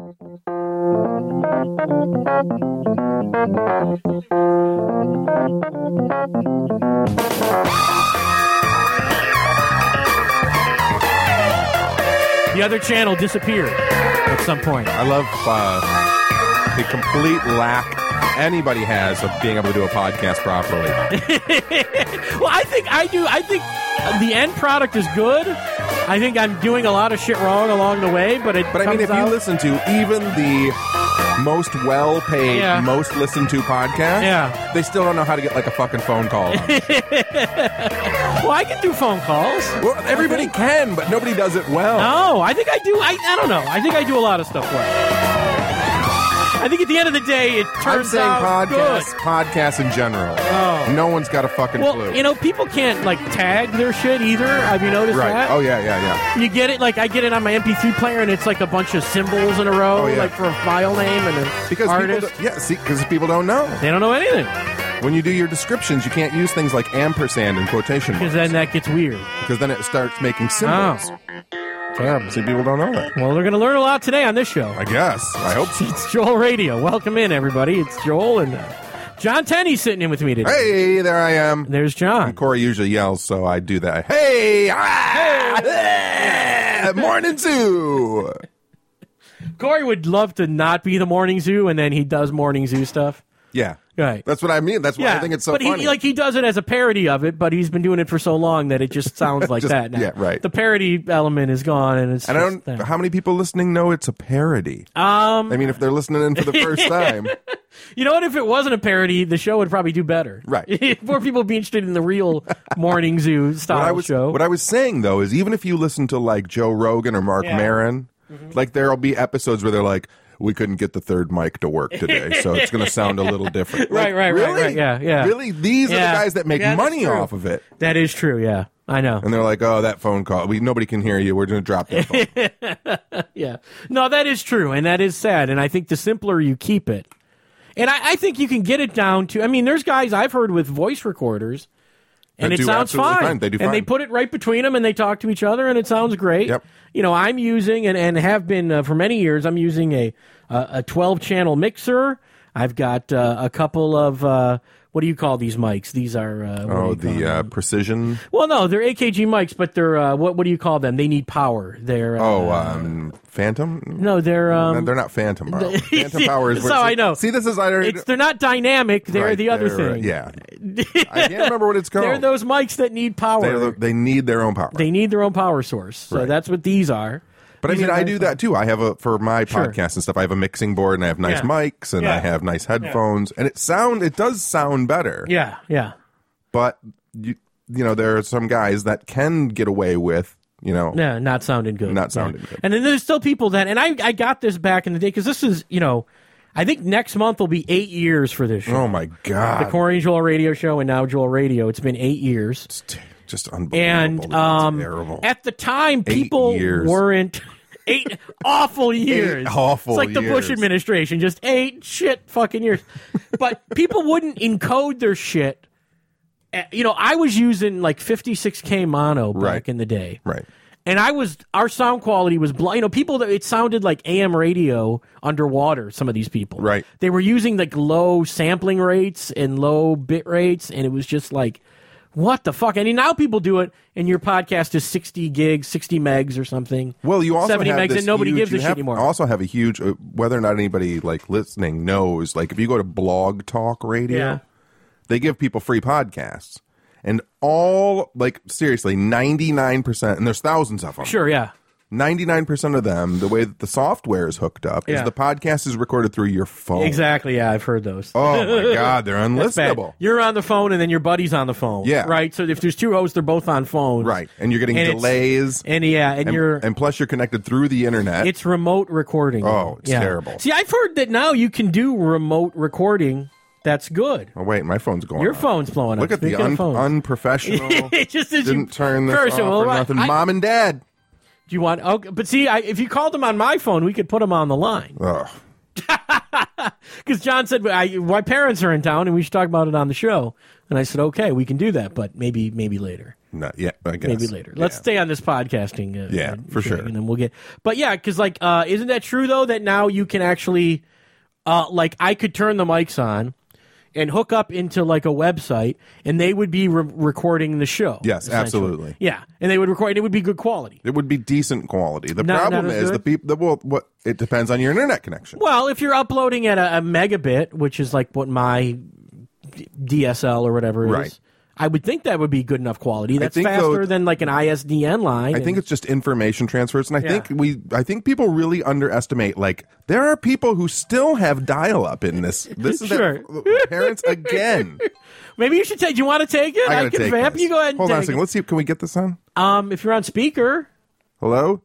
The other channel disappeared at some point. I love the complete lack anybody has of being able to do a podcast properly. Well, I think the end product is good. I think I'm doing a lot of shit wrong along the way, but I mean, if you listen to even the most well-paid, most listened to podcast, they still don't know how to get like a fucking phone call. Well, I can do phone calls. Well, everybody can, but nobody does it well. No, I think I do. I don't know. I think I do a lot of stuff well. I think at the end of the day, it turns out good. Podcasts in general. Oh. No one's got a fucking clue. Well, you know, people can't, like, tag their shit either. Have you noticed that? Oh, yeah. You get it, like, I get it on my MP3 player, and it's like a bunch of symbols in a row, like for a file name and an artist. Because people don't know. They don't know anything. When you do your descriptions, you can't use things like ampersand and quotation marks. Because then that gets weird. Because then it starts making symbols. Oh. Terrible. See, people don't know that. Well, they're going to learn a lot today on this show. I guess. I hope so. It's Joel Radio. Welcome in, everybody. It's Joel and John Tenney's sitting in with me today. Hey, there I am. There's John. And Corey usually yells, so I do that. Hey! Morning Zoo! Corey would love to not be the Morning Zoo, and then he does Morning Zoo stuff. Yeah. Right. That's what I mean. That's why I think it's so funny. But he does it as a parody of it, but he's been doing it for so long that it just sounds like that now. Yeah, right. The parody element is gone, and it's. And I don't. How many people listening know it's a parody? I mean, if they're listening in for the first time. You know what? If it wasn't a parody, the show would probably do better. Right. More people would be interested in the real Morning Zoo style show. What I was saying though is, even if you listen to like Joe Rogan or Mark Maron, like there'll be episodes where they're like, we couldn't get the third mic to work today, so it's going to sound a little different. Like, right. Yeah. Really? These are the guys that make money off of it. That is true, yeah. I know. And they're like, oh, that phone call. Nobody can hear you. We're going to drop that phone. Yeah. No, that is true, and that is sad, and I think the simpler you keep it. And I think you can get it down to, I mean, there's guys I've heard with voice recorders, and it sounds fine. They do fine. And they put it right between them, and they talk to each other, and it sounds great. Yep. You know, I'm using, and have been for many years, I'm using a 12-channel mixer. I've got a couple of, what do you call these mics? These are... precision? Well, no, they're AKG mics, but they're, what do you call them? They need power. They're... Phantom? No, they're... they're not Phantom Power. Phantom Power is... So I know. See, this is... They're not dynamic. They're the other thing. Yeah. I can't remember what it's called. They're those mics that need power. They need their own power. They need their own power source. So that's what these are. But I mean, I do that too. I have for my podcast and stuff, I have a mixing board and I have nice mics and I have nice headphones and it does sound better. Yeah. But you know, there are some guys that can get away with, you know, not sounding good. Good. And then there's still people that, and I got this back in the day because this is, you know, I think next month will be 8 years for this show. Oh my God. The Corey and Joel Radio show and now Joel Radio. It's been 8 years. It's just unbelievable. And terrible. At the time, people weren't 8 awful years. 8 awful It's like the years. Bush administration, just 8 shit fucking years. But people wouldn't encode their shit. You know, I was using like 56K mono back in the day. Right. And our sound quality was blind. You know, people it sounded like AM radio underwater, some of these people. Right. They were using like low sampling rates and low bit rates, and it was just like, what the fuck? And now people do it, and your podcast is 60 gigs, 60 megs or something. Well, you also 70 have megs, this and nobody huge, gives a shit anymore. Also have a huge, whether or not anybody like listening knows, like if you go to Blog Talk Radio, they give people free podcasts. And all, like, seriously, 99%, and there's thousands of them. Sure, yeah. 99% of them, the way that the software is hooked up, is the podcast is recorded through your phone. Exactly, yeah, I've heard those. Oh, my God, they're unlistenable. You're on the phone, and then your buddy's on the phone. Yeah. Right? So if there's 2 hosts, they're both on phones. Right, and you're getting delays. And plus you're connected through the internet. It's remote recording. Oh, it's terrible. See, I've heard that now you can do remote recording. That's good. Oh, wait, my phone's going Your off. phone's blowing Look up. at the unprofessional. It just didn't turn this off or nothing. Mom and Dad. Do you want... Okay, but see, if you called them on my phone, we could put them on the line. Because John said, my parents are in town, and we should talk about it on the show. And I said, okay, we can do that, but maybe later. No, yeah, I guess. Maybe later. Let's stay on this podcasting. For sure. And then we'll get. But yeah, because isn't that true though that now you can actually, I could turn the mics on and hook up into like a website, and they would be recording the show. Yes, absolutely. Yeah, and they would record. And it would be good quality. It would be decent quality. The problem is the people. It depends on your internet connection. Well, if you're uploading at a megabit, which is like what my DSL or whatever is. I would think that would be good enough quality. That's faster than like an ISDN line. I think it's just information transfers, and I think people really underestimate. Like there are people who still have dial-up in this. This is parents again. Maybe you should take. Do you want to take it? I can vamp. You go ahead. And Hold on a second. Let's see. Can we get this on? If you're on speaker. Hello.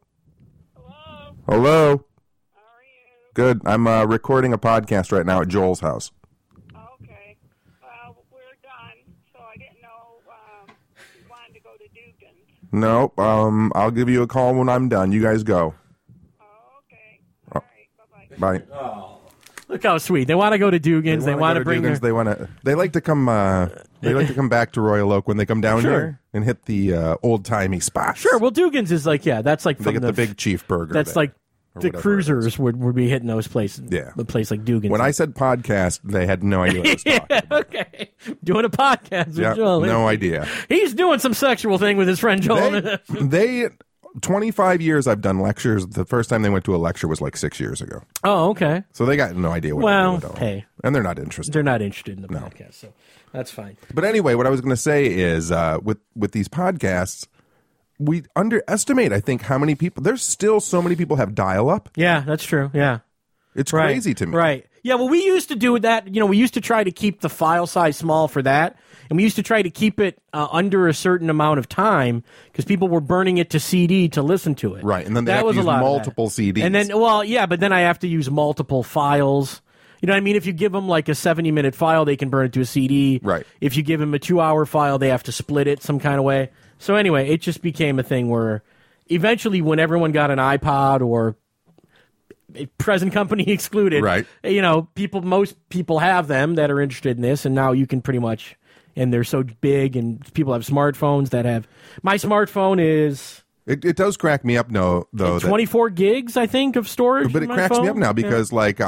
Hello. Hello. How are you? Good. I'm recording a podcast right now at Joel's house. Okay. Well, we're done, so I didn't know you wanted to go to Dugan's. Nope. I'll give you a call when I'm done. You guys go. Oh, okay. All right. Bye-bye. Bye. Oh, look how sweet. They want to go to Dugan's. They want to bring Dugan's. They like to come. They like to come back to Royal Oak when they come down here and hit the old timey spots. Sure. Well, Dugan's is like that's like they get the big Chief Burger. That's like the cruisers would be hitting those places. Yeah, a place like Dugan's. When I said podcast, they had no idea what I was talking about. Okay, doing a podcast with Joel. No idea. He's doing some sexual thing with his friend Joel. They 25 years I've done lectures. The first time they went to a lecture was like 6 years ago. Oh, okay. So they got no idea what well, they're doing. Hey. And they're not interested. They're not interested in the podcast, so that's fine. But anyway, what I was going to say is with these podcasts, we underestimate, I think, how many people. There's still so many people have dial-up. Yeah, that's true. Yeah. It's crazy to me. Right. Yeah, well, we used to do that. We used to try to keep the file size small for that. And we used to try to keep it under a certain amount of time because people were burning it to CD to listen to it. Right. And then they have to use multiple CDs. And then, but then I have to use multiple files. You know what I mean? If you give them like a 70-minute file, they can burn it to a CD. Right. If you give them a 2-hour file, they have to split it some kind of way. So anyway, it just became a thing where eventually when everyone got an iPod or present company excluded, right. Most people have them that are interested in this, and now you can pretty much, and they're so big, and people have smartphones that have, my smartphone is... It does crack me up, though. 24 gigs, I think, of storage. But it cracks me up now because,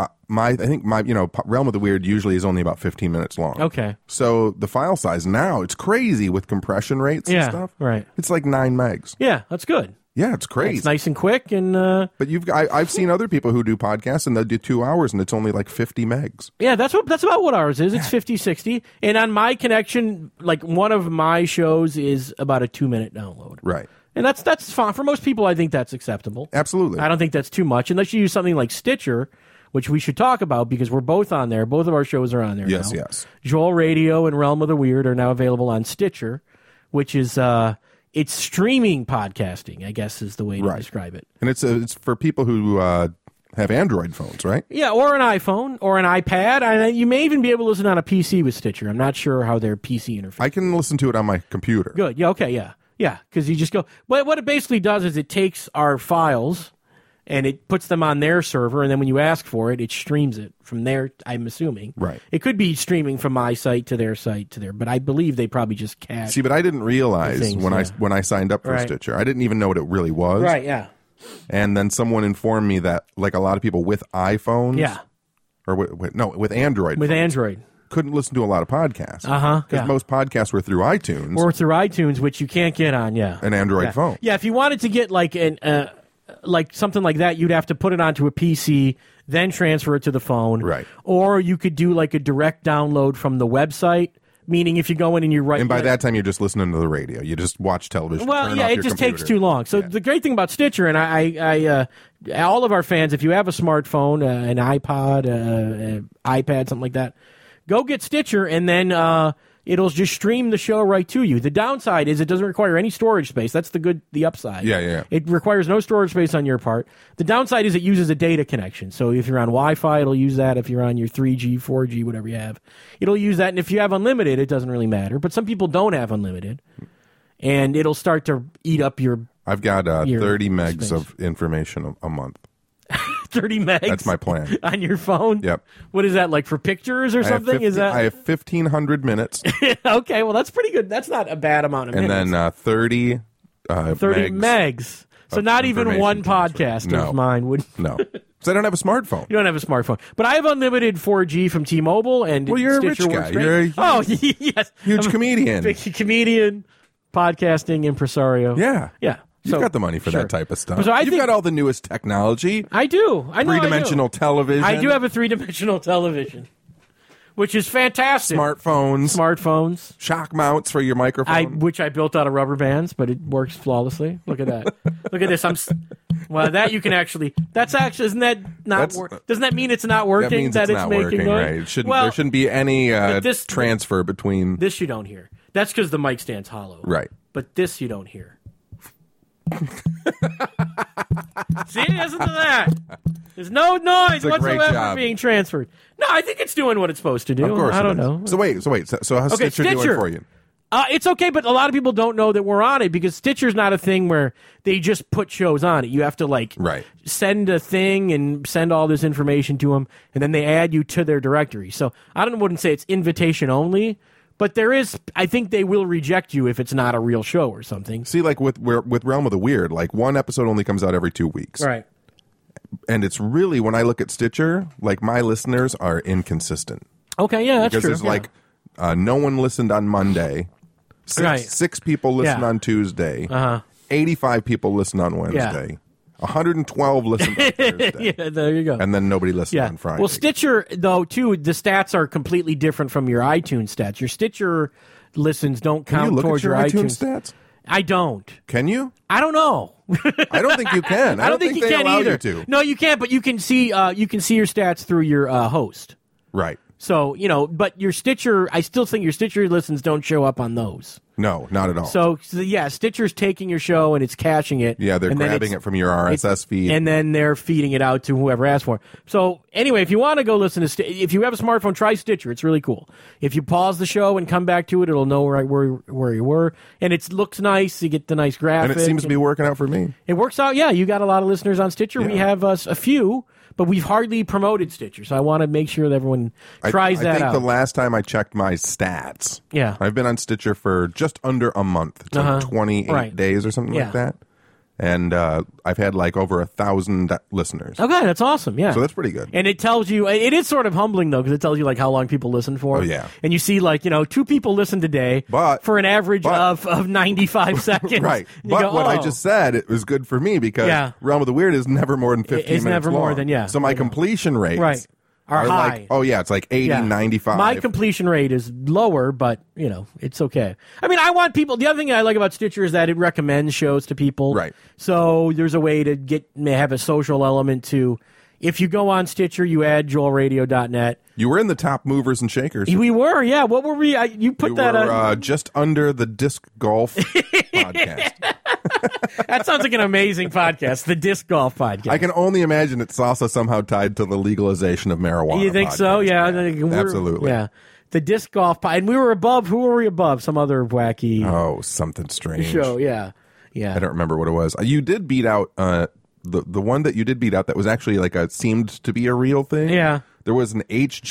I think my Realm of the Weird usually is only about 15 minutes long. Okay. So the file size now, it's crazy with compression rates and stuff. Right. It's like 9 megs. Yeah, that's good. Yeah, it's crazy. It's nice and quick, and but I've seen other people who do podcasts and they'll do 2 hours and it's only like 50 megs. Yeah, that's about what ours is. It's 50, 60. And on my connection, like one of my shows is about a 2-minute download. Right. And that's fine. For most people, I think that's acceptable. Absolutely. I don't think that's too much, unless you use something like Stitcher, which we should talk about because we're both on there. Both of our shows are on there now. Yes. Joel Radio and Realm of the Weird are now available on Stitcher, which is it's streaming podcasting, I guess is the way to describe it. And it's for people who have Android phones, right? Yeah, or an iPhone or an iPad. And you may even be able to listen on a PC with Stitcher. I'm not sure how their PC interface. I can listen to it on my computer. Good. Yeah. Okay. Yeah. Yeah, because you just go. But what it basically does is it takes our files and it puts them on their server, and then when you ask for it, it streams it from there. I'm assuming. Right. It could be streaming from my site to their site to there, but I believe they probably just cache. See, but I didn't realize when I signed up for Stitcher, I didn't even know what it really was. Right. Yeah. And then someone informed me that, like a lot of people with iPhones. Yeah. Or with Android. With phones, Android. couldn't listen to a lot of podcasts. Because most podcasts were through iTunes. Or through iTunes, which you can't get on, an Android phone. Yeah, if you wanted to get like something like that, you'd have to put it onto a PC, then transfer it to the phone. Right. Or you could do like a direct download from the website, meaning if you go in and you write... And by that time, you're just listening to the radio. You just watch television. Well, yeah, it just takes too long. So the great thing about Stitcher, and I all of our fans, if you have a smartphone, an iPod, iPad, something like that, go get Stitcher, and then it'll just stream the show right to you. The downside is it doesn't require any storage space. That's the upside. Yeah. It requires no storage space on your part. The downside is it uses a data connection. So if you're on Wi-Fi, it'll use that. If you're on your 3G, 4G, whatever you have, it'll use that. And if you have unlimited, it doesn't really matter. But some people don't have unlimited, and it'll start to eat up your... I've got 30 megs space. of information a month. 30 megs. That's my plan. On your phone? Yep. What is that, like for pictures or something? I have 1,500 minutes. Okay, well, that's pretty good. That's not a bad amount of minutes. And then 30 megs. So not even one podcast of mine would. No. Because I don't have a smartphone. You don't have a smartphone. But I have unlimited 4G from T-Mobile. And well, you're Stitcher a rich guy. You're a yes. huge comedian. Big comedian, podcasting, impresario. Yeah. Yeah. You've got the money for that type of stuff. So You've got all the newest technology. I do. I know. Three-dimensional television. I do have a three-dimensional television, which is fantastic. Smartphones. Shock mounts for your microphone. Which I built out of rubber bands, but it works flawlessly. Look at that. Look at this. Well, that you can actually. That's actually. Isn't that not? Doesn't that mean it's not working? That means it's not making working. Noise? Right. There shouldn't be any transfer between. This you don't hear. That's because the mic stands hollow. Right. But this you don't hear. See, isn't that? There's no noise whatsoever being transferred. No, I think it's doing what it's supposed to do. Of course, I don't know. So wait. So how's Stitcher doing for you? It's okay, but a lot of people don't know that we're on it because Stitcher's not a thing where they just put shows on it. You have to send a thing and send all this information to them, and then they add you to their directory. So I wouldn't say it's invitation only. But there is, I think they will reject you if it's not a real show or something. See, like with Realm of the Weird, like one episode only comes out every 2 weeks. Right. And it's really, when I look at Stitcher, like my listeners are inconsistent. Okay, yeah, that's true. Because there's no one listened on Monday. Six people listened on Tuesday. 85 people listened on Wednesday. Yeah. 112 listened on Thursday. Yeah, there you go. And then nobody listened on Friday. Well, Stitcher, though, too, the stats are completely different from your iTunes stats. Your Stitcher listens don't count towards your iTunes stats. I don't. Can you? I don't know. I don't think you can. I don't think you can either. No, you can't, but you can see your stats through your host. Right. So, but your Stitcher, I still think your Stitcher listens don't show up on those. No, not at all. So yeah, Stitcher's taking your show and it's caching it. Yeah, they're grabbing it from your RSS feed. And then they're feeding it out to whoever asked for it. So anyway, if you want to go listen to if you have a smartphone, try Stitcher. It's really cool. If you pause the show and come back to it, it'll know where you were. And it looks nice. You get the nice graphic. And it seems to be working out for me. It works out, yeah. You got a lot of listeners on Stitcher. Yeah. We have a few. But we've hardly promoted Stitcher, so I want to make sure that everyone tries that out. I think the last time I checked my stats, I've been on Stitcher for just under a month. It's like 28 days or something like that. And I've had over 1,000 listeners. Okay, that's awesome, yeah. So that's pretty good. And it tells you, it is sort of humbling, though, because it tells you how long people listen for. Oh, yeah. And you see, 2 people listen today for an average of 95 seconds. Right. But what I just said, it was good for me because Realm of the Weird is never more than 15 minutes long. It's never more than, So my completion rates are high. It's 80, 95. My completion rate is lower, but, it's okay. I mean, I want people, the other thing I like about Stitcher is that it recommends shows to people. Right. So there's a way to have a social element to, if you go on Stitcher, you add joelradio.net. You were in the top movers and shakers. We were, yeah. What were we? You put that on. Just under the disc golf podcast. That sounds like an amazing podcast, the Disc Golf Podcast. I can only imagine it's also somehow tied to the legalization of marijuana. You think so? Yeah. Absolutely. Yeah. The Disc Golf Podcast. And we were above, who were we above? Some other wacky... Oh, something strange. Show, yeah. I don't remember what it was. You did beat out... The one that you did beat out that was actually seemed to be a real thing. Yeah. There was an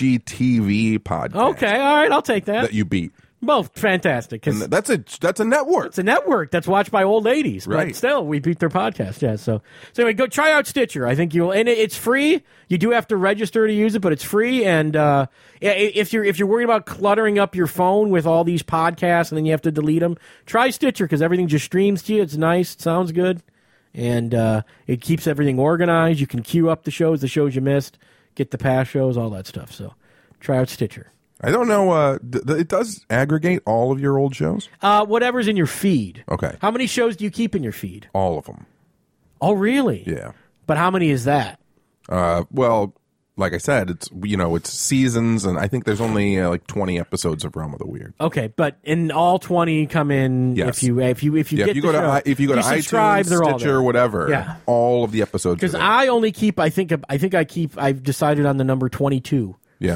HGTV podcast. Okay, all right, I'll take that. That you beat. Both fantastic. And that's a network. It's a network that's watched by old ladies. Right. But still, we beat their podcast. Yeah. So anyway, go try out Stitcher. I think and it's free. You do have to register to use it, but it's free. And if you're worried about cluttering up your phone with all these podcasts and then you have to delete them, try Stitcher because everything just streams to you. It's nice. It sounds good. And it keeps everything organized. You can queue up the shows you missed, get the past shows, all that stuff. So try out Stitcher. I don't know. It does aggregate all of your old shows? Whatever's in your feed. Okay. How many shows do you keep in your feed? All of them. Oh, really? Yeah. But how many is that? Well, like I said, it's seasons, and I think there's only 20 episodes of Realm of the Weird. Okay, but in all 20 come in. Yes. If you go to iTunes, Stitcher, whatever. All of the episodes. Because I only keep. I've decided on the number 22. Yeah.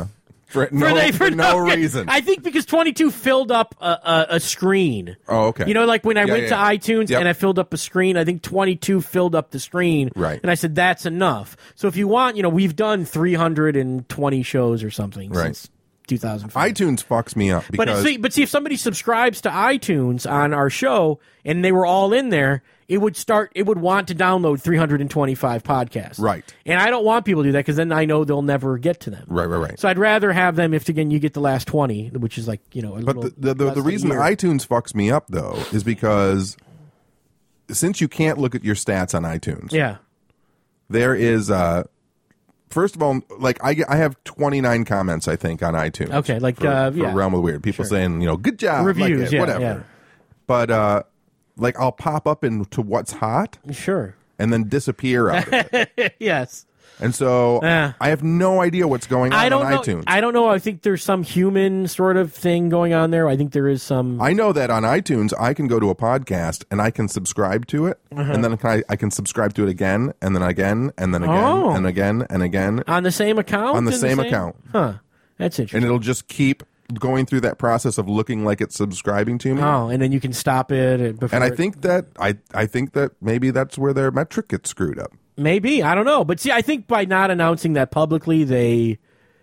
For no reason. I think because 22 filled up a screen. Oh, okay. You know, like when I went to iTunes and I filled up a screen, I think 22 filled up the screen. Right. And I said, that's enough. So if you want, we've done 320 shows or something since 2005. iTunes fucks me up. Because... But see, if somebody subscribes to iTunes on our show and they were all in there, it would want to download 325 podcasts. Right. And I don't want people to do that because then I know they'll never get to them. Right. So I'd rather have them if, again, you get the last 20, which is like, But the reason iTunes fucks me up, though, is because since you can't look at your stats on iTunes. Yeah. There is, first of all, like I have 29 comments, I think, on iTunes. Okay, like, for Realm of the Weird. People saying, good job. Reviews, whatever. Yeah. But, like, I'll pop up into what's hot. Sure. And then disappear out of it. Yes. And so I have no idea what's going on iTunes. I don't know. I think there's some human sort of thing going on there. I think there is some. I know that on iTunes, I can go to a podcast and I can subscribe to it. And then I can subscribe to it again, and then again, and then again, and again, and again. On the same account? On the same account. Huh. That's interesting. And it'll just keep going through that process of looking like it's subscribing to me. Oh, and then you can stop it before. And I think that maybe that's where their metric gets screwed up. Maybe, I don't know, but see, I think by not announcing that publicly, they.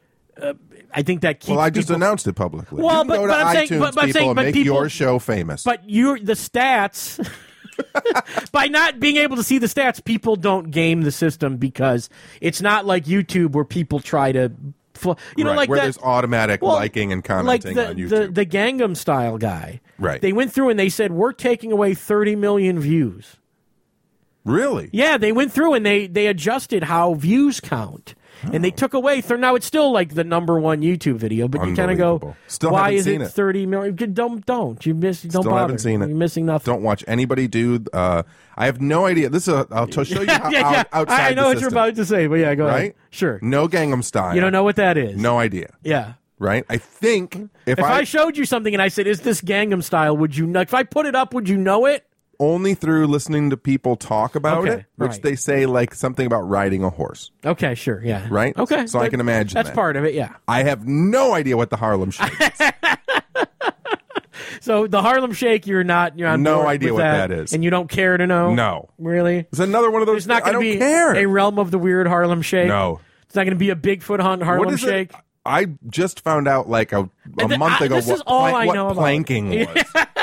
I think that keeps. Well, I just announced it publicly. Well, you can go to iTunes, and make your show famous. But the stats. By not being able to see the stats, people don't game the system because it's not like YouTube where people try to. Like where that, there's automatic liking and commenting like on YouTube. The Gangnam Style guy. Right. They went through and they said, we're taking away 30 million views. Really? Yeah, they went through and they adjusted how views count. And they took away. Now it's still like the number one YouTube video, but you kind of go, still why is it 30 million? Don't you miss? Don't still bother. Haven't seen it. You're missing nothing. Don't watch anybody do. I have no idea. This is. I'll show you how outside. I know the what you're about to say, but yeah, go ahead. Sure. No Gangnam Style. You don't know what that is. No idea. Yeah. Right. I think if I showed you something and I said, "Is this Gangnam Style?" Would you know? If I put it up, would you know it? Only through listening to people talk about it, which they say like something about riding a horse. Okay, sure, yeah. Right? Okay. So I can imagine that's part of it, yeah. I have no idea what the Harlem Shake is. So the Harlem Shake, you're on no board idea with what that is. And you don't care to know? No. Really? It's another one of those. There's not going to be care. a Realm of the Weird Harlem Shake? No. It's not going to be a Bigfoot hunt Harlem Shake? I just found out like a month ago this is all I know about planking was.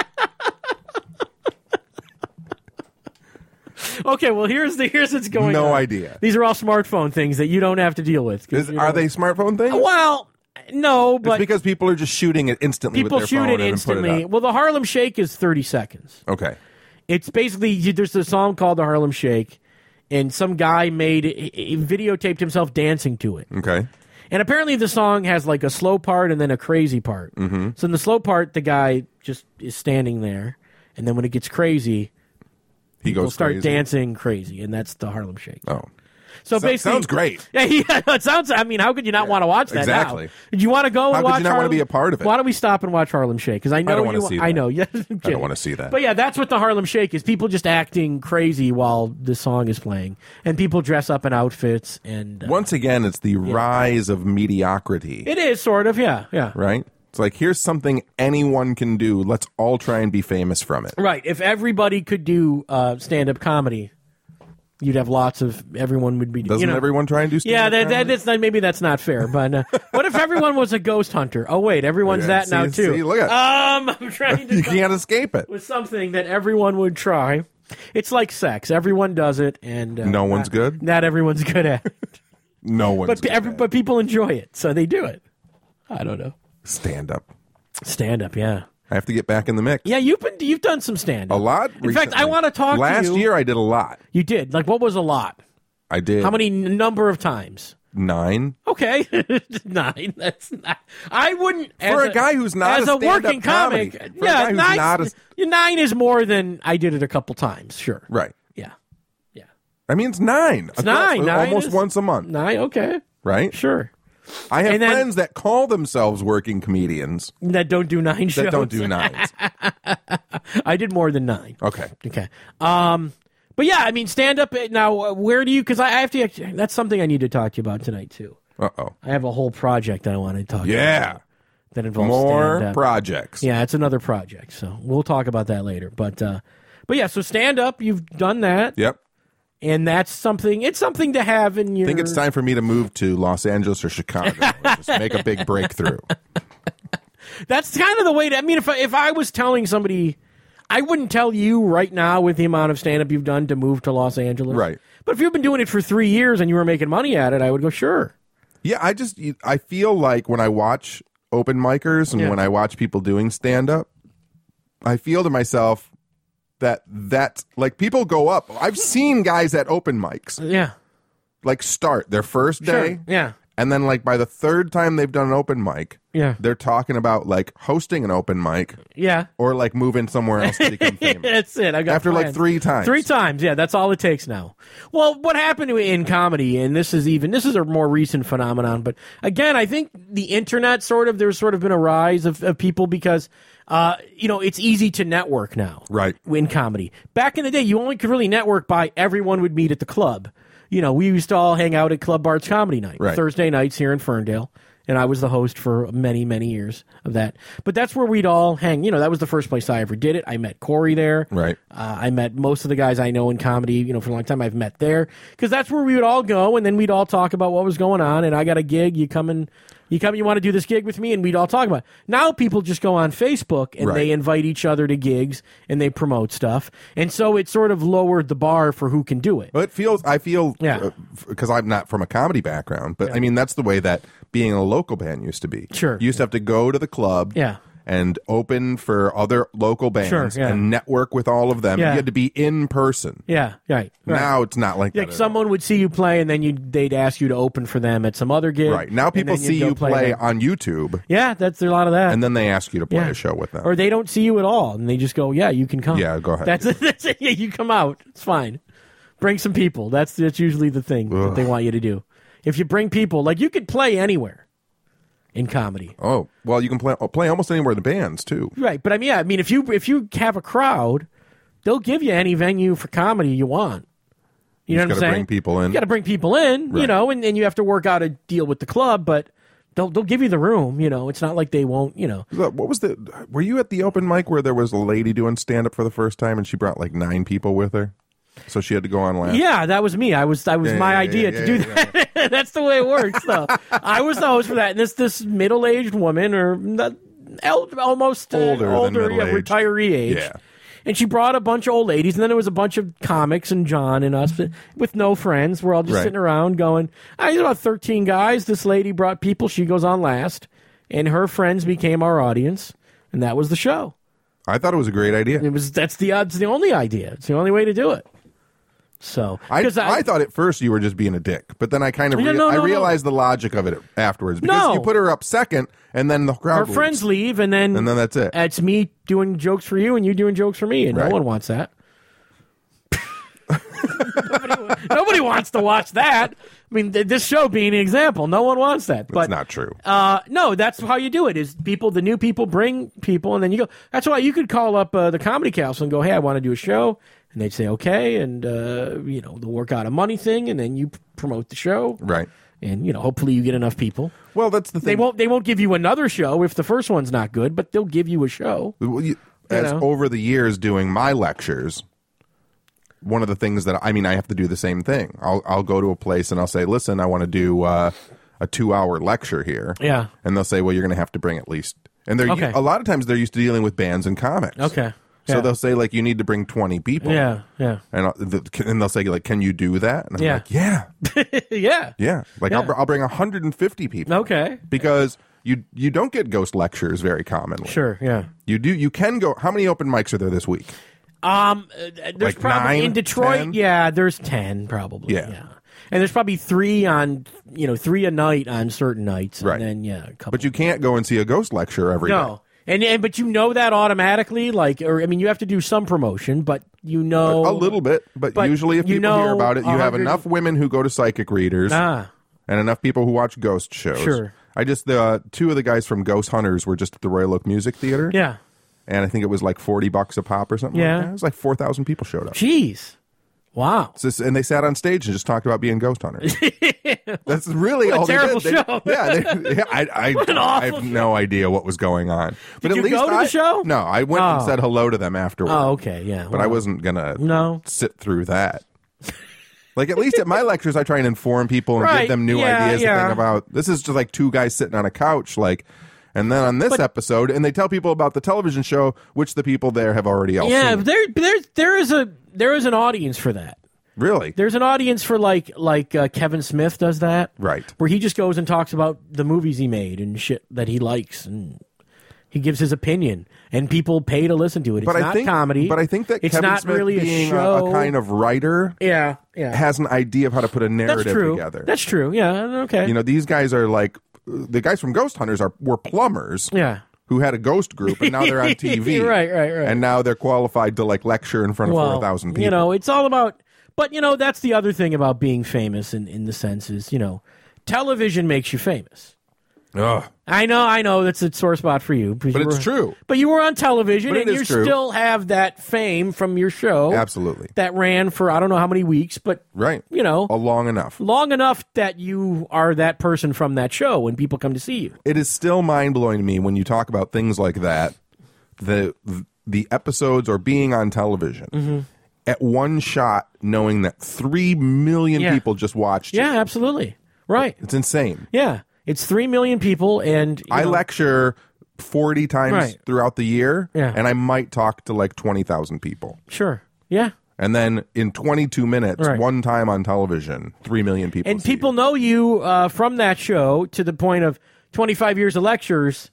Okay, well, here's what's going on. No idea. These are all smartphone things that you don't have to deal with. Are they smartphone things? Well, no, but... It's because people are just shooting it instantly with their phone. People shoot it instantly. Well, the Harlem Shake is 30 seconds. Okay. It's basically, there's a song called the Harlem Shake, and some guy videotaped himself dancing to it. Okay. And apparently the song has like a slow part and then a crazy part. Mm-hmm. So in the slow part, the guy just is standing there, and then when it gets crazy... People start dancing crazy, and that's the Harlem Shake. Oh. So basically... Sounds great. Yeah, it sounds... I mean, how could you not want to watch that exactly. now? Do you want to go and watch How could you not want to be a part of it? Why don't we stop and watch Harlem Shake? Because I know I don't want to see that. I know. I don't want to see that. But yeah, that's what the Harlem Shake is. People just acting crazy while the song is playing. And people dress up in outfits. And once again, it's the rise of mediocrity. It is, sort of, yeah. Right? It's like, here's something anyone can do. Let's all try and be famous from it. Right. If everybody could do stand-up comedy, you'd have lots of... Everyone would be... Doesn't everyone try and do stand-up comedy? That's not, maybe that's not fair, but... what if everyone was a ghost hunter? Oh, wait, everyone's now, too. See, look at I'm trying to... You can't escape it. With something that everyone would try. It's like sex. Everyone does it, and... no one's good? Not everyone's good at it. No one's good at it. But people enjoy it, so they do it. I don't know. Stand-up, yeah. I have to get back in the mix. Yeah, you've done some stand-up. A lot? In fact, I want to talk to you. Last year, I did a lot. You did? Like, what was a lot? I did. How many number of times? 9. Okay. 9. That's not... I wouldn't... For a guy who's not as a working comic, yeah, 9 is more than I did it a couple times, sure. Right. Yeah. I mean, it's 9. It's 9. Almost once a month. 9, okay. Right? Sure. I have friends that call themselves working comedians. That don't do 9 shows. That don't do 9s. I did more than 9. Okay. But yeah, I mean, stand up now. Where do you? Because I have to. That's something I need to talk to you about tonight too. Uh-oh. I have a whole project I want to talk about. Yeah. That involves more stand-up. projects. Yeah, it's another project, so we'll talk about that later. But yeah, so stand-up, you've done that. Yep. And that's something, it's something to have in your... I think it's time for me to move to Los Angeles or Chicago and just make a big breakthrough. That's kind of the way to, I mean, if I was telling somebody, I wouldn't tell you right now with the amount of stand-up you've done to move to Los Angeles. Right. But if you've been doing it for 3 years and you were making money at it, I would go, sure. Yeah, I feel like when I watch open micers and when I watch people doing stand-up, I feel to myself, that like people go up. I've seen guys at open mics. Yeah. Like start their first day. Sure. Yeah. And then like by the third time they've done an open mic, they're talking about like hosting an open mic. Yeah. Or like moving somewhere else to become famous. That's it. I got after plans. like 3 times. 3 times, yeah, that's all it takes now. Well, what happened in comedy, and this is a more recent phenomenon, but again, I think the internet there's sort of been a rise of people because it's easy to network now. Right. In comedy. Back in the day, you only could really network by everyone would meet at the club. We used to all hang out at Club Bart's Comedy Night, Thursday nights here in Ferndale. And I was the host for many, many years of that. But that's where we'd all hang. That was the first place I ever did it. I met Corey there. Right. I met most of the guys I know in comedy, for a long time. I've met there. Because that's where we would all go, and then we'd all talk about what was going on. And I got a gig. You want to do this gig with me? And we'd all talk about it. Now people just go on Facebook, and they invite each other to gigs, and they promote stuff. And so it sort of lowered the bar for who can do it. But I feel, because I'm not from a comedy background, but I mean, that's the way that being a local band used to be. Sure. You used to have to go to the club and open for other local bands and network with all of them. You had to be in person. Yeah, right. Now it's not like that. Like someone would see you play, and then they'd ask you to open for them at some other gig. Right. Now people see you play on YouTube. Yeah, there's a lot of that. And then they ask you to play a show with them. Or they don't see you at all, and they just go, yeah, you can come. Yeah, go ahead. That's it. Yeah, you come out. It's fine. Bring some people. That's usually the thing that they want you to do. If you bring people, like you could play anywhere in comedy. Oh, well, you can play almost anywhere in the bands too. Right, but I mean, if you have a crowd, they'll give you any venue for comedy you want. You know what I'm saying? Bring people in. You got to bring people in, and you have to work out a deal with the club, but they'll give you the room. It's not like they won't. What was were you at the open mic where there was a lady doing stand up for the first time and she brought like 9 people with her? So she had to go on last. Yeah, that was me. I was my idea to do that. That's the way it works, though. I was the host for that. And this middle-aged woman, or almost older retiree age. Yeah. And she brought a bunch of old ladies, and then there was a bunch of comics and John and us with no friends. We're all just sitting around going, there's about 13 guys. This lady brought people. She goes on last. And her friends became our audience. And that was the show. I thought it was a great idea. That's the only idea. It's the only way to do it. So I thought at first you were just being a dick, but then I kind of realized the logic of it afterwards because you put her up second, and then the crowd. Her friends leave, and then that's it. It's me doing jokes for you, and you doing jokes for me, and no one wants that. Nobody wants to watch that. I mean, this show being an example, no one wants that. But it's not true. No, that's how you do it. Is the new people bring people, and then you go. That's why you could call up the Comedy Castle and go, "Hey, I want to do a show." And they'd say, okay, and, they'll work out a money thing, and then you promote the show. Right. And, hopefully you get enough people. Well, that's the thing. They won't give you another show if the first one's not good, but they'll give you a show. Over the years doing my lectures, one of the things that, I have to do the same thing. I'll go to a place and I'll say, listen, I want to do a 2-hour lecture here. Yeah. And they'll say, well, you're going to have to bring at least. And a lot of times they're used to dealing with bands and comics. Okay. So they'll say, like, you need to bring 20 people. Yeah, yeah. And they'll say, like, can you do that? And I'm like, yeah. Yeah. Yeah. Like, I'll bring 150 people. Okay. Because you don't get ghost lectures very commonly. Sure, yeah. You do. You can go. How many open mics are there this week? There's like probably 9, in Detroit. 10? Yeah, there's 10 probably. Yeah. And there's probably 3 a night on certain nights. Right. And then, a couple. But you can't go and see a ghost lecture every day. No. But that automatically, you have to do some promotion, but a little bit. But usually, if people hear about it, you have enough women who go to psychic readers, and enough people who watch ghost shows. Sure. 2 of the guys from Ghost Hunters were just at the Royal Oak Music Theater. Yeah. And I think it was like $40 a pop or something. Yeah. Like that. It was like 4,000 people showed up. Jeez. Wow. And they sat on stage and just talked about being ghost hunters. That's really all they did. Show. I have no idea what was going on. But Did at you least go to the show? No, I went and said hello to them afterwards. Oh, okay, yeah. But I wasn't going to sit through that. Like, at least at my lectures, I try and inform people and give them new ideas and think about, this is just like two guys sitting on a couch, like... And then on this episode, and they tell people about the television show, which the people there have already all seen. There is an audience for that. Really? There's an audience for like Kevin Smith does that, right? Where he just goes and talks about the movies he made and shit that he likes, and he gives his opinion, and people pay to listen to it. It's not comedy, but I think that it's Kevin not Smith really being a show. A kind of writer, has an idea of how to put a narrative together. That's true. Yeah. Okay. You know, these guys are like. The guys from Ghost Hunters were plumbers who had a ghost group, and now they're on TV. Right. And now they're qualified to like lecture in front of 4,000 people. You know, it's all about... But, you know, that's the other thing about being famous in the sense is, you know, television makes you famous. Ugh. I know that's a sore spot for you. But it's true. But you were on television, and you true. still have that fame from your show. Absolutely. That ran for I don't know how many weeks, but, you know. Long enough. Long enough that you are that person from that show when people come to see you. It is still mind-blowing to me when you talk about things like that, the episodes or being on television, at one shot knowing that 3 million people just watched Yeah, absolutely. Right. It's insane. Yeah. It's 3 million people, and I lecture 40 times throughout the year, and I might talk to like 20,000 people. Sure. Yeah. And then in 22 minutes, one time on television, 3 million people. And people know you from that show to the point of 25 years of lectures.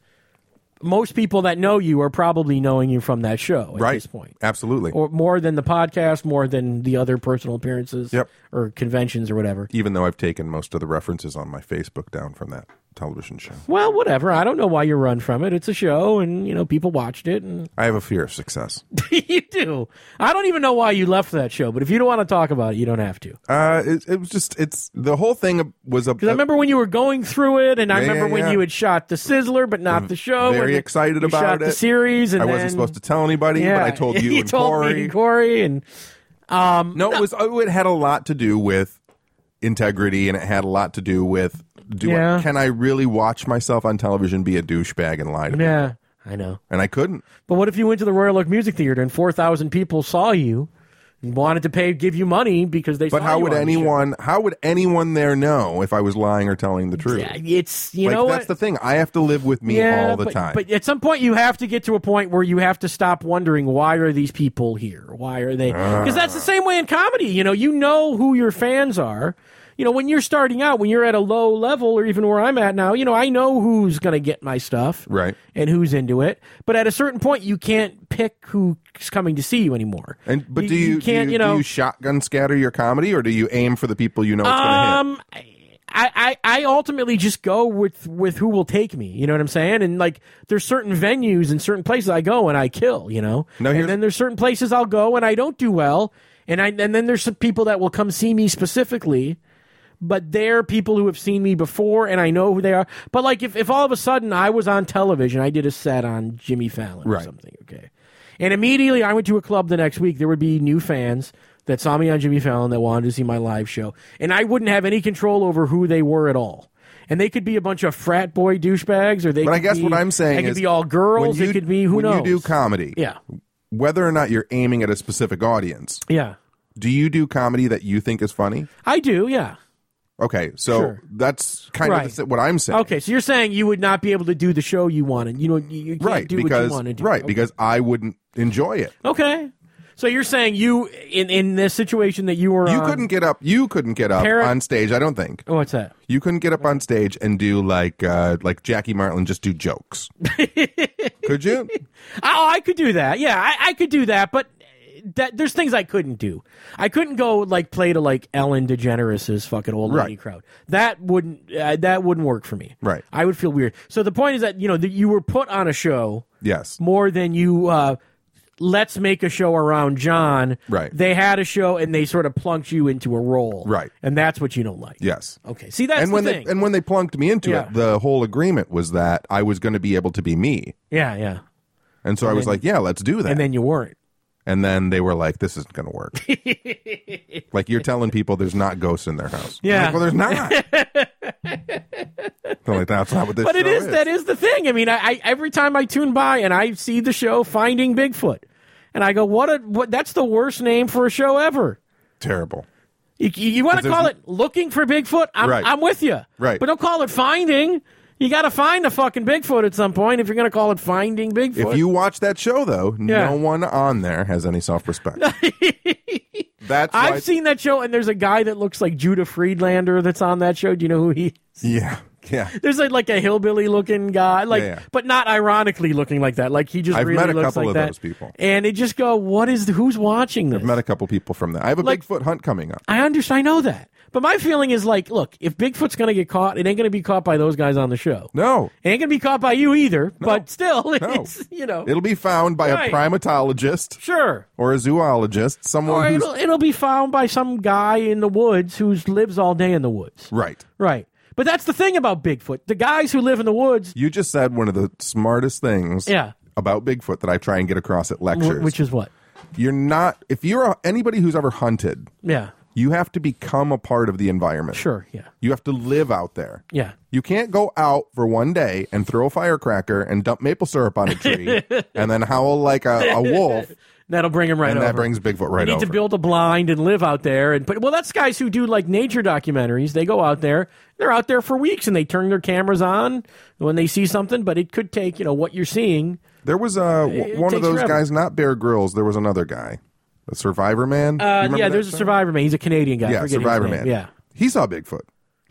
Most people that know you are probably knowing you from that show at this point. Absolutely. Or more than the podcast, more than the other personal appearances or conventions or whatever. Even though I've taken most of the references on my Facebook down from that television show. Well, whatever. I don't know why you run from it. It's a show, and, you know, people watched it. And I have a fear of success. You do. I don't even know why you left that show, but if you don't want to talk about it, you don't have to. It was just, the whole thing was because I remember when you were going through it, and I remember when you had shot the Sizzler, but not the show. Very excited about shot it. The series, and I wasn't supposed to tell anybody, but I told you and told Corey. Me and Corey, and no, it had a lot to do with integrity, and it had a lot to do with can I really watch myself on television be a douchebag and lie to me? Yeah, I know. And I couldn't. But what if you went to the Royal Oak Music Theater and 4,000 people saw you and wanted to give you money because they saw you? But how would anyone there know if I was lying or telling the truth? Yeah, it's that's the thing. I have to live with me all the time. But at some point you have to get to a point where you have to stop wondering, why are these people here? Why are they? Because that's the same way in comedy. You know who your fans are. You know, when you're starting out, when you're at a low level, or even where I'm at now, you know, I know who's going to get my stuff, right, and who's into it. But at a certain point, you can't pick who's coming to see you anymore. But do you shotgun scatter your comedy, or do you aim for the people you know it's going to hit? I ultimately just go with who will take me. You know what I'm saying? And like, there's certain venues and certain places I go and I kill. You know, and then there's certain places I'll go and I don't do well, and then there's some people that will come see me specifically. But they're people who have seen me before, and I know who they are. But, like, if all of a sudden I was on television, I did a set on Jimmy Fallon or something, okay? And immediately I went to a club the next week, there would be new fans that saw me on Jimmy Fallon that wanted to see my live show. And I wouldn't have any control over who they were at all. And they could be a bunch of frat boy douchebags, or they could be... what I'm saying is... They could be all girls, it could be... Who knows? When you do comedy, whether or not you're aiming at a specific audience, do you do comedy that you think is funny? I do, yeah. Okay, so that's kind of what I'm saying. Okay, so you're saying you would not be able to do the show you wanted. You can't do what you want to do. Right, because I wouldn't enjoy it. Okay. So you're saying you, in this situation that you were You couldn't get up on stage, I don't think. Oh, what's that? You couldn't get up on stage and do like Jackie Martling, just do jokes. Could you? Oh, I could do that. Yeah, I could do that, but... there's things I couldn't do. I couldn't go play to Ellen DeGeneres' fucking old lady crowd. That wouldn't work for me. Right. I would feel weird. So the point is that that you were put on a show. Yes. More than you. Let's make a show around John. Right. They had a show and they sort of plunked you into a role. Right. And that's what you don't like. Yes. Okay. See, that's the thing. And when they plunked me into it, the whole agreement was that I was going to be able to be me. Yeah. Yeah. And so I was like, yeah, let's do that. And then you weren't. And then they were like, this isn't going to work. Like, you're telling people there's not ghosts in their house. Yeah. Like, well, there's not. They're like, that's not what this but show is. That is the thing. I mean, I every time I tune by and I see the show Finding Bigfoot, and I go, what? That's the worst name for a show ever. Terrible. You want to call it Looking for Bigfoot? I'm with you. Right. But don't call it Finding. You got to find a fucking Bigfoot at some point if you're going to call it Finding Bigfoot. If you watch that show, though, no one on there has any self-respect. That's I've seen that show, and there's a guy that looks like Judah Friedlander that's on that show. Do you know who he is? Yeah. There's like a hillbilly-looking guy, but not ironically looking like that. Like he just really looks like that. I've met a couple of those people, and it just go, who's watching this? I've met a couple people from that. I have a Bigfoot hunt coming up. I understand. I know that. But my feeling is like, look, if Bigfoot's going to get caught, it ain't going to be caught by those guys on the show. No. It ain't going to be caught by you either. No. But still, it's, It'll be found by a primatologist. Sure. Or a zoologist. Someone it'll be found by some guy in the woods who lives all day in the woods. Right. But that's the thing about Bigfoot. The guys who live in the woods. You just said one of the smartest things about Bigfoot that I try and get across at lectures. Which is what? If you're anybody who's ever hunted. Yeah. You have to become a part of the environment. Sure, yeah. You have to live out there. Yeah. You can't go out for one day and throw a firecracker and dump maple syrup on a tree and then howl like a wolf. That'll bring him right over. And that brings Bigfoot right over. You need to build a blind and live out there. That's guys who do like nature documentaries. They go out there. They're out there for weeks and they turn their cameras on when they see something. But it could take, what you're seeing. There was one of those guys, not Bear Grylls. There was another guy. A Survivor Man? There's a Survivor Man. He's a Canadian guy. Yeah, Survivor Man. Yeah. He saw Bigfoot.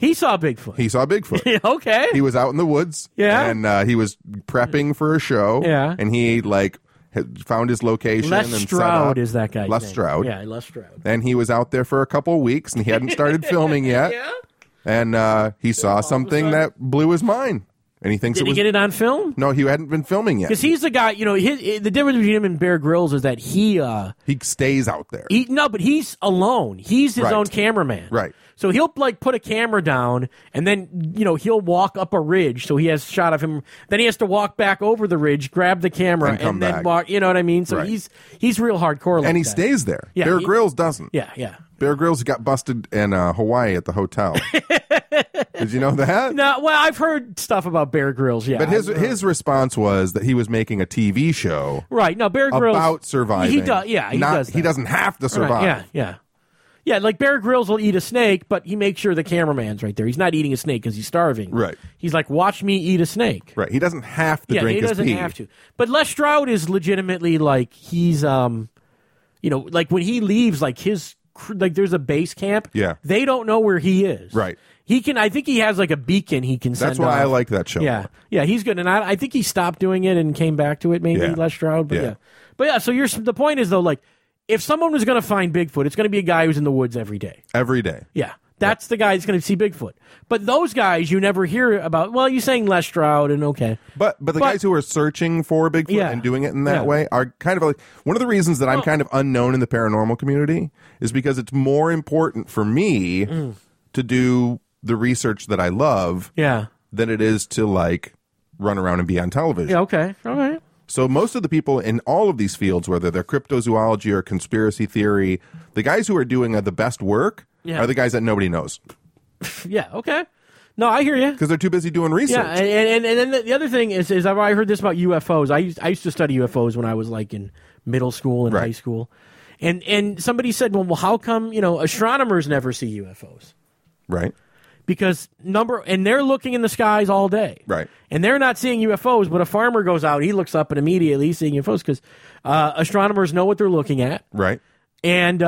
Okay. He was out in the woods. Yeah. And he was prepping for a show. Yeah. And he, had found his location. Les Stroud is that guy's name. Stroud. Yeah, Les Stroud. And he was out there for a couple of weeks, and he hadn't started filming yet. Yeah. And he saw something that blew his mind. And he thinks Did he get it on film? No, he hadn't been filming yet. Because he's the guy, the difference between him and Bear Grylls is that he stays out there. But he's alone. He's his own cameraman. Right. So he'll put a camera down and then, he'll walk up a ridge. So he has a shot of him. Then he has to walk back over the ridge, grab the camera and then walk, you know what I mean? So he's real hardcore like and he that. Stays there. Yeah, Bear Grylls doesn't. Yeah. Bear Grylls got busted in Hawaii at the hotel. Did you know that? No, well, I've heard stuff about Bear Grylls, yeah. But his response was that he was making a TV show. Right. No, Bear Grylls about surviving. He does. Yeah, he does. He doesn't have to survive. Right, yeah. Yeah, like Bear Grylls will eat a snake, but he makes sure the cameraman's right there. He's not eating a snake because he's starving. Right. He's like, watch me eat a snake. Right. He doesn't have to drink his pee. He doesn't have to. But Les Stroud is legitimately like, he's, like when he leaves, like there's a base camp. Yeah. They don't know where he is. Right. I think he has like a beacon he can send. That's why off. I like that show. Yeah. Yeah, he's good. And I think he stopped doing it and came back to it, maybe, Les Stroud. But yeah. So the point is, though, like, if someone was going to find Bigfoot, it's going to be a guy who's in the woods every day. Every day. Yeah. That's the guy that's going to see Bigfoot. But those guys you never hear about. Well, you're saying Les Stroud, and okay. But the guys who are searching for Bigfoot and doing it in that way are kind of like, one of the reasons that I'm kind of unknown in the paranormal community is because it's more important for me to do the research that I love than it is to like run around and be on television. Yeah, okay. All right. So most of the people in all of these fields, whether they're cryptozoology or conspiracy theory, the guys who are doing the best work are the guys that nobody knows. Yeah, okay. No, I hear you. Because they're too busy doing research. Yeah, and then the other thing is I heard this about UFOs. I used to study UFOs when I was like in middle school and high school. And somebody said, well, how come, astronomers never see UFOs? Right. Because and they're looking in the skies all day. Right. And they're not seeing UFOs, but a farmer goes out, he looks up and immediately he's seeing UFOs because astronomers know what they're looking at. Right. And,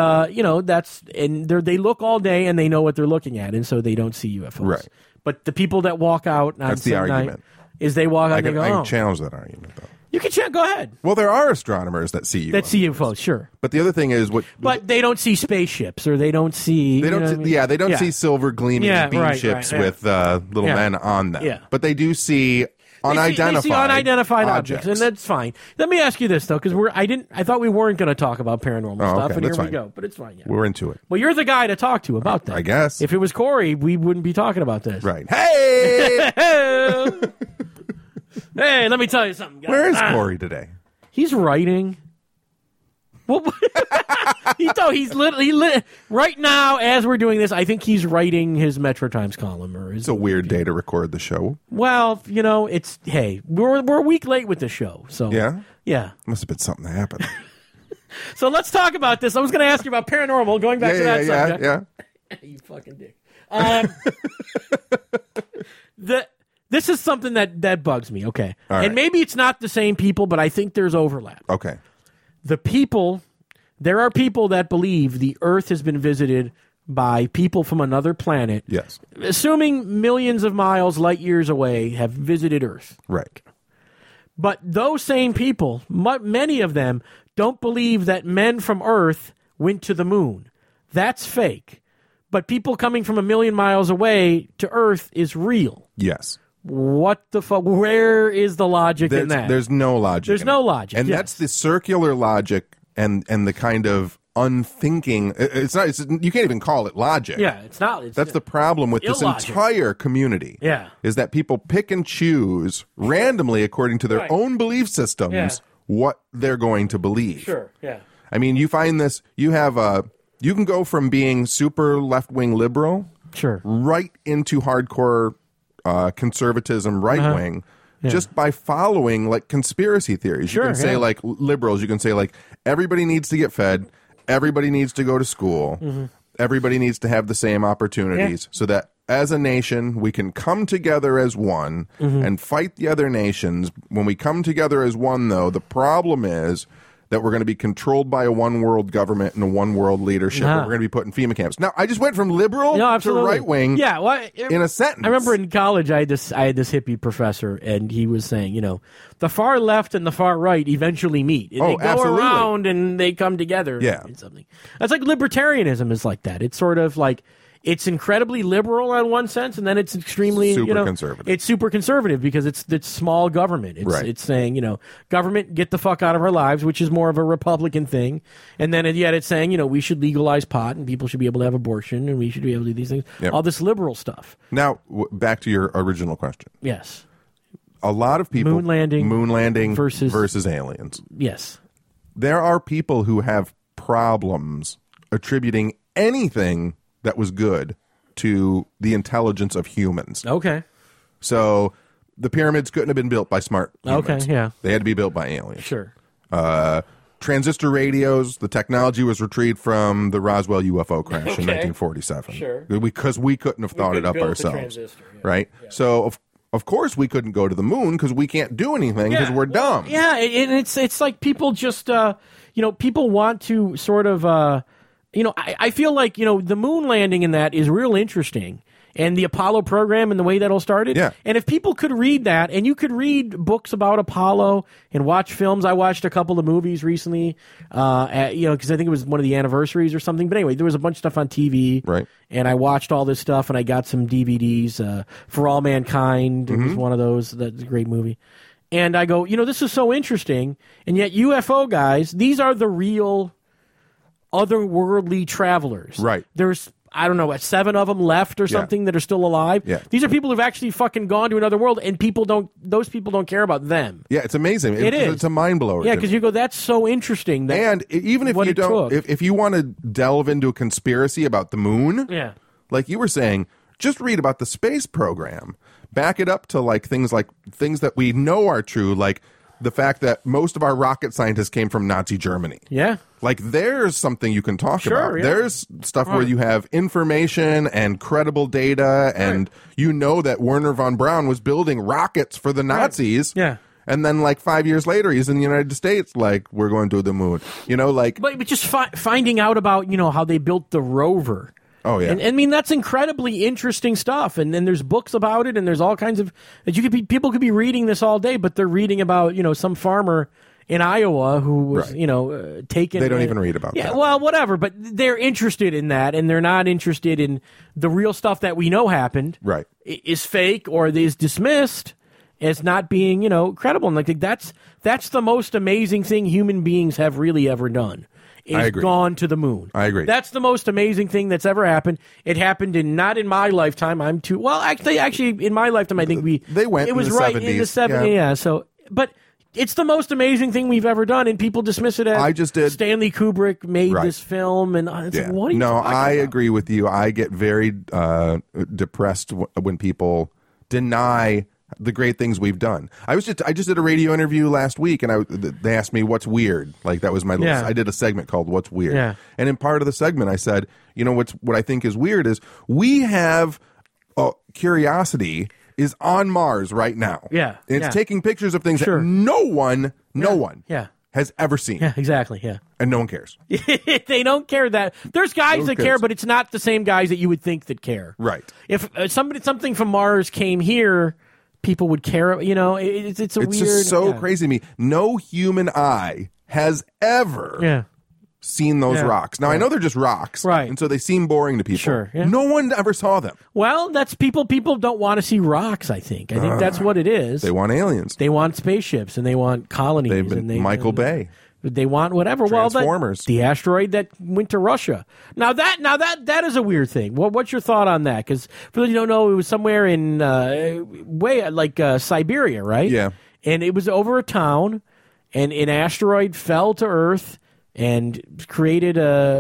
they look all day and they know what they're looking at, and so they don't see UFOs. Right. But the people that walk out on That's the argument. Is they walk out and they go, I can challenge that argument, though. You can go ahead. Well, there are astronomers that see UFOs. That see UFOs, sure. But the other thing is But they don't see spaceships, or they don't see. They don't see silver gleaming beam ships with little men on them. Yeah. But they do see unidentified. They see unidentified objects, and that's fine. Let me ask you this though, because I thought we weren't going to talk about paranormal stuff, and that's here fine. we go. But it's fine. Yeah. We're into it. Well, you're the guy to talk to about that. I guess. If it was Corey, we wouldn't be talking about this. Right. Hey. Hey, let me tell you something, guys. Where is Corey today? He's writing. Well, he's right now as we're doing this. I think he's writing his Metro Times column. It's a weird day to record the show. Well, we're a week late with the show. So yeah, must have been something that happened. So let's talk about this. I was going to ask you about paranormal. Going back to that subject. Yeah. You fucking dick. This is something that bugs me. Okay, and maybe it's not the same people, but I think there's overlap. Okay. There are people that believe the Earth has been visited by people from another planet. Yes. Assuming millions of miles, light years away, have visited Earth. Right. But those same people, many of them, don't believe that men from Earth went to the moon. That's fake. But people coming from a million miles away to Earth is real. Yes. What the fuck? Where is the logic in that? There's no logic. There's no logic. And that's the circular logic and the kind of unthinking. It's not. You can't even call it logic. Yeah, it's not. That's the problem with illogic. This entire community. Yeah. Is that people pick and choose randomly according to their own belief systems what they're going to believe. Sure. Yeah. I mean, you find this. You can go from being super left-wing liberal, right into hardcore conservatism, right-wing, just by following like conspiracy theories. You can say like liberals, you can say like everybody needs to get fed, everybody needs to go to school, everybody needs to have the same opportunities so that as a nation we can come together as one and fight the other nations. When we come together as one, though, the problem is that we're going to be controlled by a one world government and a one world leadership. We're going to be put in FEMA camps. Now, I just went from liberal to right wing in a sentence. I remember in college I had this hippie professor, and he was saying, the far left and the far right eventually meet. They go around and they come together. In something. That's like libertarianism is like that. It's sort of like it's incredibly liberal in one sense, and then it's extremely conservative. It's super conservative because it's small government. It's saying government, get the fuck out of our lives, which is more of a Republican thing, and then yet it's saying we should legalize pot and people should be able to have abortion and we should be able to do these things. All this liberal stuff. Now back to your original question. Yes. A lot of people moon landing versus aliens. Yes. There are people who have problems attributing anything that was good to the intelligence of humans. Okay. So the pyramids couldn't have been built by smart humans. Okay, yeah. They had to be built by aliens. Sure. Transistor radios, the technology was retrieved from the Roswell UFO crash in 1947. Sure. Because we couldn't have thought it up ourselves. Right? Yeah. So, of course we couldn't go to the moon because we can't do anything because we're dumb. Yeah, and it's like people just, people want to sort of... I feel like, the moon landing in that is real interesting. And the Apollo program and the way that all started. Yeah. And if people could read that, and you could read books about Apollo and watch films. I watched a couple of movies recently, because I think it was one of the anniversaries or something. But anyway, there was a bunch of stuff on TV. Right. And I watched all this stuff, and I got some DVDs. For All Mankind, it was one of those. That's a great movie. And I go, this is so interesting. And yet UFO guys, these are the real otherworldly travelers. Right. There's, I don't know, 7 of them left or something that are still alive. Yeah. These are people who've actually fucking gone to another world, and those people don't care about them. Yeah, it's amazing. It's a mind blower. Yeah, because you go, that's so interesting. And even if you don't, if you want to delve into a conspiracy about the moon, like you were saying, just read about the space program. Back it up to things that we know are true, like the fact that most of our rocket scientists came from Nazi Germany. Yeah. There's something you can talk about. Yeah. There's stuff where you have information and credible data, and you know that Werner von Braun was building rockets for the Nazis. Yeah. And then 5 years later, he's in the United States, we're going to the moon. But just finding out about, how they built the rover. Oh, yeah. And I mean, that's incredibly interesting stuff. And then there's books about it, and there's all kinds of people could be reading this all day, but they're reading about, some farmer in Iowa who was, taken. They don't even read about that. Yeah, well, whatever, but they're interested in that, and they're not interested in the real stuff that we know happened. Right. Is fake or is dismissed as not being, credible. And that's the most amazing thing human beings have really ever done. Is gone to the moon. I agree. That's the most amazing thing that's ever happened. It happened not in my lifetime. I'm too well. Actually, in my lifetime, I think they went. It was in the right 70s. in the 70s. Yeah. So, but it's the most amazing thing we've ever done, and people dismiss it as I just did. Stanley Kubrick made this film, and it's like, what are you talking I about? agree with you. I get very depressed when people deny the great things we've done. I just did a radio interview last week, and they asked me what's weird. Like that was my list. I did a segment called "What's Weird," and in part of the segment, I said, what I think is weird is we have Curiosity is on Mars right now. Yeah. And it's taking pictures of things that no one has ever seen. Yeah, exactly. Yeah. And no one cares. They don't care that. There's guys that care, but it's not the same guys that you would think that care. Right. If something from Mars came here, people would care. It's weird. Just so crazy to me. No human eye has ever seen those rocks. Now, I know they're just rocks. Right. And so they seem boring to people. Sure. Yeah. No one ever saw them. Well, that's people. People don't want to see rocks, I think. I think that's what it is. They want aliens. They want spaceships, and they want colonies. They've been Michael Bay. They want whatever. Transformers. Well, the asteroid that went to Russia. Now that is a weird thing. What's your thought on that? Because for those who don't know, it was somewhere in Siberia, right? Yeah. And it was over a town, and an asteroid fell to Earth and created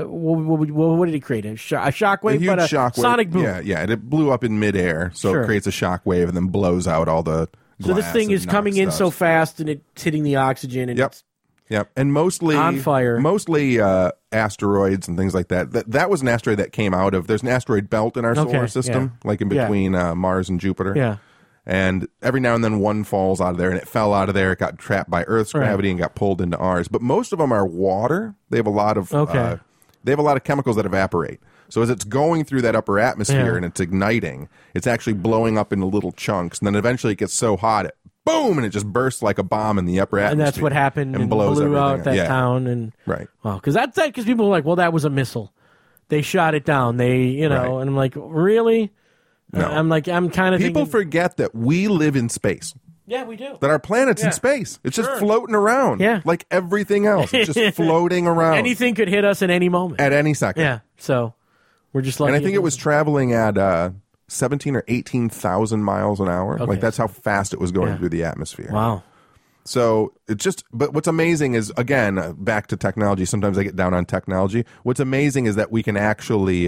what did it create? A shockwave, a huge shockwave. Sonic boom. Yeah, and it blew up in midair, so it creates a shockwave and then blows out all the glass. So this thing is coming in so fast, and it's hitting the oxygen, and it's and mostly on fire. Mostly asteroids and things like that. That was an asteroid that came out of. There's an asteroid belt in our solar system, like in between Mars and Jupiter. Yeah. And every now and then one falls out of there, and it fell out of there. It got trapped by Earth's gravity and got pulled into ours. But most of them are water. They have a lot of chemicals that evaporate. So as it's going through that upper atmosphere and it's igniting, it's actually blowing up into little chunks. And then eventually it gets so hot, it boom, and it just bursts like a bomb in the upper atmosphere. And that's what happened and blew out that town. And wow, because because people are like, well, that was a missile. They shot it down. And I'm like, really? No. I'm kind of people thinking, forget that we live in space. Yeah, we do. That our planet's in space. It's just floating around. Yeah. Like everything else. It's just floating around. Anything could hit us at any moment. At any second. Yeah. So we're just lucky. And I think it was traveling at 17 or 18,000 miles an hour. Okay. Like that's how fast it was going through the atmosphere. Wow. So it's just, but what's amazing is, again, back to technology. Sometimes I get down on technology. What's amazing is that we can actually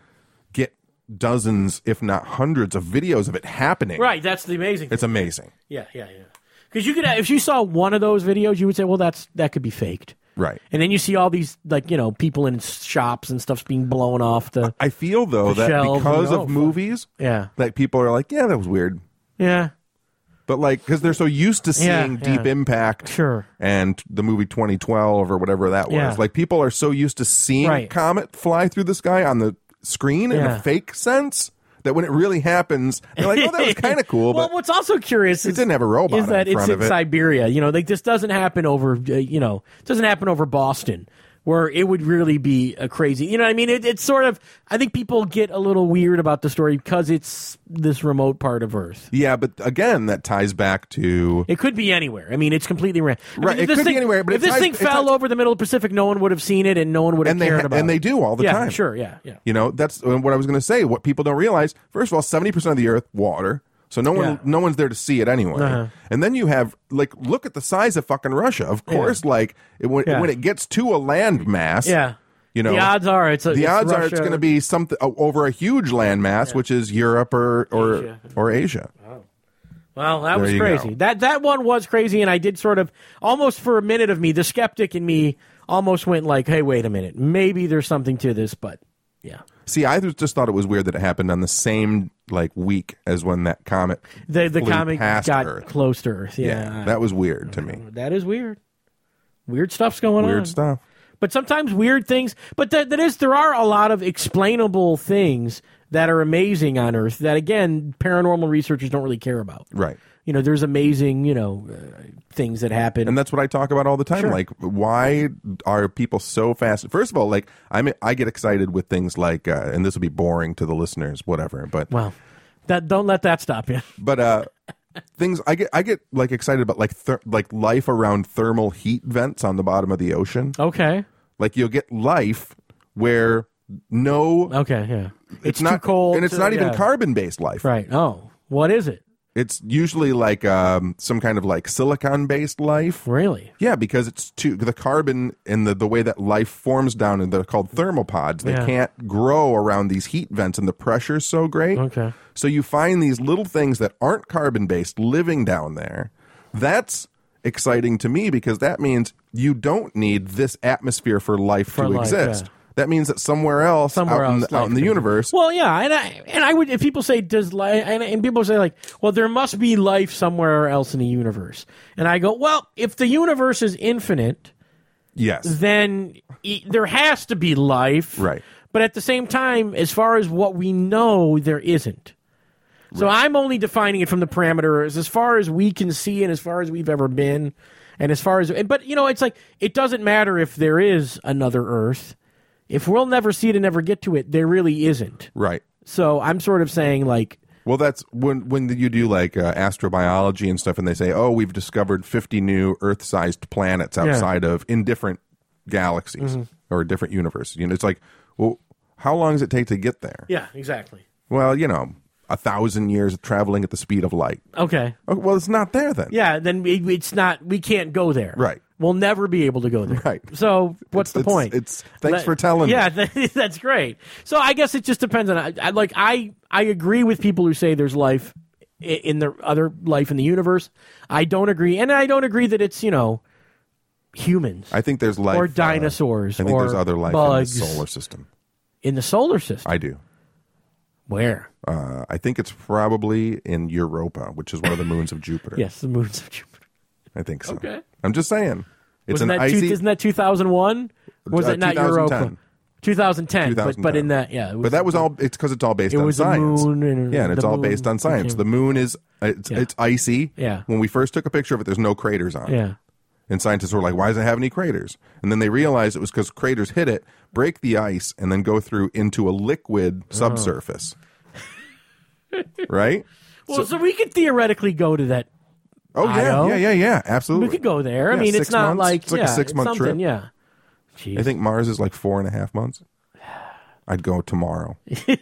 get dozens, if not hundreds, of videos of it happening. Right, that's the amazing thing. It's amazing. Yeah. Because you could, if you saw one of those videos, you would say, well, that could be faked. Right. And then you see all these, people in shops and stuff's being blown off the I feel, though, that because of movies, that people are like, yeah, that was weird. Yeah. But, because they're so used to seeing Deep Impact and the movie 2012 or whatever that was. Yeah. People are so used to seeing a comet fly through the sky on the screen in a fake sense that when it really happens, they're like, oh, that was kind of cool. Well, but what's also curious it didn't have a robot is that in front it's in Siberia. This doesn't happen over, it doesn't happen over Boston, where it would really be a crazy, you know what I mean? It's sort of, I think people get a little weird about the story because it's this remote part of Earth. Yeah, but again, that ties back to... It could be anywhere. I mean, it's completely random. Right, it could be anywhere, but if this thing fell over the middle of the Pacific, no one would have seen it and no one would have cared about it. And they do all the time. Sure, yeah. That's what I was going to say. What people don't realize, first of all, 70% of the Earth, water. So no one's there to see it anyway. Uh-huh. And then you have, look at the size of fucking Russia. Of course, when it gets to a land mass, the odds are it's going to be something over a huge land mass, which is Europe or Asia. Wow. Well, that was crazy. That one was crazy, and I did sort of almost for a minute of me, the skeptic in me almost went like, "Hey, wait a minute, maybe there's something to this," but yeah. See, I just thought it was weird that it happened on the same week as when that comet the comet got Earth. Close to Earth. Yeah, that was weird to me. That is weird. Weird stuff's going on. Weird stuff. But sometimes weird things. But there are a lot of explainable things that are amazing on Earth that, again, paranormal researchers don't really care about. Right. There's amazing, things that happen. And that's what I talk about all the time. Sure. Why are people so fast? First of all, I get excited with things like, and this will be boring to the listeners, whatever. But don't let that stop you. But things I get excited about life around thermal heat vents on the bottom of the ocean. Okay. You'll get life where it's not too cold, and it's not even carbon based life. Right. Oh, what is it? It's usually like some kind of like silicon-based life. Really? Yeah, because it's the carbon and the way that life forms down, and they're called thermopods. They can't grow around these heat vents, and the pressure's so great. Okay. So you find these little things that aren't carbon-based living down there. That's exciting to me because that means you don't need this atmosphere for life to exist. Yeah. That means that somewhere else out in the universe. Well, yeah, and I would, if people say does life, and people say like, well, there must be life somewhere else in the universe, and I go, well, if the universe is infinite, yes, then there has to be life, right? But at the same time, as far as what we know, there isn't. So I'm only defining it from the parameters as far as we can see and as far as we've ever been, and as far as, but it's like it doesn't matter if there is another Earth. If we'll never see it and never get to it, there really isn't. Right. So I'm sort of saying like... Well, that's when you do like astrobiology and stuff, and they say, oh, we've discovered 50 new Earth-sized planets outside of, in different galaxies or different universes. It's like, well, how long does it take to get there? Yeah, exactly. Well, 1,000 years of traveling at the speed of light. Okay. Well, it's not there then. Yeah, then it's not, we can't go there. Right. We'll never be able to go there. Right. So what's the point? Thanks for telling me. Yeah, that's great. So I guess it just depends on, I agree with people who say there's life in the other life in the universe. I don't agree. And I don't agree that it's, humans. I think there's life. Or dinosaurs. I think or there's other life bugs. in the solar system. In the solar system? I do. Where? I think it's probably in Europa, which is one of the moons of Jupiter. Yes, the moons of Jupiter. I think so. Okay. I'm just saying. It's Isn't that 2001? Or was it not 2010. Europa? 2010. But in that, yeah. But that was all, it's because it's all based on science. Moon and it's all based on science. The moon is, it's icy. Yeah. When we first took a picture of it, there's no craters on it. Yeah. And scientists were like, why does it have any craters? And then they realized it was because craters hit it, break the ice, and then go through into a liquid subsurface. Right? Well, so we could theoretically go to that. Oh, yeah, absolutely. We could go there. I mean, it's not like... It's like a 6-month trip. Yeah. Jeez. I think Mars is like 4.5 months. I'd go tomorrow.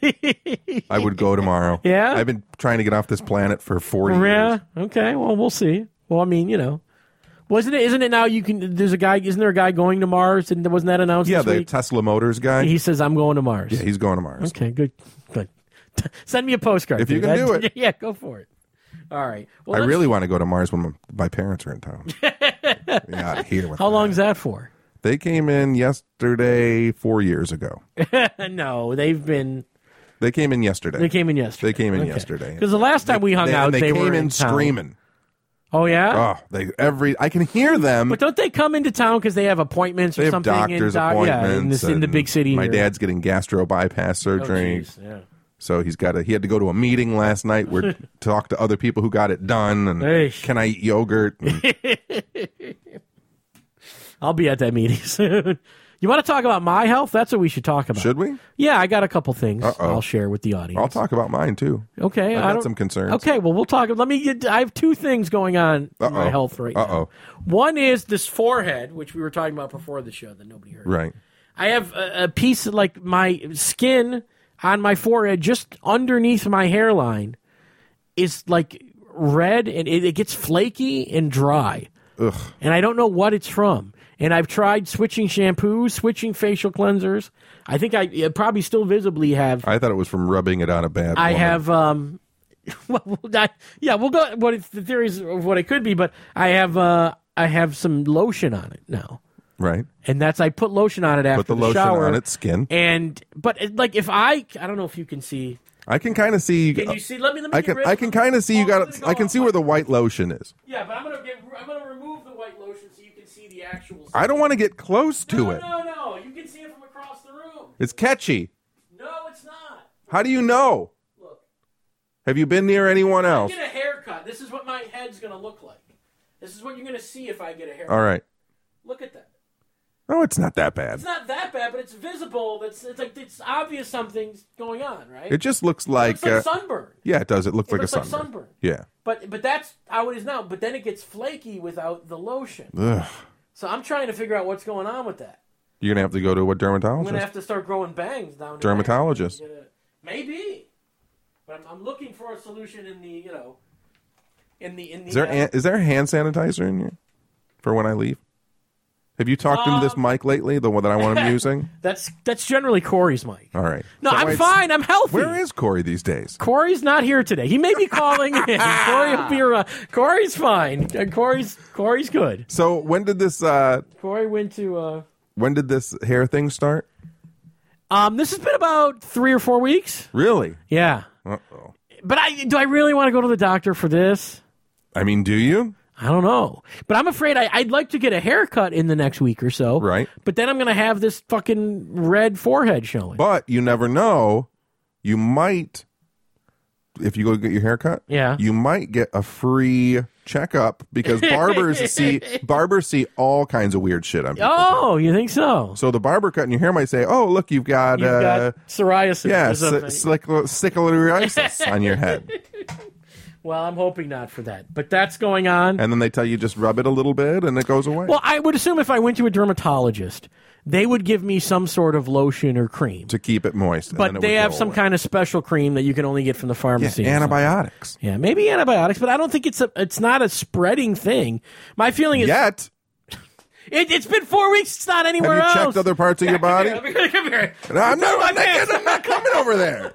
I would go tomorrow. Yeah? I've been trying to get off this planet for 40 years. Yeah, okay. Well, we'll see. Well, I mean, isn't it now isn't there a guy going to Mars? And wasn't that announced this week? The Tesla Motors guy. He says, I'm going to Mars. Yeah, he's going to Mars. Okay, good. Send me a postcard. If you can do it. Yeah, go for it. All right. Well, I really want to go to Mars when my parents are in town. Out of here with How long is that for? They came in yesterday 4 years ago. No, They came in yesterday. They came in yesterday. Because the last time we hung out, they were came in town. Screaming. Oh yeah. Oh, I can hear them. But don't they come into town because they have appointments or something? They have doctor's appointments. In the big city. My dad's getting gastro bypass surgery. Oh, yeah. So he had to go to a meeting last night where talk to other people who got it done and can I eat yogurt? I'll be at that meeting soon. You want to talk about my health? That's what we should talk about. Should we? Yeah, I got a couple things I'll share with the audience. I'll talk about mine too. Okay, I got some concerns. Okay, well we'll talk. I have two things going on in my health right now. One is this forehead, which we were talking about before the show that nobody heard. Right. I have a piece of like my skin on my forehead, just underneath my hairline, is like red and it gets flaky and dry. Ugh. And I don't know what it's from. And I've tried switching shampoos, switching facial cleansers. I think I probably still visibly have. I thought it was from rubbing it on a bad woman. I have, we'll go. The theories of what it could be, but I have some lotion on it now. Right. And I put lotion on it after the shower. Put the lotion on its skin. But if I don't know if you can see. I can kind of see. Can you see? Let me. I can kind of see you got. I can see where the white lotion is. Yeah, but I'm gonna remove the white lotion so you can see the actual skin. I don't want to get close to it. No. You can see it from across the room. It's catchy. No, it's not. How do you know? Look. Have you been near anyone else? I get a haircut. This is what my head's gonna look like. This is what you're gonna see if I get a haircut. All right. Look at that. No, it's not that bad. It's not that bad, but it's visible. It's obvious something's going on, right? It just looks like, sunburn. Yeah, it does. It looks like a sunburn. Like sunburn. Yeah. But that's how it is now. But then it gets flaky without the lotion. Ugh. So I'm trying to figure out what's going on with that. You're gonna have to go to a dermatologist. I'm gonna have to start growing bangs down. Dermatologist. Maybe. But I'm looking for a solution in the Is there hand sanitizer in here for when I leave? Have you talked into this mic lately, the one that I want him using? That's generally Corey's mic. All right. No, so I'm fine. I'm healthy. Where is Corey these days? Corey's not here today. He may be calling in. Corey will be around. Corey's fine. Corey's good. So when did this... Corey went to... When did this hair thing start? This has been about 3 or 4 weeks. Really? Yeah. Uh-oh. But do I really want to go to the doctor for this? I mean, do you? I don't know. But I'm afraid I'd like to get a haircut in the next week or so. Right. But then I'm going to have this fucking red forehead showing. But you never know. You might, if you go get your haircut, you might get a free checkup because barbers see all kinds of weird shit on people. Oh, you think so? So the barber cutting your hair might say, "Oh, look, you've got psoriasis." Yeah, sickleriasis on your head. Well, I'm hoping not for that, but that's going on. And then they tell you just rub it a little bit and it goes away. Well, I would assume if I went to a dermatologist, they would give me some sort of lotion or cream to keep it moist. But they have some kind of special cream that you can only get from the pharmacy. Yeah, antibiotics. Yeah, maybe antibiotics, but I don't think it's not a spreading thing. My feeling is yet. It's been 4 weeks. It's not anywhere else. Have you checked other parts of your body? Come here. No, I'm not coming over there.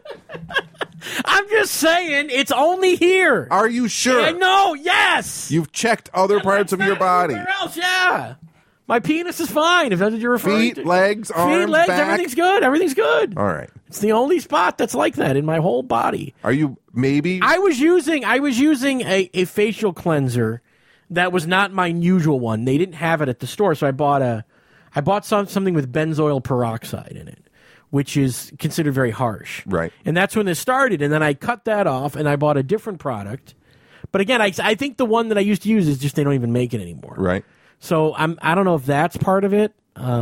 I'm just saying, it's only here. Are you sure? I know, yes. You've checked other parts of your body. Everywhere else, yeah. My penis is fine, if that's what you're referring to. Feet, legs, arms, legs, back. Everything's good. Everything's good. All right. It's the only spot that's like that in my whole body. Are you maybe? I was using a facial cleanser that was not my usual one. They didn't have it at the store, so I bought something with benzoyl peroxide in it, which is considered very harsh. Right. And that's when this started, and then I cut that off, and I bought a different product. But again, I think the one that I used to use is just they don't even make it anymore. Right. So I don't know if that's part of it.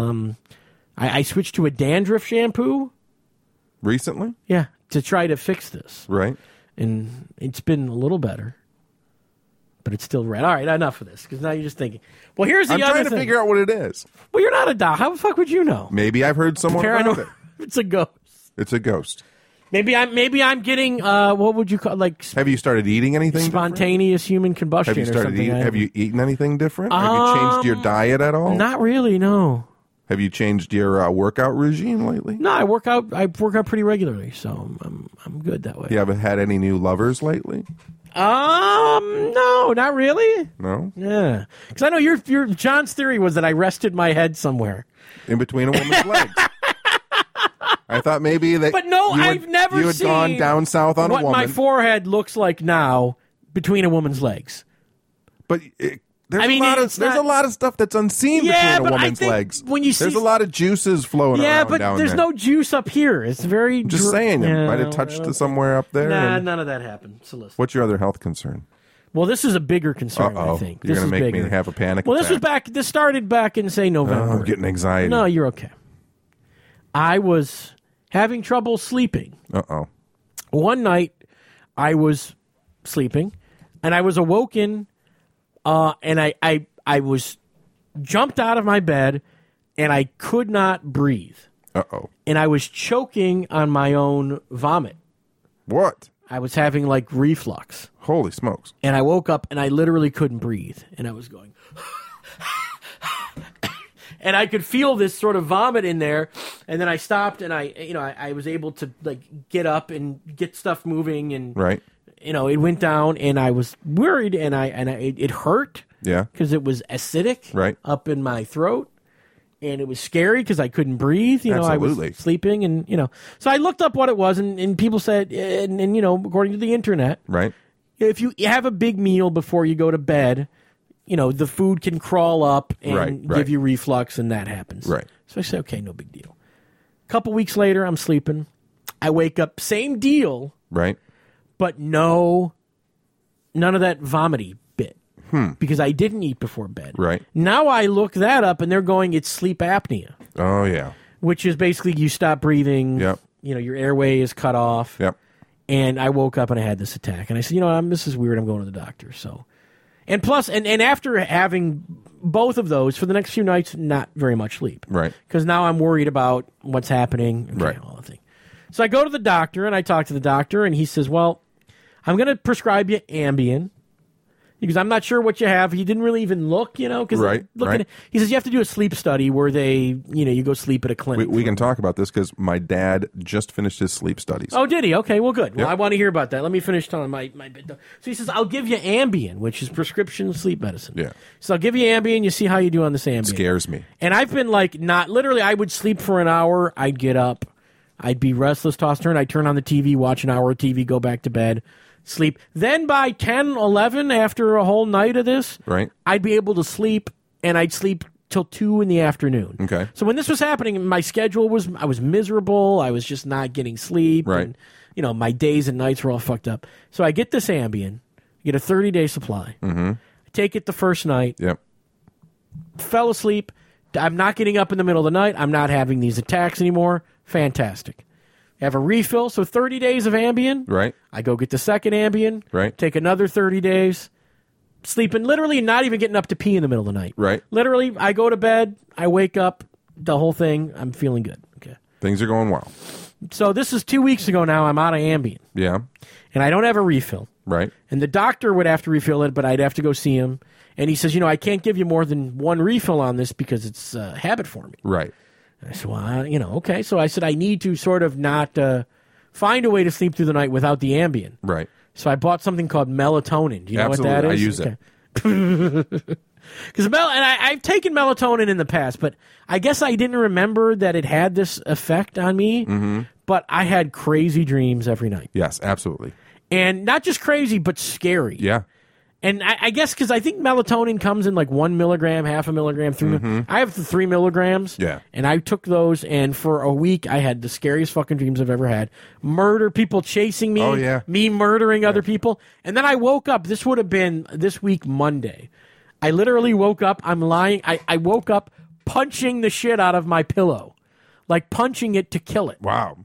I switched to a dandruff shampoo. Recently? Yeah, to try to fix this. Right. And it's been a little better. But it's still red. All right, enough of this, because now you're just thinking, well, here's the other thing. I'm trying to figure out what it is. Well, you're not a doc. How the fuck would you know? Maybe I've heard someone about it. It's a ghost. It's a ghost. Maybe I'm getting, what would you call, like... Have you started eating anything spontaneous different? Human combustion or something? Have you eaten anything different? Have you changed your diet at all? Not really, no. Have you changed your workout regime lately? No, I work out pretty regularly, so I'm good that way. You haven't had any new lovers lately? No, not really. No? Yeah. Because I know your John's theory was that I rested my head somewhere. In between a woman's legs. I thought maybe that. But no, I've never you had seen gone down south on a woman. What my forehead looks like now between a woman's legs. But there's a lot of stuff that's unseen between a woman's legs. When you see, there's a lot of juices flowing around down there. Yeah, but there's no juice up here. It's very... Just saying, you might have touched somewhere up there. Nah, none of that happened. So listen. What's your other health concern? Well, this is a bigger concern, I think. You're going to make me have a panic attack. This started back in, say, November. I'm getting anxiety. No, you're okay. I was having trouble sleeping. Uh-oh. One night, I was sleeping, and I was awoken, and I was jumped out of my bed, and I could not breathe. Uh-oh. And I was choking on my own vomit. What? I was having, like, reflux. Holy smokes. And I woke up, and I literally couldn't breathe. And I was going... And I could feel this sort of vomit in there, and then I stopped, and I was able to like get up and get stuff moving, and right, it went down, and I was worried, and it hurt, because it was acidic, up in my throat, and it was scary because I couldn't breathe, I was sleeping, and so I looked up what it was, and people said, and according to the internet, right, if you have a big meal before you go to bed, the food can crawl up and give you reflux, and that happens. Right. So I said, okay, no big deal. A couple weeks later, I'm sleeping. I wake up, same deal. Right. But none of that vomity bit. Because I didn't eat before bed. Right. Now I look that up, and they're going, it's sleep apnea. Oh, yeah. Which is basically you stop breathing. Yep. Your airway is cut off. Yep. And I woke up, and I had this attack. And I said, this is weird. I'm going to the doctor. So... And plus, and after having both of those, for the next few nights, not very much sleep. Right. Because now I'm worried about what's happening. Right. All the thing. So I go to the doctor, and I talk to the doctor, and he says, well, I'm going to prescribe you Ambien, Because I'm not sure what you have. He didn't really even look, because he says you have to do a sleep study where they, you go sleep at a clinic. We can talk about this because my dad just finished his sleep studies. Oh, did he? Okay, well, good. Well, I want to hear about that. Let me finish telling my bit. So he says, I'll give you Ambien, which is prescription sleep medicine. Yeah. So I'll give you Ambien. You see how you do on this Ambien. Scares me. And I've been literally, I would sleep for an hour. I'd get up. I'd be restless, toss, turn. I'd turn on the TV, watch an hour of TV, go back to bed. Sleep. Then by 10, 11, after a whole night of this, right, I'd be able to sleep, and I'd sleep till 2 in the afternoon. Okay. So when this was happening, my schedule I was miserable. I was just not getting sleep. Right. And, my days and nights were all fucked up. So I get this Ambien, get a 30-day supply. Mm-hmm. I take it the first night. Yep. Fell asleep. I'm not getting up in the middle of the night. I'm not having these attacks anymore. Fantastic. Have a refill, so 30 days of Ambien. Right. I go get the second Ambien. Right. Take another 30 days. Sleeping, literally not even getting up to pee in the middle of the night. Right. Literally, I go to bed, I wake up, the whole thing, I'm feeling good. Okay. Things are going well. So this is 2 weeks ago now, I'm out of Ambien. Yeah. And I don't have a refill. Right. And the doctor would have to refill it, but I'd have to go see him. And he says, I can't give you more than one refill on this because it's a habit forming. Right. I said, well, okay. So I said, I need to sort of not find a way to sleep through the night without the Ambien. Right. So I bought something called melatonin. Do you know what that is? I use it. Because I've taken melatonin in the past, but I guess I didn't remember that it had this effect on me. Mm-hmm. But I had crazy dreams every night. Yes, absolutely. And not just crazy, but scary. Yeah. And I guess because I think melatonin comes in 1 milligram, half a milligram, 3 I have the 3 milligrams. Yeah. And I took those, and for a week, I had the scariest fucking dreams I've ever had. Murder, people chasing me. Oh, yeah. Me murdering other people. And then I woke up. This would have been this week, Monday. I literally woke up. I'm lying. I woke up punching the shit out of my pillow. Punching it to kill it. Wow.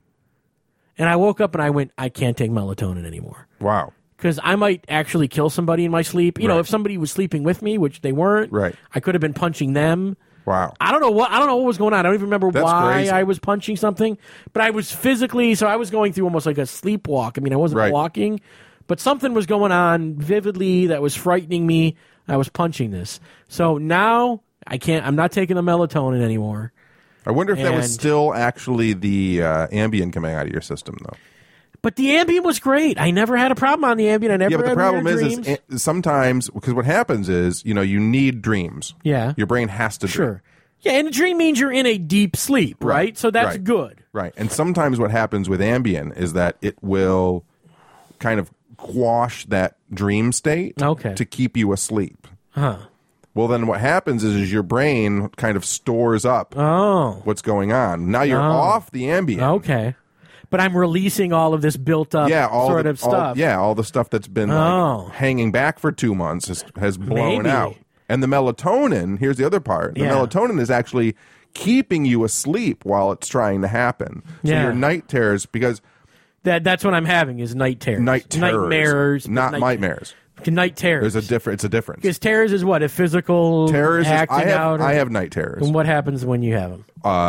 And I woke up and I went, I can't take melatonin anymore. Wow. Because I might actually kill somebody in my sleep. You know, if somebody was sleeping with me, which they weren't, right, I could have been punching them. Wow. I don't know what was going on. I don't even remember why crazy. I was punching something. But I was physically, so I was going through almost like a sleepwalk. I mean, I wasn't walking, but something was going on vividly that was frightening me. I was punching this. So now I'm not taking the melatonin anymore. I wonder if that was still actually the Ambien coming out of your system, though. But the Ambien was great. I never had a problem on the Ambien. I never but had the problem dreams. is sometimes, because what happens is, you need dreams. Yeah. Your brain has to dream. Sure. Yeah, and a dream means you're in a deep sleep, right? So that's good. Right. And sometimes what happens with Ambien is that it will kind of quash that dream state to keep you asleep. Huh. Well, then what happens is your brain kind of stores up what's going on. Now you're off the Ambien. Okay. But I'm releasing all of this built up sort of stuff. All the stuff that's been hanging back for 2 months has blown out. And the melatonin, here's the other part. The melatonin is actually keeping you asleep while it's trying to happen. So your night terrors, because... That's what I'm having is night terrors. Night terrors. Nightmares. Not nightmares. Night terrors. It's a difference. Because terrors is what? A physical terrors acting out? I have night terrors. And what happens when you have them?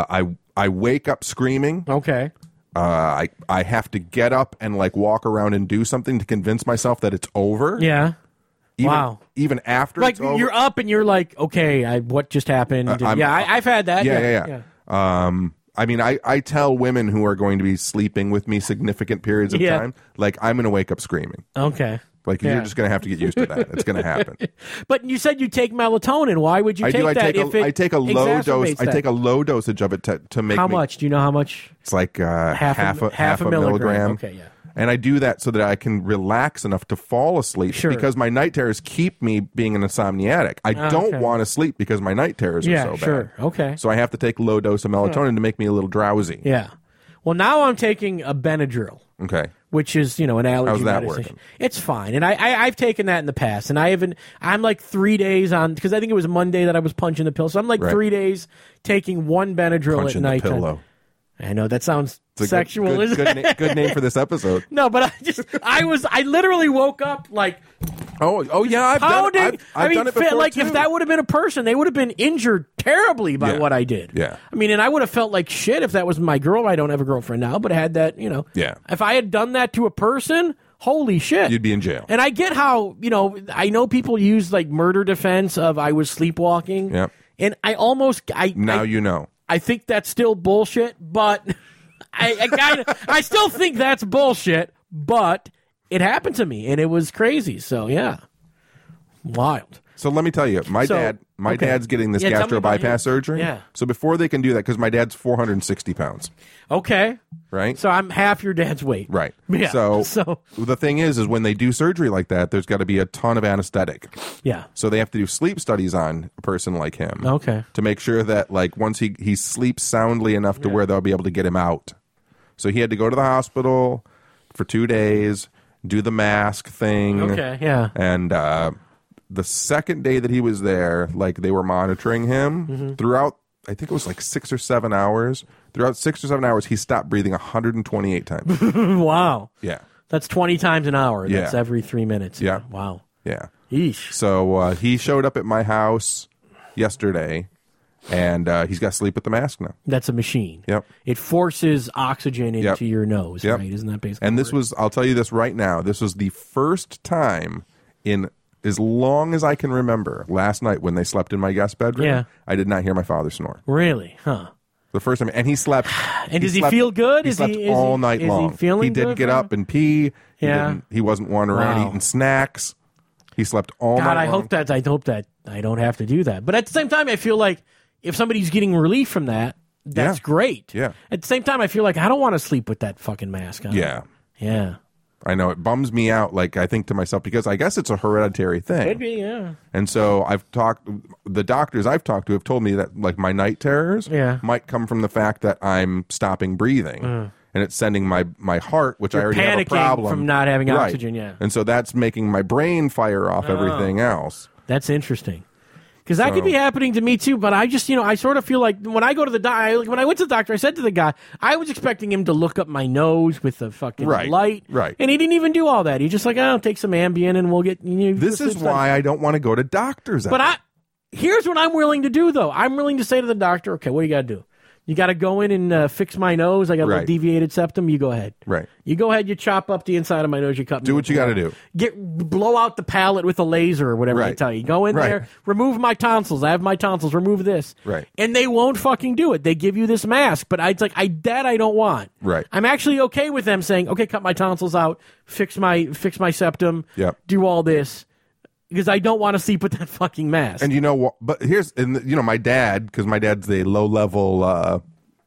I wake up screaming. Okay. I have to get up and walk around and do something to convince myself that it's over. Yeah. Even after it's over. You're up and you're like, okay, what just happened? I've had that. Yeah. I mean, I tell women who are going to be sleeping with me significant periods of time, I'm going to wake up screaming. Okay. You're just going to have to get used to that. It's going to happen. But you said you take melatonin. Why would you take that if it I take a low dose. That? I take a low dosage of it to make. How much? Do you know how much? It's like half a milligram. Okay, yeah. And I do that so that I can relax enough to fall asleep because my night terrors keep me being an insomniatic. I don't want to sleep because my night terrors are so bad. Sure. Okay. So I have to take low dose of melatonin to make me a little drowsy. Yeah. Well, now I'm taking a Benadryl. Okay. Which is, an allergy How's that medicine. working? It's fine. And I've taken that in the past. And I'm 3 days on, because I think it was Monday that I was punching the pill. So I'm 3 days taking one Benadryl punching at night. The pillow. I know that sounds sexual, isn't it? Good name for this episode. No, but I literally woke up Oh yeah, I've done it before too. If that would have been a person, they would have been injured terribly by what I did. Yeah. I mean, and I would have felt like shit if that was my girl. I don't have a girlfriend now, but I had that, Yeah. If I had done that to a person, holy shit. You'd be in jail. And I get how, I know people use like murder defense of I was sleepwalking. Yep. And I almost, you know. I think that's still bullshit, but I still think that's bullshit, but it happened to me and it was crazy. So yeah, wild. So let me tell you, my dad's getting this gastro bypass surgery. Yeah. So before they can do that, because my dad's 460 pounds. Okay. Right. So I'm half your dad's weight. Right. Yeah. So the thing is when they do surgery like that, there's got to be a ton of anesthetic. Yeah. So they have to do sleep studies on a person like him. Okay. To make sure that like once he sleeps soundly enough to where they'll be able to get him out. So he had to go to the hospital for 2 days, do the mask thing. Okay. Yeah. And the second day that he was there, like they were monitoring him throughout, I think it was like 6 or 7 hours. Throughout 6 or 7 hours, he stopped breathing 128 times. Wow. Yeah. That's 20 times an hour. Yeah. That's every 3 minutes. Yeah. Wow. Yeah. Yeesh. So he showed up at my house yesterday, and he's got to sleep with the mask now. That's a machine. Yep. It forces oxygen into your nose, right? Isn't that basically? And this was, I'll tell you this right now, this was the first time in as long as I can remember, last night when they slept in my guest bedroom, I did not hear my father snore. Really? Huh. The first time. And he slept. And does he feel good? He slept all night long. Is he feeling He didn't good get up and pee. Yeah. He wasn't wandering around eating snacks. He slept all night long. I hope that I don't have to do that. But at the same time, I feel like if somebody's getting relief from that, that's great. Yeah. At the same time, I feel like I don't want to sleep with that fucking mask on. Yeah. Yeah. I know it bums me out. Like I think to myself, because I guess it's a hereditary thing. Could be, yeah. And so the doctors I've talked to have told me that like my night terrors might come from the fact that I'm stopping breathing and it's sending my heart, which I already have a problem from not having oxygen. Yeah. And so that's making my brain fire off everything else. That's interesting. Because that could be happening to me too, but I just, I sort of feel like when I go to the doctor, when I went to the doctor, I said to the guy, I was expecting him to look up my nose with the fucking light. Right. And he didn't even do all that. He just like, take some Ambien and we'll get, this is why I don't want to go to doctors. But here's what I'm willing to do though. I'm willing to say to the doctor, okay, what do you got to do? You got to go in and fix my nose. I got a little deviated septum. You go ahead. Right. You go ahead. You chop up the inside of my nose. You cut. Do what you got to do. Blow out the palate with a laser or whatever they tell you. Go in there. Remove my tonsils. I have my tonsils. Remove this. Right. And they won't fucking do it. They give you this mask, but I don't want. Right. I'm actually okay with them saying, okay, cut my tonsils out, fix my septum. Yep. Do all this. Because I don't want to sleep with that fucking mask. And you know what? But my dad, because my dad's a low level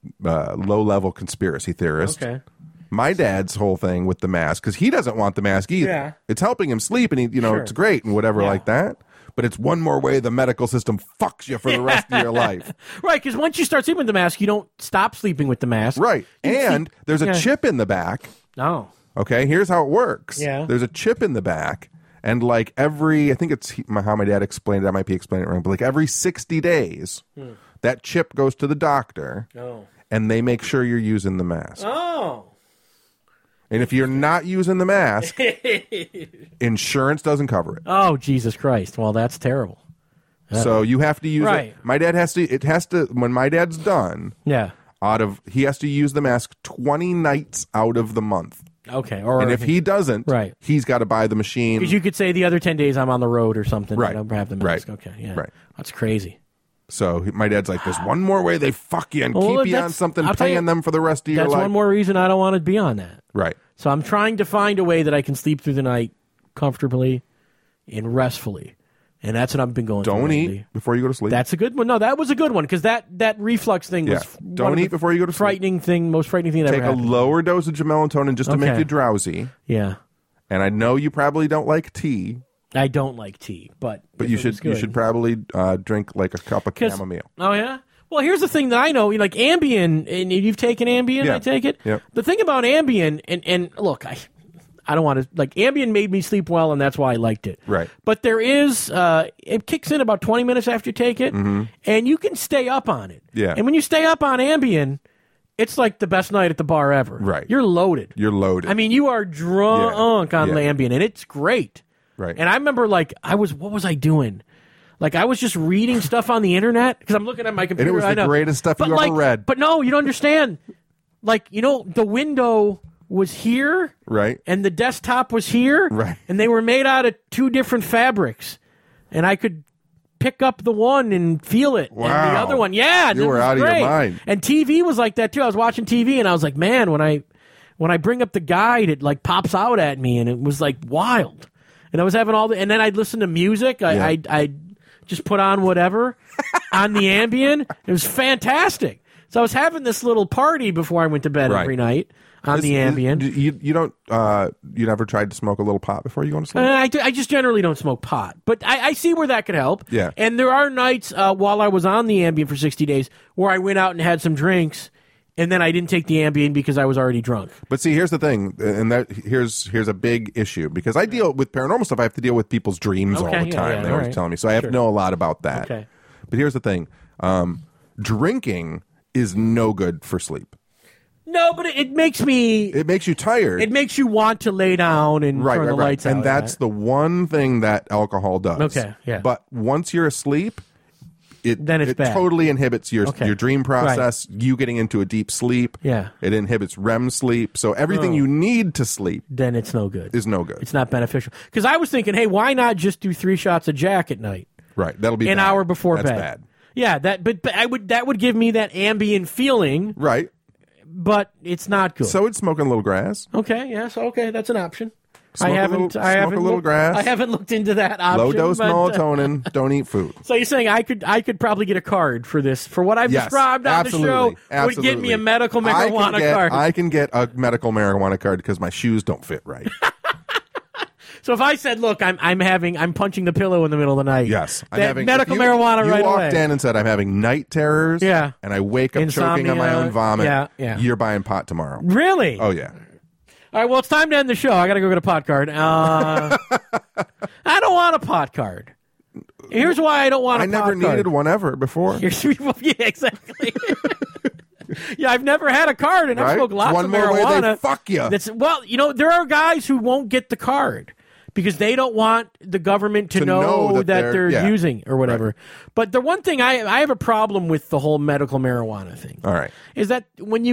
conspiracy theorist. Okay. My dad's whole thing with the mask, because he doesn't want the mask either. Yeah. It's helping him sleep, and it's great and whatever like that. But it's one more way the medical system fucks you for the rest of your life. Right, because once you start sleeping with the mask, you don't stop sleeping with the mask. Right. And there's a chip in the back. Oh. Okay, here's how it works. Yeah. There's a chip in the back. And like I think it's how my dad explained it. I might be explaining it wrong, but like every 60 days, that chip goes to the doctor, and they make sure you're using the mask. Oh. And if you're not using the mask, insurance doesn't cover it. Oh, Jesus Christ. Well, that's terrible. So you have to use it. My dad has to, when my dad's done, he has to use the mask 20 nights out of the month. Okay. And if he doesn't, he's got to buy the machine. Because you could say the other 10 days I'm on the road or something. Right. I don't have the mask. Right. Okay. Yeah. Right. That's crazy. So my dad's like, there's one more way they fuck you and keep you on something, paying them for the rest of your life. That's one more reason I don't want to be on that. Right. So I'm trying to find a way that I can sleep through the night comfortably and restfully. And that's what I've been going through. Don't eat before you go to sleep. That's a good one. No, that was a good one because that reflux thing was don't eat before you go to sleep. Most frightening thing that ever happened. Take a lower dosage of melatonin just to make you drowsy. Yeah. And I know you probably don't like tea. I don't like tea, but you should probably drink like a cup of chamomile. Oh yeah. Well, here's the thing that I know, like Ambien, and you've taken Ambien, I take it. Yeah. The thing about Ambien, and look, I don't want to, like, Ambien made me sleep well, and that's why I liked it. Right. But there is, it kicks in about 20 minutes after you take it, and you can stay up on it. Yeah. And when you stay up on Ambien, it's like the best night at the bar ever. Right. You're loaded. I mean, you are drunk on Ambien, and it's great. Right. And I remember, like, what was I doing? Like, I was just reading stuff on the internet, because I'm looking at my computer. And it was the greatest stuff you ever read. But no, you don't understand. Like, the window was here, right, and the desktop was here, right, and they were made out of 2 different fabrics, and I could pick up the one and feel it, wow. and the other one, you were out of your mind. And TV was like that too. I was watching TV, and I was like, man, when I bring up the guide, it like pops out at me, and it was like wild. And I was having and then I'd listen to music. I'd just put on whatever on the Ambien. It was fantastic. So I was having this little party before I went to bed every night on the Ambien. You don't, you never tried to smoke a little pot before you go to sleep? I just generally don't smoke pot, but I see where that could help. Yeah. And there are nights while I was on the Ambien for 60 days where I went out and had some drinks, and then I didn't take the Ambien because I was already drunk. But see, here's the thing, and here's a big issue, because I deal with paranormal stuff. I have to deal with people's dreams all the time. They always tell me, so I have to know a lot about that. Okay. But here's the thing, drinking is no good for sleep. No, but it makes me... It makes you tired. It makes you want to lay down and turn the lights out. And that's the one thing that alcohol does. Okay, yeah. But once you're asleep, it bad. totally inhibits your dream process, you getting into a deep sleep. Yeah. It inhibits REM sleep. So everything you need to sleep... Then it's no good. Is no good. It's not beneficial. Because I was thinking, hey, why not just do 3 shots of Jack at night? Right. That'll be an hour before bed. That's bad. Yeah, but that would give me that Ambien feeling. Right. But it's not good. So would smoking a little grass. Okay, yes, okay, that's an option. Smoke a little grass. I haven't looked into that option. Low dose melatonin. Don't eat food. So you're saying I could probably get a card for this, for what I've described on the show? Would give me a medical marijuana card. I can get a medical marijuana card because my shoes don't fit right. So if I said, "Look, I'm punching the pillow in the middle of the night," yes, I'm having medical marijuana right away. You walked in and said, "I'm having night terrors," yeah, and I wake up choking on my own vomit. Yeah. You're buying pot tomorrow. Really? Oh yeah. All right. Well, it's time to end the show. I got to go get a pot card. I don't want a pot card. Here's why I don't want a pot card. I never needed one ever before. Yeah, exactly. Yeah, I've never had a card, and I've smoked lots of marijuana. One more way they fuck you. Well, there are guys who won't get the card because they don't want the government to know that they're using or whatever. Right. But the one thing I have a problem with the whole medical marijuana thing. All right. Is that when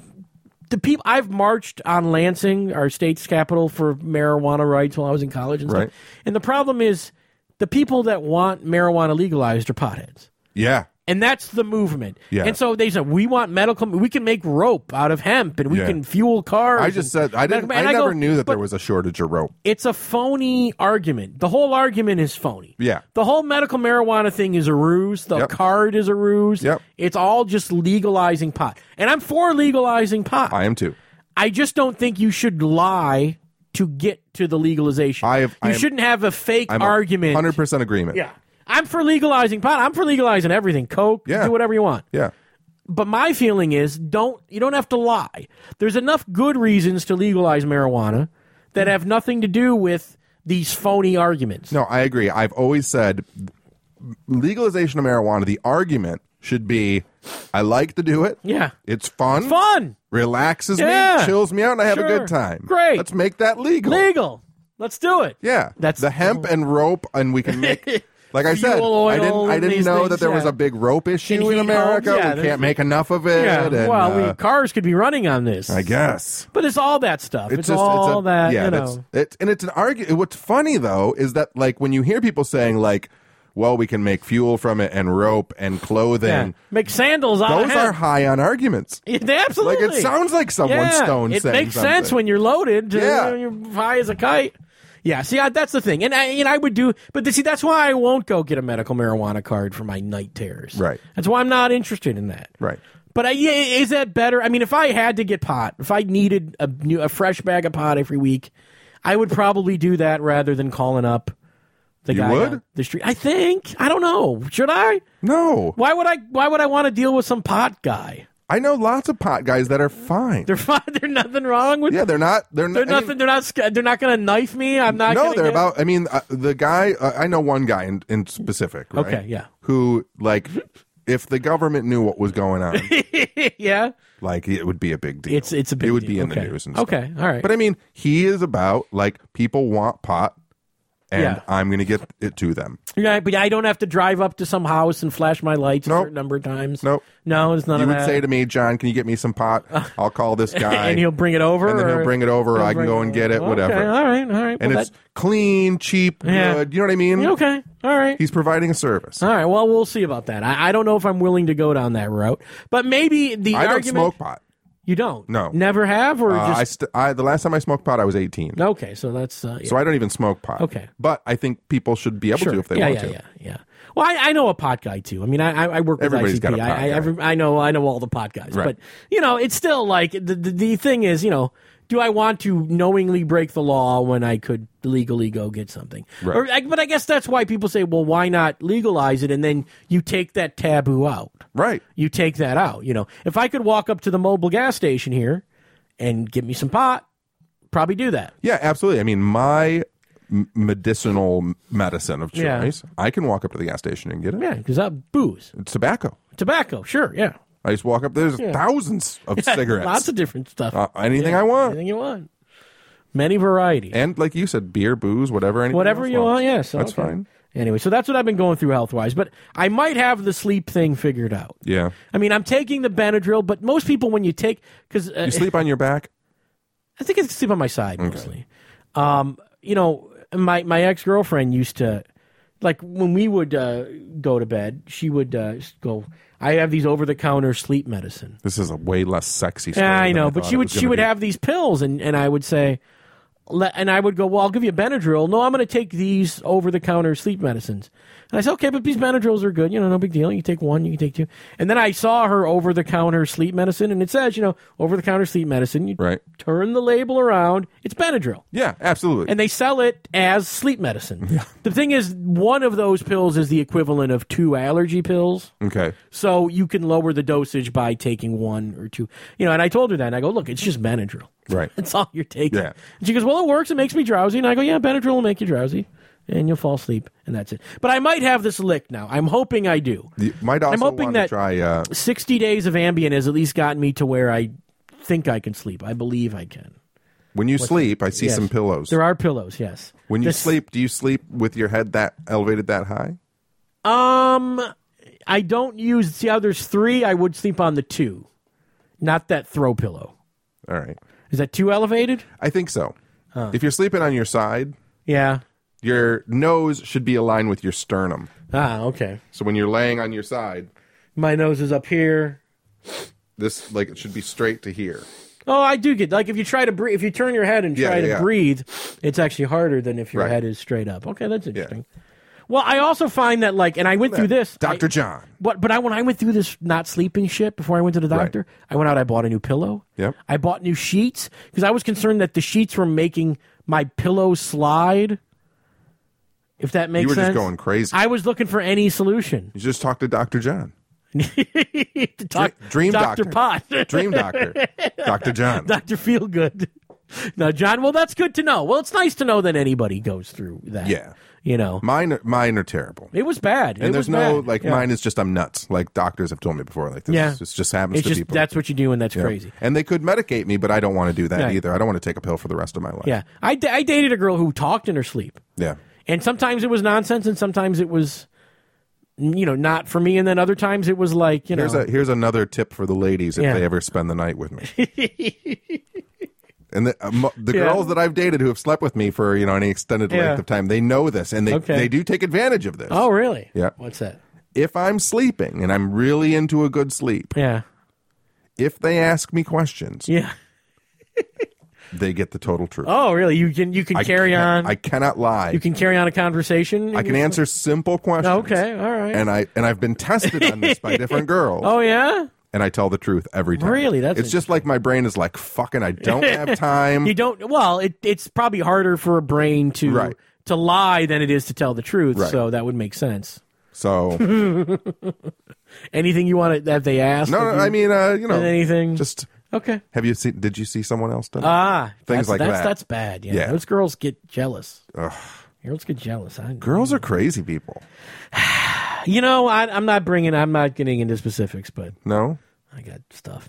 the people I've marched on Lansing, our state's capital, for marijuana rights while I was in college and stuff. And the problem is the people that want marijuana legalized are potheads. Yeah. And that's the movement. Yeah. And so they said, we can make rope out of hemp and we can fuel cars. I just said, I never knew that there was a shortage of rope. It's a phony argument. The whole argument is phony. Yeah. The whole medical marijuana thing is a ruse. The card is a ruse. Yep. It's all just legalizing pot. And I'm for legalizing pot. I am too. I just don't think you should lie to get to the legalization. You shouldn't have a fake argument. 100% agreement. Yeah. I'm for legalizing pot. I'm for legalizing everything. Coke, do whatever you want. Yeah. But my feeling is you don't have to lie. There's enough good reasons to legalize marijuana that have nothing to do with these phony arguments. No, I agree. I've always said legalization of marijuana, the argument should be, I like to do it. Yeah. It's fun. It's fun. Relaxes me, chills me out, and I have a good time. Great. Let's make that legal. Let's do it. Yeah. That's the hemp and rope, and we can make... Like I said, oil, I didn't know that there was a big rope issue in America. We can't make enough of it. Yeah. And, well, cars could be running on this, I guess. But it's all that stuff. It's all that. It's an argument. What's funny though is that like when you hear people saying like, "Well, we can make fuel from it and rope and clothing, make sandals out of those are high on arguments." Absolutely. Like it sounds like someone's stone. It makes sense when you're loaded. You're high as a kite. Yeah, see, that's the thing. And I would do, but see, that's why I won't go get a medical marijuana card for my night terrors. Right. That's why I'm not interested in that. Right. But is that better? I mean, if I had to get pot, if I needed a fresh bag of pot every week, I would probably do that rather than calling up the guy on the street. I think. I don't know. Should I? No. Why would I want to deal with some pot guy? I know lots of pot guys that are fine. They're fine. There's nothing wrong with. Yeah, they're not. They're nothing. They're not going to knife me. I'm not. No, they're about. I mean, the guy. I know one guy in specific. Right, okay. Yeah. Who like, if the government knew what was going on. Yeah. Like it would be a big deal. It's a big deal. It would be in the news and stuff. Okay. All right. But I mean, he is about like people want pot. and I'm going to get it to them. Yeah, but I don't have to drive up to some house and flash my lights a certain number of times. Nope. No, it's none of that. You would say to me, John, can you get me some pot? I'll call this guy. And he'll bring it over? And then he'll bring it over. I can go and get it, whatever. Okay, all right. And it's clean, cheap, good. You know what I mean? Okay, all right. He's providing a service. All right, well, we'll see about that. I don't know if I'm willing to go down that route. But maybe the I argument... don't smoke pot. You don't? No. Never have? Or just... the last time I smoked pot, I was 18. Okay, so that's... So I don't even smoke pot. Okay. But I think people should be able to if they want to. Yeah. Well, I know a pot guy, too. I mean, I work with Everybody's ICP. got a pot guy. I know all the pot guys. Right. But, it's still like... The thing is, do I want to knowingly break the law when I could legally go get something? Right. But I guess that's why people say, well, why not legalize it? And then you take that taboo out. Right. You take that out. If I could walk up to the mobile gas station here and get me some pot, probably do that. Yeah, absolutely. I mean, my medicinal medicine of choice, I can walk up to the gas station and get it. Yeah, because booze. It's tobacco. Tobacco, sure, yeah. I just walk up. There's thousands of cigarettes. Lots of different stuff. Anything I want. Anything you want. Many varieties. And like you said, beer, booze, whatever. Whatever you want, yes. That's fine. Anyway, so that's what I've been going through health-wise. But I might have the sleep thing figured out. Yeah. I mean, I'm taking the Benadryl, but most people when you take... Cause, you sleep on your back? I think I sleep on my side mostly. My ex-girlfriend used to... Like, when we would go to bed, she would go... I have these over-the-counter sleep medicine. This is a way less sexy story. Yeah, I know, but she would be. have these pills, and I would say... And I would go, well, I'll give you a Benadryl. No, I'm going to take these over-the-counter sleep medicines. And I said, okay, but these Benadryls are good. No big deal. You can take one, you can take two. And then I saw her over-the-counter sleep medicine, and it says, over-the-counter sleep medicine. You turn the label around. It's Benadryl. Yeah, absolutely. And they sell it as sleep medicine. Yeah. The thing is, one of those pills is the equivalent of 2 allergy pills. Okay. So you can lower the dosage by taking 1 or 2. And I told her that, and I go, look, it's just Benadryl. Right. That's all you're taking. Yeah. And she goes, well, it works. It makes me drowsy. And I go, yeah, Benadryl will make you drowsy. And you'll fall asleep. And that's it. But I might have this licked now. I'm hoping I do. You might also I'm hoping that try, 60 days of Ambien has at least gotten me to where I think I can sleep. I believe I can. When you sleep, I see some pillows. There are pillows, yes. When you sleep, do you sleep with your head that elevated that high? I don't use... See how there's 3? I would sleep on the 2. Not that throw pillow. All right. Is that too elevated? I think so. If you're sleeping on your side, your nose should be aligned with your sternum. Okay. So when you're laying on your side, my nose is up here. This it should be straight to here. Oh, I do get if you try to breathe, if you turn your head and try to breathe, it's actually harder than if your head is straight up. Okay, that's interesting. Yeah. Well, I also find that and I went through this. Dr. John. But when I went through this not sleeping shit before I went to the doctor, I went out, I bought a new pillow. Yep. I bought new sheets because I was concerned that the sheets were making my pillow slide. If that makes sense. You were just going crazy. I was looking for any solution. You just talked to Dr. John. Dream Dr. Pot. Dream Doctor. Dr. John. Dr. Feelgood. No, John, well, that's good to know. Well, it's nice to know that anybody goes through that. Yeah. Mine are terrible. It was bad. And there's mine is just I'm nuts. Like doctors have told me before. Like this just happens to people. That's what you do, and that's crazy. And they could medicate me, but I don't want to do that either. I don't want to take a pill for the rest of my life. Yeah. I dated a girl who talked in her sleep. Yeah. And sometimes it was nonsense, and sometimes it was, not for me. And then other times it was like, Here's another tip for the ladies if they ever spend the night with me. And the girls that I've dated who have slept with me for any extended length of time, they know this, and they do take advantage of this. Oh, really? Yeah. What's that? If I'm sleeping and I'm really into a good sleep, if they ask me questions, they get the total truth. Oh, really? You can carry on. I cannot lie. You can carry on a conversation. I can answer simple questions. Okay, all right. And I've been tested on this by different girls. Oh yeah. And I tell the truth every time. Really? It's just like my brain is like, fucking, I don't have time. You don't. Well, it's probably harder for a brain to lie than it is to tell the truth. Right. So that would make sense. So, anything you want to have they asked? No, I mean, anything. Just okay. Did you see someone else done it? Things like that. That's bad. Yeah. Those girls get jealous. Ugh. Girls get jealous. Girls are crazy people. I'm not getting into specifics, but no, I got stuff, man.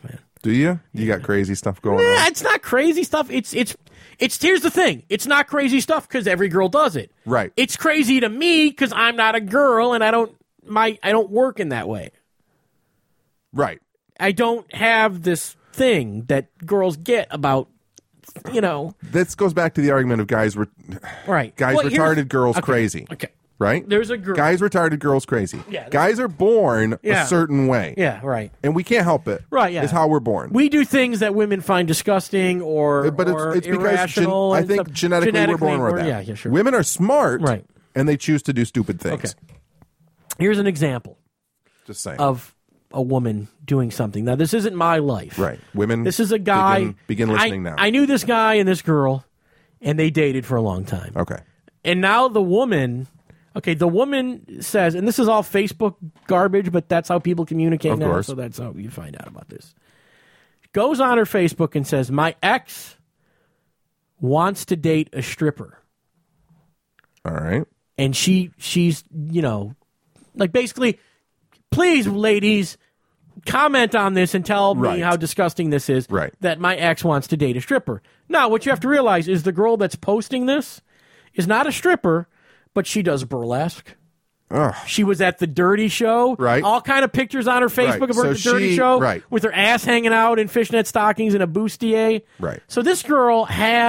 Do you? You got crazy stuff going on? It's not crazy stuff. It's here's the thing. It's not crazy stuff because every girl does it. Right. It's crazy to me because I'm not a girl and I don't work in that way. Right. I don't have this thing that girls get about, This goes back to the argument of guys retarded, girls crazy. Okay. Right? There's a girl. Guys retarded, girls crazy. Yeah, guys are born a certain way. Yeah, right. And we can't help it. Right, yeah. It's how we're born. We do things that women find disgusting but it's irrational. Because I think genetically we're born with that. Yeah, sure. Women are smart, right, and they choose to do stupid things. Okay. Here's an example. Just saying. Of a woman doing something. Now, this isn't my life. Right. Women. This is a guy. Begin listening now. I knew this guy and this girl, and they dated for a long time. Okay. And now the woman says, and this is all Facebook garbage, but that's how people communicate now, so that's how you find out about this. Goes on her Facebook and says, my ex wants to date a stripper. All right. And she's, basically, please, ladies, comment on this and tell me how disgusting this is that my ex wants to date a stripper. Now, what you have to realize is the girl that's posting this is not a stripper, but she does burlesque. Ugh. She was at the Dirty Show. Right. All kind of pictures on her Facebook of her at the Dirty Show with her ass hanging out in fishnet stockings and a bustier. Right. So this girl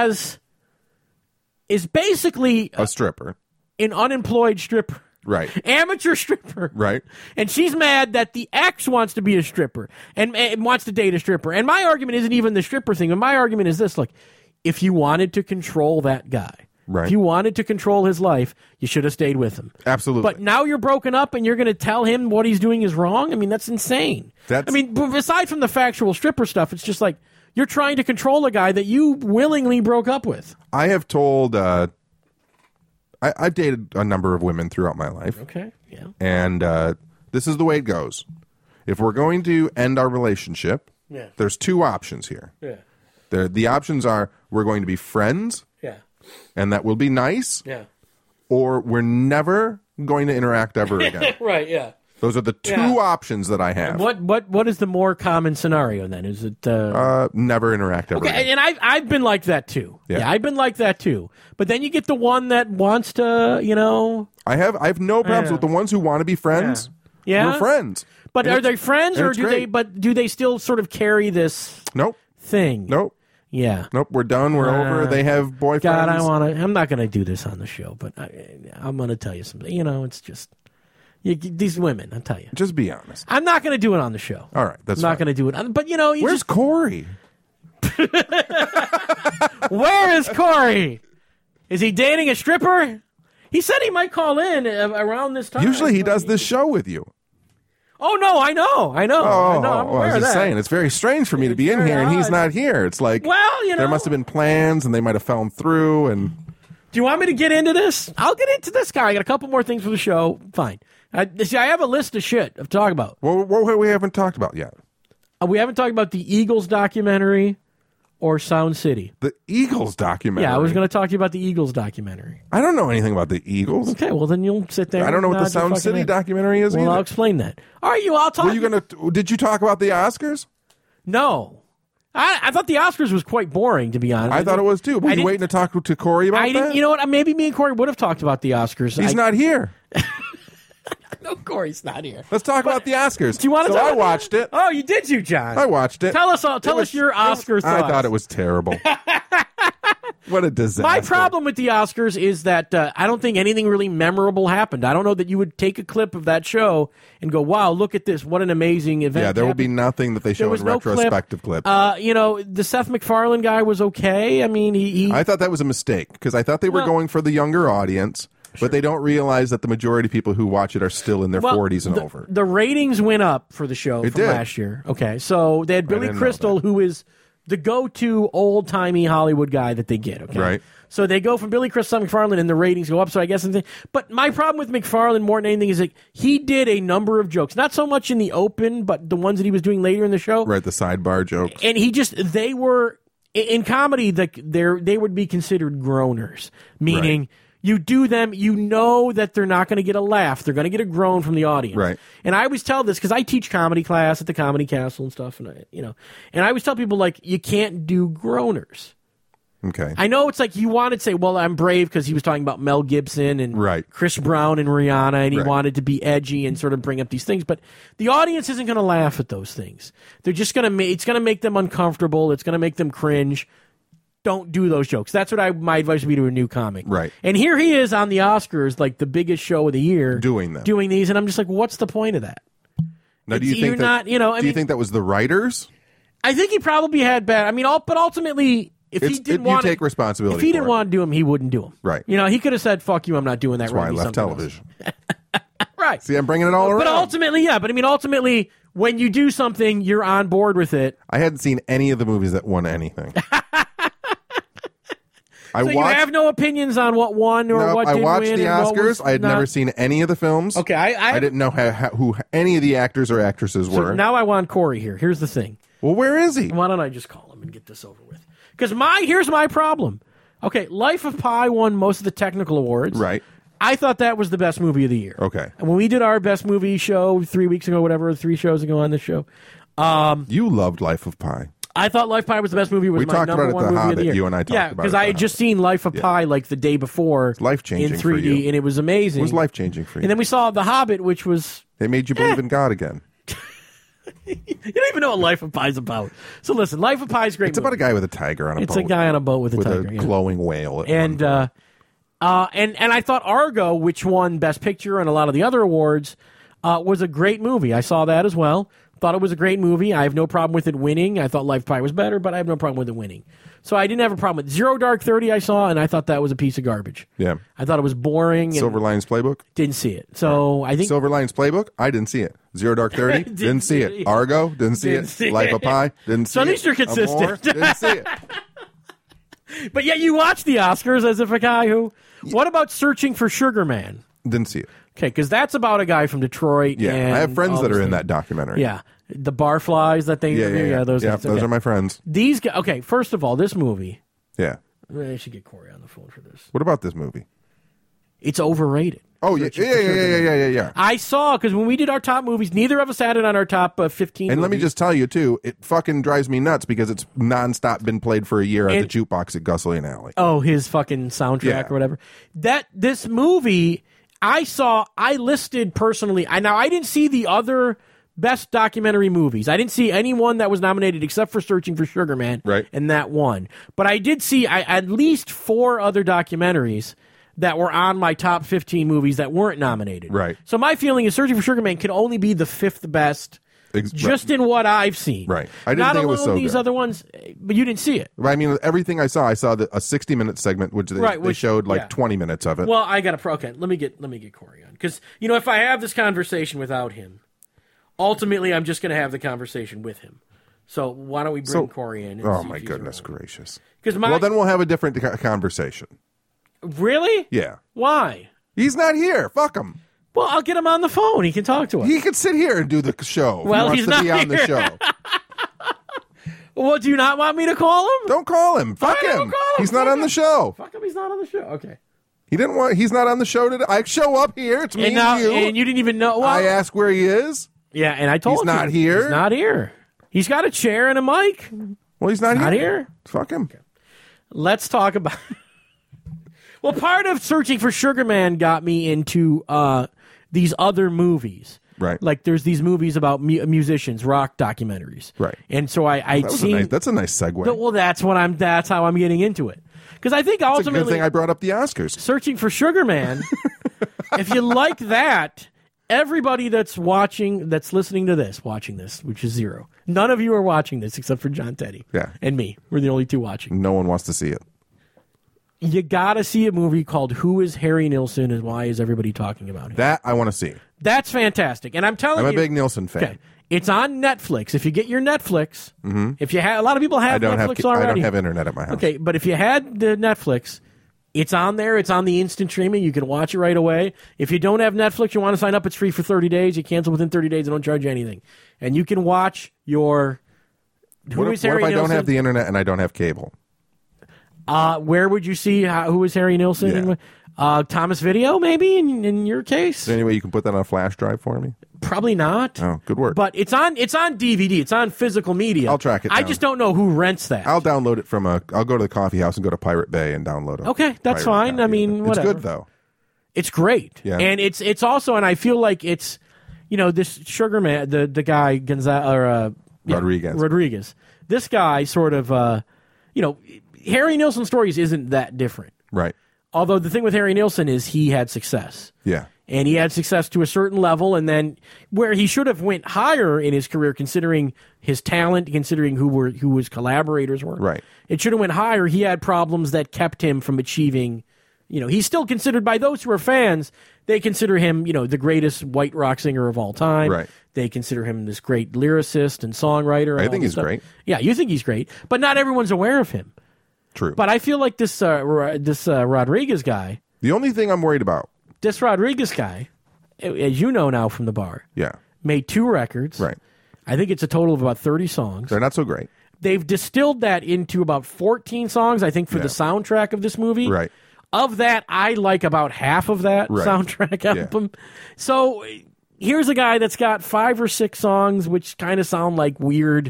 is basically a stripper. An unemployed stripper. Right. Amateur stripper. Right. And she's mad that the ex wants to be a stripper and wants to date a stripper. And my argument isn't even the stripper thing. But my argument is this. Look, if you wanted to control that guy, if you wanted to control his life, you should have stayed with him. Absolutely. But now you're broken up and you're going to tell him what he's doing is wrong? I mean, that's insane. Aside from the factual stripper stuff, it's just like you're trying to control a guy that you willingly broke up with. I have told... I've dated a number of women throughout my life. Okay, yeah. And this is the way it goes. If we're going to end our relationship, there's two options here. Yeah. The options are we're going to be friends, and that will be nice, or we're never going to interact ever again. Right, yeah. Those are the two options that I have. What is the more common scenario then? Is it never interact ever again? And I've been like that too. Yeah, I've been like that too. But then you get the one that wants to, I have no problems with the ones who want to be friends. Yeah. We're friends. But are they friends or do they still sort of carry this thing? Nope. Yeah. Nope, we're done. We're over. They have boyfriends. God, I'm not going to do this on the show, but I'm going to tell you something. It's just these women, I'll tell you. Just be honest. I'm not going to do it on the show. All right, that's I'm not going to do it. But, where's Corey? Where is Corey? Is he dating a stripper? He said he might call in around this time. Usually he does this show with you. Oh, no, I know. I'm aware I was just saying, it's very strange for me to be in here and he's not here. It's like, there must have been plans and they might have fallen through. And do you want me to get into this? I'll get into this guy. I got a couple more things for the show. Fine. I have a list of shit to talk about. What we haven't talked about yet? We haven't talked about the Eagles documentary or Sound City. The Eagles documentary? Yeah, I was going to talk to you about the Eagles documentary. I don't know anything about the Eagles. Okay, well then you'll sit there. I don't know what the Sound City documentary is either. I'll explain that. All right, I'll talk. Did you talk about the Oscars? No. I thought the Oscars was quite boring, to be honest. I thought it was too. Were you waiting to talk to Corey about that? You know what? Maybe me and Corey would have talked about the Oscars. He's not here. No, Corey's not here. Let's talk about the Oscars. Do you want to? I watched it. Oh, you did, John? I watched it. Tell us your Oscar thoughts. I thought it was terrible. What a disaster. My problem with the Oscars is that I don't think anything really memorable happened. I don't know that you would take a clip of that show and go, wow, look at this. What an amazing event. Yeah, there will be nothing that they show in retrospective clip. The Seth MacFarlane guy was okay. I mean, I thought that was a mistake because I thought they were going for the younger audience. Sure. But they don't realize that the majority of people who watch it are still in their 40s and over. The ratings went up for the show from last year. Okay, so they had Billy Crystal, who is the go-to old-timey Hollywood guy that they get. Okay, right. So they go from Billy Crystal to MacFarlane, and the ratings go up. So I guess, but my problem with MacFarlane more than anything is that he did a number of jokes, not so much in the open, but the ones that he was doing later in the show. Right, the sidebar jokes. And they were in comedy. They would be considered groaners, meaning. Right. You do them, you know that they're not going to get a laugh. They're going to get a groan from the audience. Right. And I always tell this because I teach comedy class at the Comedy Castle and stuff, and I always tell people, like, you can't do groaners. Okay. I know it's like you wanted to say, well, I'm brave because he was talking about Mel Gibson and Chris Brown and Rihanna, and he wanted to be edgy and sort of bring up these things. But the audience isn't going to laugh at those things. They're just going to it's going to make them uncomfortable. It's going to make them cringe. Don't do those jokes. That's what my advice would be to a new comic. Right. And here he is on the Oscars, like the biggest show of the year, doing these, and I'm just like, what's the point of that? Now, do you think that? Do you think that was the writers? I think he probably had bad. I mean, but ultimately, if he didn't want to take responsibility, if he didn't want to do them, he wouldn't do them. Right. He could have said, "Fuck you, I'm not doing that." That's why I left television. Right. See, I'm bringing it all around. But ultimately, when you do something, you're on board with it. I hadn't seen any of the movies that won anything. You have no opinions on what won or what didn't win? I watched the Oscars. I had never seen any of the films. Okay, I didn't know who any of the actors or actresses were. So now I want Corey here. Here's the thing. Well, where is he? Why don't I just call him and get this over with? Because here's my problem. Okay, Life of Pi won most of the technical awards. Right. I thought that was the best movie of the year. Okay. And when we did our best movie show 3 weeks ago, whatever, 3 shows ago on this show. You loved Life of Pi. I thought Life of Pi was the best movie. We talked about it at the Hobbit. You and I talked about it. Yeah, because I had just seen Life of Pi like the day before. It's life-changing in 3D, for you. and it was amazing. It was life-changing for you. And then we saw The Hobbit, which was... It made you believe in God again. You don't even know what Life of Pi is about. So listen, Life of Pi is great. It's about a guy with a tiger on a boat. It's a guy on a boat with a tiger. With a glowing whale. And I thought Argo, which won Best Picture and a lot of the other awards, was a great movie. I saw that as well. Thought it was a great movie. I have no problem with it winning. I thought Life of Pi was better, but I have no problem with it winning. So I didn't have a problem with Zero Dark 30 I saw, and I thought that was a piece of garbage. Yeah. I thought it was boring. Silver Linings Playbook? Didn't see it. So I think... Silver Linings Playbook? I didn't see it. Zero Dark 30? didn't see it. Argo? Didn't see it. Life of Pi? Didn't see it. So at least you're consistent. Amor? Didn't see it. But yet you watch the Oscars as if a guy who... What about Searching for Sugar Man? Didn't see it. Okay, because that's about a guy from Detroit. Yeah, and I have friends that are in that documentary. Yeah. The barflies that they interview. Yeah, those guys. Those are my friends. These guys. Okay, first of all, this movie. Yeah. I should get Corey on the phone for this. What about this movie? It's overrated. Oh, yeah. I saw, because when we did our top movies, neither of us had it on our top 15 And movies. let me just tell you, too, it fucking drives me nuts because it's nonstop been played for a year at the jukebox at Guslian Alley. Oh, his fucking soundtrack or whatever. This movie, I listed personally, now I didn't see the other best documentary movies. I didn't see anyone that was nominated except for Searching for Sugar Man. Right. And that won. But I did see at least 4 other documentaries that were on my top 15 movies that weren't nominated. Right. So my feeling is Searching for Sugar Man could only be the 5th best just in what I've seen. Right. I didn't think it was so these good. other ones, but you didn't see it. I mean, everything I saw a 60-minute segment, which they showed 20 minutes of it. Well, I got to... Okay, let me get Corey on. Because, if I have this conversation without him, ultimately I'm just going to have the conversation with him. So why don't we bring Corey in? Oh, my goodness gracious. Well, then we'll have a different conversation. Really? Yeah. Why? He's not here. Fuck him. Well, I'll get him on the phone. He can talk to us. He can sit here and do the show. Well, he wants to be on the show. Well, do you not want me to call him? Don't call him. Fuck him. Don't call him. He's not on the show. Fuck him. He's not on the show. Okay. He's not on the show today. I show up here. It's me and you. And you didn't even know. Well, I ask where he is. Yeah, and I told he's not here. He's not here. He's got a chair and a mic. Well, he's not here. Fuck him. Okay. Let's talk about... Well, part of Searching for Sugar Man got me into these other movies. Right. Like there's these movies about musicians, rock documentaries. Right. And so I'd seen... That's a nice segue. Well, that's how I'm getting into it. Because I think ultimately... It's a good thing I brought up the Oscars. Searching for Sugar Man, if you like that, everybody that's listening to this, which is 0. None of you are watching this except for John Teddy. Yeah. And me. We're the only 2 watching. No one wants to see it. You gotta see a movie called Who is Harry Nilsson and Why is Everybody Talking About Him? That I want to see. That's fantastic. And I'm telling you... I'm a big Nilsson fan. Okay. It's on Netflix. If you get your Netflix, if you have... A lot of people have Netflix already. I don't have internet at my house. Okay, but if you had the Netflix, it's on there. It's on the instant streaming. You can watch it right away. If you don't have Netflix, you want to sign up, it's free for 30 days. You cancel within 30 days. They don't charge you anything. And you can watch your... What if I don't have the internet and I don't have cable? Where would you see Who is Harry Nilsson? Thomas Video, maybe in your case. Is there any way you can put that on a flash drive for me? Probably not. Oh, good work. But it's on DVD. It's on physical media. I'll track it down. I just don't know who rents that. I'll download it I'll go to the coffee house and go to Pirate Bay and download it. Okay, that's fine. I mean, whatever. It's good though. It's great. Yeah. And it's also, and I feel like it's, this Sugar Man, the guy Rodriguez. This guy sort of, Harry Nilsson Stories isn't that different. Right. Although the thing with Harry Nilsson is he had success. Yeah. And he had success to a certain level, and then where he should have went higher in his career, considering his talent, considering who his collaborators were. Right. It should have went higher. He had problems that kept him from achieving. He's still considered by those who are fans. They consider him, the greatest white rock singer of all time. Right. They consider him this great lyricist and songwriter. I think he's great. Yeah, you think he's great, but not everyone's aware of him. True. But I feel like this Rodriguez guy. The only thing I'm worried about. This Rodriguez guy, as you know now from the bar, made 2 records. Right. I think it's a total of about 30 songs. They're not so great. They've distilled that into about 14 songs, I think, for the soundtrack of this movie. Right. Of that, I like about half of that soundtrack album. Yeah. So here's a guy that's got 5 or 6 songs, which kind of sound like weird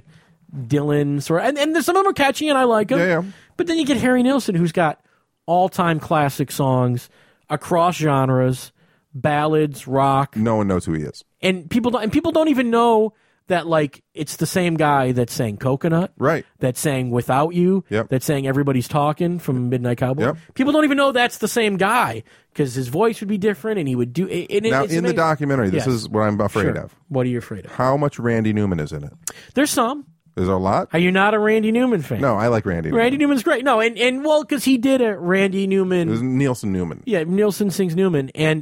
Dylan sort of, and some of them are catchy, and I like them. Yeah. But then you get Harry Nilsson, who's got all-time classic songs across genres, ballads, rock. No one knows who he is, and people don't even know that it's the same guy that sang Coconut, right? That sang Without You, that sang Everybody's Talking from Midnight Cowboy. Yep. People don't even know that's the same guy because his voice would be different, and he would do. Now in the documentary, this is what I'm afraid of. What are you afraid of? How much Randy Newman is in it? There's some. There's a lot? Are you not a Randy Newman fan? No, I like Randy Newman. Randy Newman's great. No, and because he did a Randy Newman. It was Nilsson Newman. Yeah, Nilsson sings Newman. And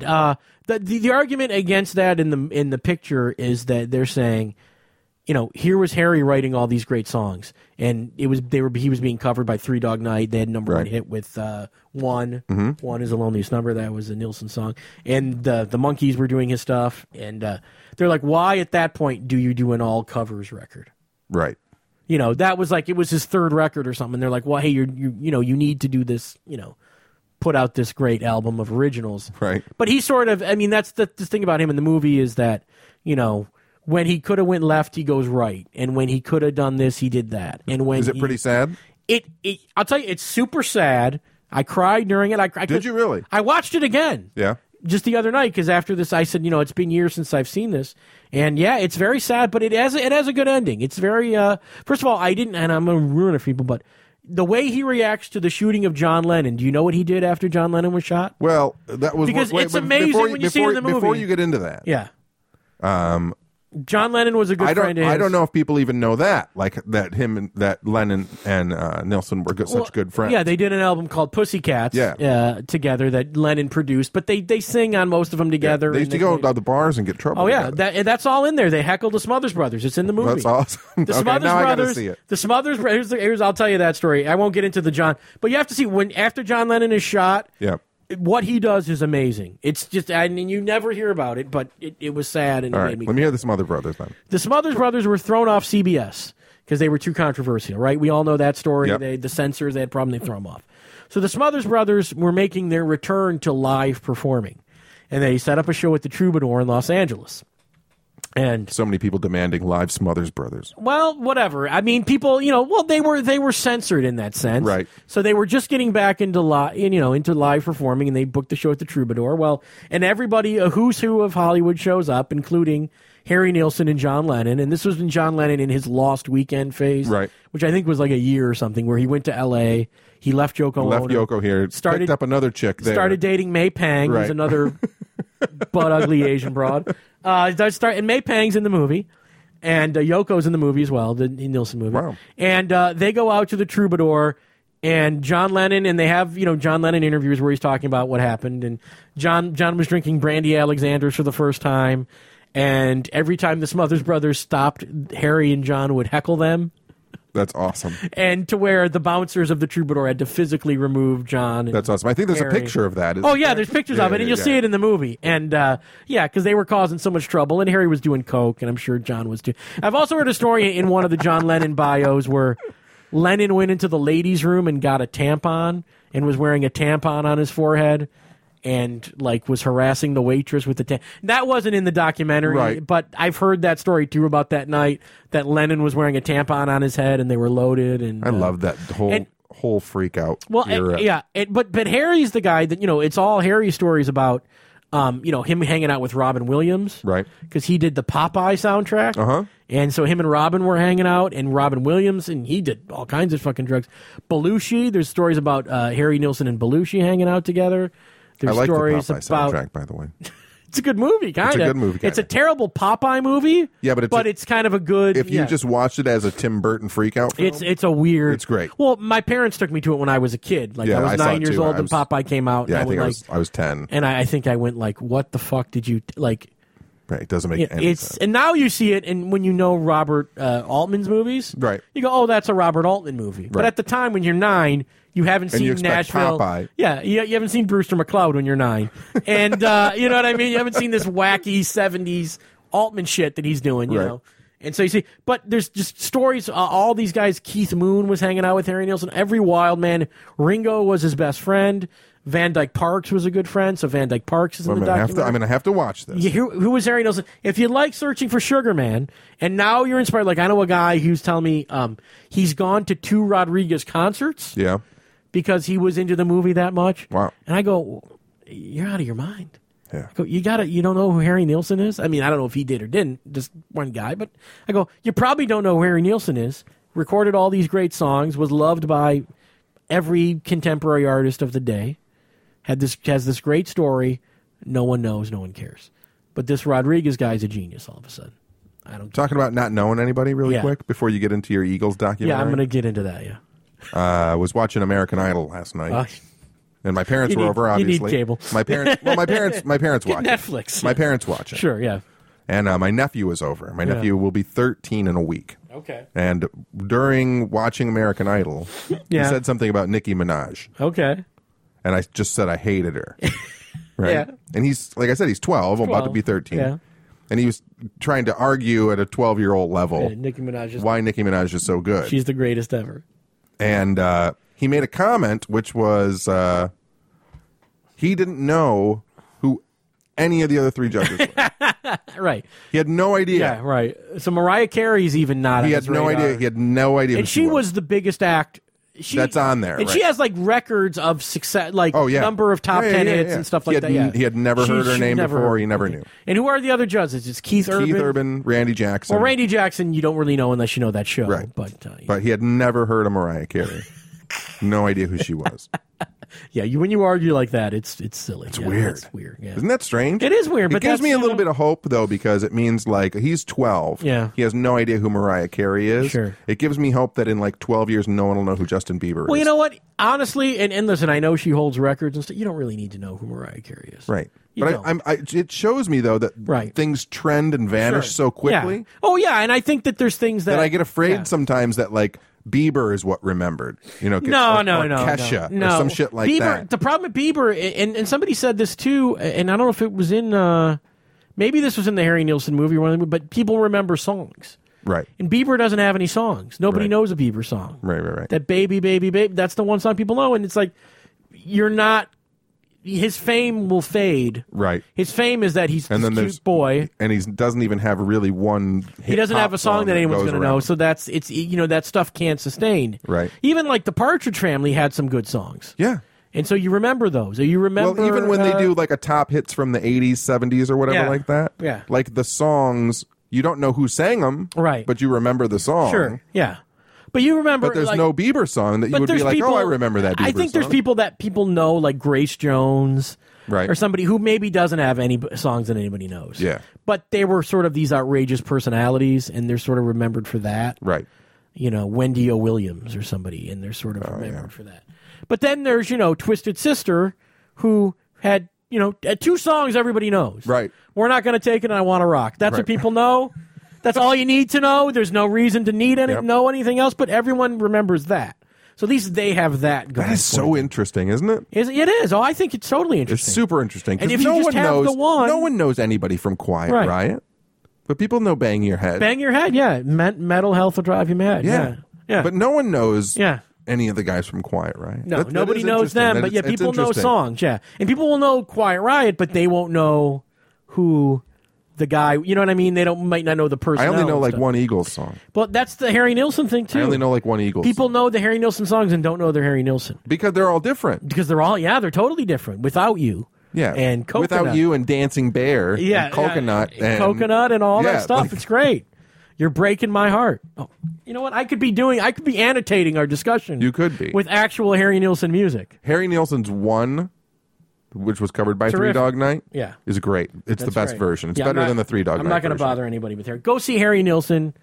the argument against that in the picture is that they're saying, here was Harry writing all these great songs. And he was being covered by Three Dog Night. They had number 1 hit with One. Mm-hmm. One is the Loneliest Number. That was a Nilsson song. And the Monkees were doing his stuff. And they're like, why at that point do you do an all covers record? Right. That was it was his 3rd record or something. They're like, well, hey, you need to do this, put out this great album of originals. Right. But he sort of, that's the thing about him in the movie is that, when he could have went left, he goes right. And when he could have done this, he did that. And when Is it pretty sad? I'll tell you, it's super sad. I cried during it. Did you really? I watched it again. Yeah. Just the other night, because after this, I said, it's been years since I've seen this, and yeah, it's very sad, but it has a good ending. It's very first of all, and I'm going to ruin it for people, but the way he reacts to the shooting of John Lennon. Do you know what he did after John Lennon was shot? Well, that was because it's amazing when you see it in the movie. Before you get into that, yeah. John Lennon was a good friend of his. I don't know if people even know that, that Lennon and Nilsson were such good friends. Yeah, they did an album called Pussycats together that Lennon produced, but they sing on most of them together. They used to go to the bars and get trouble. Oh, yeah, that's all in there. They heckled the Smothers Brothers. It's in the movie. That's awesome. The Smothers now Brothers, I gotta see it. The Smothers Brothers, here's I'll tell you that story. I won't get into the John, but you have to see after John Lennon is shot. Yeah. What he does is amazing. It's just, and you never hear about it, but it was sad. And all right, let me hear the Smothers Brothers then. The Smothers Brothers were thrown off CBS because they were too controversial, right? We all know that story. Yep. The censors, they had a problem, they throw them off. So the Smothers Brothers were making their return to live performing, and they set up a show at the Troubadour in Los Angeles. And so many people demanding live Smothers Brothers. Well, whatever. People, they were censored in that sense. Right. So they were just getting back into live performing, and they booked the show at the Troubadour. Well, and everybody, a who's who of Hollywood shows up, including Harry Nilsson and John Lennon. And this was when John Lennon in his Lost Weekend phase, right? Which I think was like a year or something, where he went to L.A., he left Yoko here, picked up another chick there. Started dating May Pang, who's another butt ugly Asian broad. And May Pang's in the movie, and Yoko's in the movie as well, the Nilsson movie. Wow. And they go out to the Troubadour, and John Lennon, and they have John Lennon interviews where he's talking about what happened, and John was drinking Brandy Alexander's for the first time, and every time the Smothers Brothers stopped, Harry and John would heckle them. That's awesome. And to where the bouncers of the Troubadour had to physically remove John. That's awesome. I think there's Harry. A picture of that. There's pictures of it, and you'll see it in the movie. And, because they were causing so much trouble, and Harry was doing coke, and I'm sure John was too. I've also heard a story in one of the John Lennon bios where Lennon went into the ladies' room and got a tampon and was wearing a tampon on his forehead. and like was harassing the waitress with the that wasn't in the documentary, right. But I've heard that story too about that night that Lennon was wearing a tampon on his head and they were loaded. And I love that whole freak out. Well, era. But Harry's the guy that it's all Harry stories about. Him hanging out with Robin Williams, right? Because he did the Popeye soundtrack, and so him and Robin were hanging out, and Robin Williams, and he did all kinds of fucking drugs. Belushi, there's stories about Harry Nilsson and Belushi hanging out together. There's I like stories the Popeye about soundtrack, by the way. It's a good movie, kind of. It's a good movie. It's a terrible Popeye movie. Yeah, but it's kind of a good. If you just watched it as a Tim Burton freakout film, it's a weird. It's great. Well, my parents took me to it when I was a kid. Like I was 9 years old and Popeye came out. Yeah, and I was 10. And I think I went like, "What the fuck did you like?" Right, it doesn't make any sense. And now you see it, and when you know Robert Altman's movies, right, you go, "Oh, that's a Robert Altman movie." Right. But at the time when you're 9. You haven't seen Nashville. Popeye. Yeah, you haven't seen Brewster McCloud when you're 9. And you know what I mean? You haven't seen this wacky 70s Altman shit that he's doing, you know? And so you see, but there's just stories, all these guys, Keith Moon was hanging out with Harry Nilsson, every wild man. Ringo was his best friend. Van Dyke Parks was a good friend, so Van Dyke Parks is in the documentary. I'm going to have to watch this. Yeah, who was Harry Nilsson? If you like searching for Sugar Man, and now you're inspired, like I know a guy who's telling me he's gone to 2 Rodriguez concerts. Yeah. Because he was into the movie that much. Wow. And I go, you're out of your mind. Yeah. I go, you don't know who Harry Nilsson is? I mean, I don't know if he did or didn't, just one guy, but I go, you probably don't know who Harry Nilsson is. Recorded all these great songs, was loved by every contemporary artist of the day. Has this great story. No one knows, no one cares. But this Rodriguez guy's a genius all of a sudden. Talking about not knowing anybody really quick before you get into your Eagles documentary. Yeah, I'm going to get into that, yeah. I was watching American Idol last night, and my parents were over. Obviously, you need cable. My parents watch Netflix. My parents watch it. Sure, yeah. And my nephew was over. My nephew will be 13 in a week. Okay. And during watching American Idol, he said something about Nicki Minaj. Okay. And I just said I hated her. Right. Yeah. And he's, like I said, he's 12, about to be 13. Yeah. And he was trying to argue at a 12-year-old level Nicki Minaj why Nicki Minaj is so good. She's the greatest ever. And he made a comment which was he didn't know who any of the other 3 judges were. Right. He had no idea. Yeah, right. So Mariah Carey's even not. He had no idea. He had no idea. And she was the biggest act. That's on there. And she has like records of success, like number of top 10 hits and stuff like that. Yeah. He had never heard her name before. He never knew. And who are the other judges? It's Keith Urban, Randy Jackson. Well, Randy Jackson, you don't really know unless you know that show. Right. But he had never heard of Mariah Carey. No idea who she was. Yeah, when you argue like that, it's silly. It's weird. It's weird. Yeah. Isn't that strange? It is weird, but it gives me a little bit of hope though, because it means like he's 12. Yeah, he has no idea who Mariah Carey is. Sure, it gives me hope that in like 12 years, no one will know who Justin Bieber is. Well, you know what? Honestly, and listen, I know she holds records and stuff. You don't really need to know who Mariah Carey is, right? But it shows me though that things trend and vanish so quickly. Yeah. Oh yeah, and I think that there's things that I get afraid sometimes that like Bieber is what remembered, no, Kesha or some shit like Bieber, that. The problem with Bieber, and somebody said this too, and I don't know if it was in, maybe this was in the Harry Nilsson movie or one of them, but people remember songs. Right. And Bieber doesn't have any songs. Nobody knows a Bieber song. Right. That Baby, Baby, Baby, that's the one song people know, and it's like, you're not, his fame will fade. Right. His fame is that he's this cute boy. And he doesn't even have really one hit. He doesn't have a song that anyone's going to know, so that stuff can't sustain. Right. Even like the Partridge Family had some good songs. Yeah. And so you remember those. Or you remember well, even when they do like a top hits from the 80s, 70s or whatever like that. Yeah. Like the songs, you don't know who sang them. Right. But you remember the song. Sure. Yeah. But you remember, but there's no Bieber song that you would be like, I remember that Bieber song. I think there's people that people know, like Grace Jones, right, or somebody who maybe doesn't have any songs that anybody knows. Yeah, but they were sort of these outrageous personalities, and they're sort of remembered for that. Right. Wendy O. Williams or somebody, and they're sort of remembered for that. But then there's Twisted Sister, who had 2 songs everybody knows. Right. We're Not Gonna Take It, and I Want to Rock. That's what people know. That's all you need to know. There's no reason to know anything else, but everyone remembers that. So at least they have that going. That is so interesting, isn't it? It is. Oh, I think it's totally interesting. It's super interesting. And if you just have the one... No one knows anybody from Quiet Riot. But people know Bang Your Head. Bang Your Head, yeah. Mental health will drive you mad. Yeah. But no one knows any of the guys from Quiet Riot. No, nobody knows them, but yeah, people know songs, yeah. And people will know Quiet Riot, but they won't know who the guy, you know what I mean? They might not know the person. I only know like one Eagles song. Well, that's the Harry Nilsson thing too. I only know like one Eagles People song. know the Harry Nilsson songs and don't know they're Harry Nilsson. Because they're all different. Because they're totally different. Without You. Yeah. And Coconut. Without You and Dancing Bear. Yeah. And Coconut. And Coconut and all that stuff. It's great. You're breaking my heart. Oh, you know what? I could be annotating our discussion. You could be. With actual Harry Nilsson music. Harry Nilsson's One, which was covered by Terrific. Three Dog Night, yeah, is great. It's the best version. It's better than the Three Dog Night. I'm not going to bother anybody with Harry. Go see Harry Nilsson.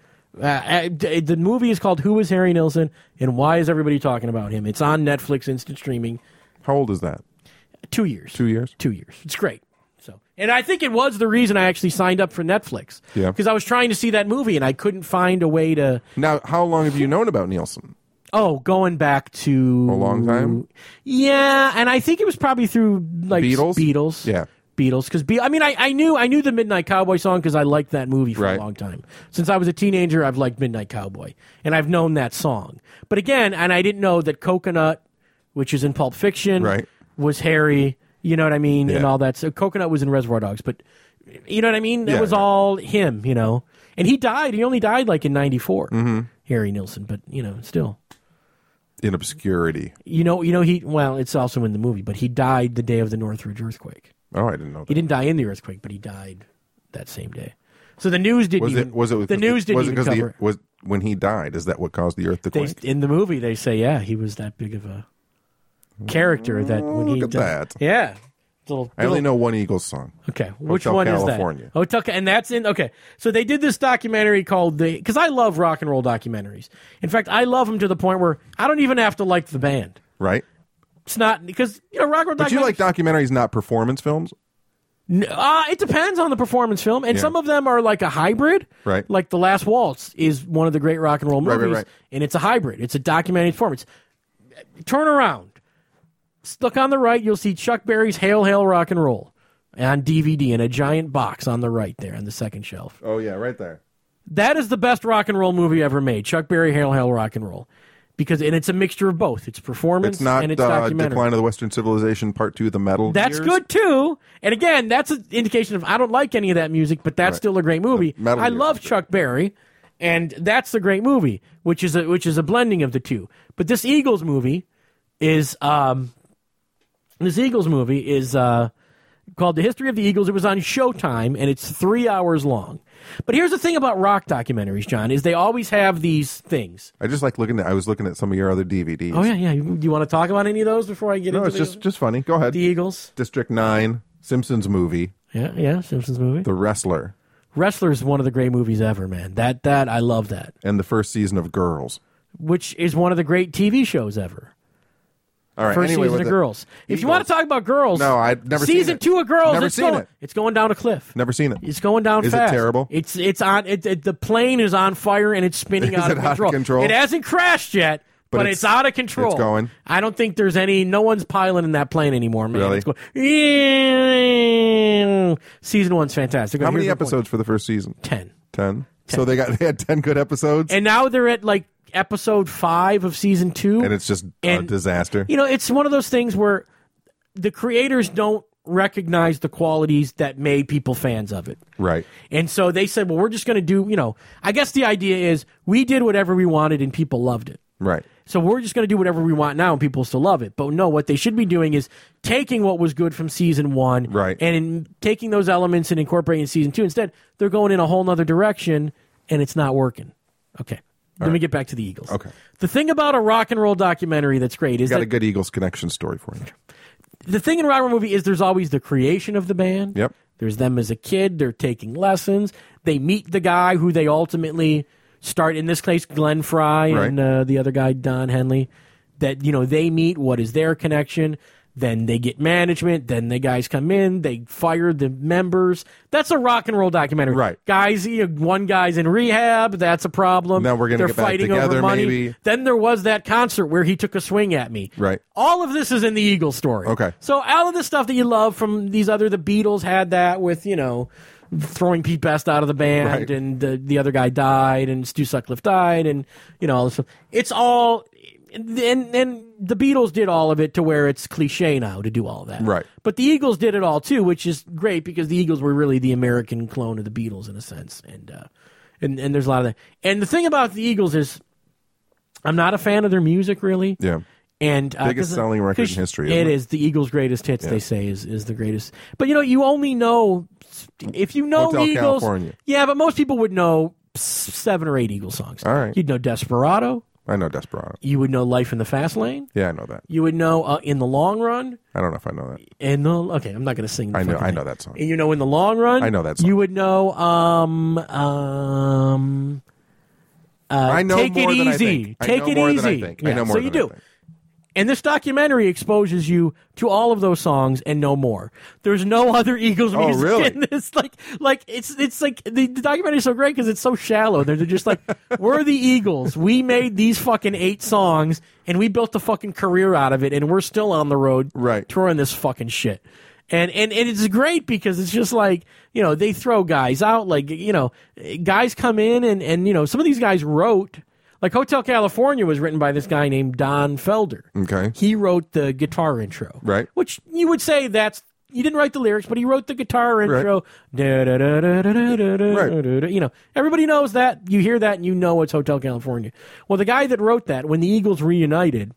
The movie is called Who is Harry Nilsson and Why is Everybody Talking About Him? It's on Netflix instant streaming. How old is that? 2 years. 2 years? 2 years. It's great. And I think it was the reason I actually signed up for Netflix. Yeah. Because I was trying to see that movie and I couldn't find a way to. Now, how long have you known about Nilsson? Oh, going back to a long time. Yeah, and I think it was probably through like Beatles. Yeah, Beatles. Because I knew the Midnight Cowboy song because I liked that movie for a long time. Since I was a teenager, I've liked Midnight Cowboy, and I've known that song. But again, and I didn't know that Coconut, which is in Pulp Fiction, was Harry. You know what I mean, and all that. So Coconut was in Reservoir Dogs, but you know what I mean. That was all him. You know, and he died. He only died like in '94. Mm-hmm. Harry Nilsson, but still. In obscurity. It's also in the movie, but he died the day of the Northridge earthquake. Oh, I didn't know that. He didn't die in the earthquake, but he died that same day. So the news didn't cover it. When he died, is that what caused the earthquake? In the movie, they say, he was that big of a character that when he died. Look at that. Yeah. I only know one Eagles song. Okay, which one California. is that? Hotel, and that's in. Okay, so they did this documentary called because I love rock and roll documentaries. In fact, I love them to the point where I don't even have to like the band. Right. It's not because rock and roll. But you like documentaries, not performance films. It depends on the performance film, and some of them are like a hybrid. Right. Like The Last Waltz is one of the great rock and roll movies, right. And it's a hybrid. It's a documentary performance. Turn around. Look on the right, you'll see Chuck Berry's Hail, Hail, Rock and Roll on DVD in a giant box on the right there on the second shelf. Oh, yeah, right there. That is the best rock and roll movie ever made, Chuck Berry, Hail, Hail, Rock and Roll. And it's a mixture of both. It's performance and it's documentary. Decline of the Western Civilization Part 2, The Metal That's Years. Good, too. And again, that's an indication of I don't like any of that music, but that's still a great movie. I love Chuck Berry, and that's a great movie, which is a blending of the two. But this Eagles movie is... called The History of the Eagles. It was on Showtime, and it's 3 hours long. But here's the thing about rock documentaries, John, is they always have these things. I just like I was looking at some of your other DVDs. Oh, yeah. Do you want to talk about any of those before I get into it? No, it's just funny. Go ahead. The Eagles. District 9, Simpsons movie. Yeah, Simpsons movie. The Wrestler. Wrestler's one of the great movies ever, man. That I love that. And the first season of Girls. Which is one of the great TV shows ever. All right. First season of Girls. If you want to talk about Girls, no, I've never seen it. Season 2 of Girls, Never it's going down a cliff. Never seen it. It's going down fast. Is it terrible? It's on. The plane is on fire and it's spinning out of control. It hasn't crashed yet, but it's out of control. It's going. I don't think there's no one's piloting that plane anymore, man. Really? It's going, season 1's fantastic. How many episodes for the first season? 10. 10. So they had 10 good episodes, and now they're at like episode 5 of season 2, and it's just a disaster. It's one of those things where the creators don't recognize the qualities that made people fans of it. Right. And so they said, well, we're just going to do, I guess the idea is we did whatever we wanted and people loved it. Right. So we're just going to do whatever we want now and people still love it. But no, what they should be doing is taking what was good from season 1 and taking those elements and incorporating season 2. Instead, they're going in a whole nother direction and it's not working. Okay. Let me get back to the Eagles. Okay. The thing about a rock and roll documentary that's great is got a good Eagles connection story for you. The thing in a rock and roll movie is there's always the creation of the band. Yep. There's them as a kid. They're taking lessons. They meet the guy who they ultimately start, in this case, Glenn Fry and the other guy, Don Henley. That, they meet. What is their connection? Then they get management. Then the guys come in. They fire the members. That's a rock and roll documentary. Right. Guys, one guy's in rehab. That's a problem. Now we're going to get back together, over money. maybe. Then there was that concert where he took a swing at me. Right. All of this is in the Eagles story. Okay. So all of the stuff that you love from the Beatles had that with, throwing Pete Best out of the band and the other guy died and Stu Sutcliffe died and, all this stuff. It's all... and the Beatles did all of it to where it's cliche now to do all that. Right. But the Eagles did it all too, which is great because the Eagles were really the American clone of the Beatles in a sense. And there's a lot of that. And the thing about the Eagles is I'm not a fan of their music really. Yeah. And biggest selling record in history. It is the Eagles' greatest hits. They say is the greatest. But you only know if you know Hotel Eagles. California. Yeah, but most people would know 7 or 8 Eagles songs. All right. You'd know Desperado. I know Desperado. You would know Life in the Fast Lane. Yeah, I know that. You would know In the Long Run. I don't know if I know that. Okay, I'm not going to sing. I know that song. And you know In the Long Run. I know that song. You would know I know Take more It than I Easy. think. Take It Easy. I know more so than you I do. think. And this documentary exposes you to all of those songs and no more. There's no other Eagles music really? in this. Like it's like the documentary is so great because it's so shallow. They're just like, we're the Eagles. We made these fucking 8 songs and we built a fucking career out of it, and we're still on the road touring this fucking shit. And it's great because it's just like, they throw guys out, like, guys come in and some of these guys wrote. Like Hotel California was written by this guy named Don Felder. Okay. He wrote the guitar intro. Right. Which you would say he didn't write the lyrics, but he wrote the guitar intro. Right. Everybody knows that. You hear that and you know it's Hotel California. Well, the guy that wrote that, when the Eagles reunited,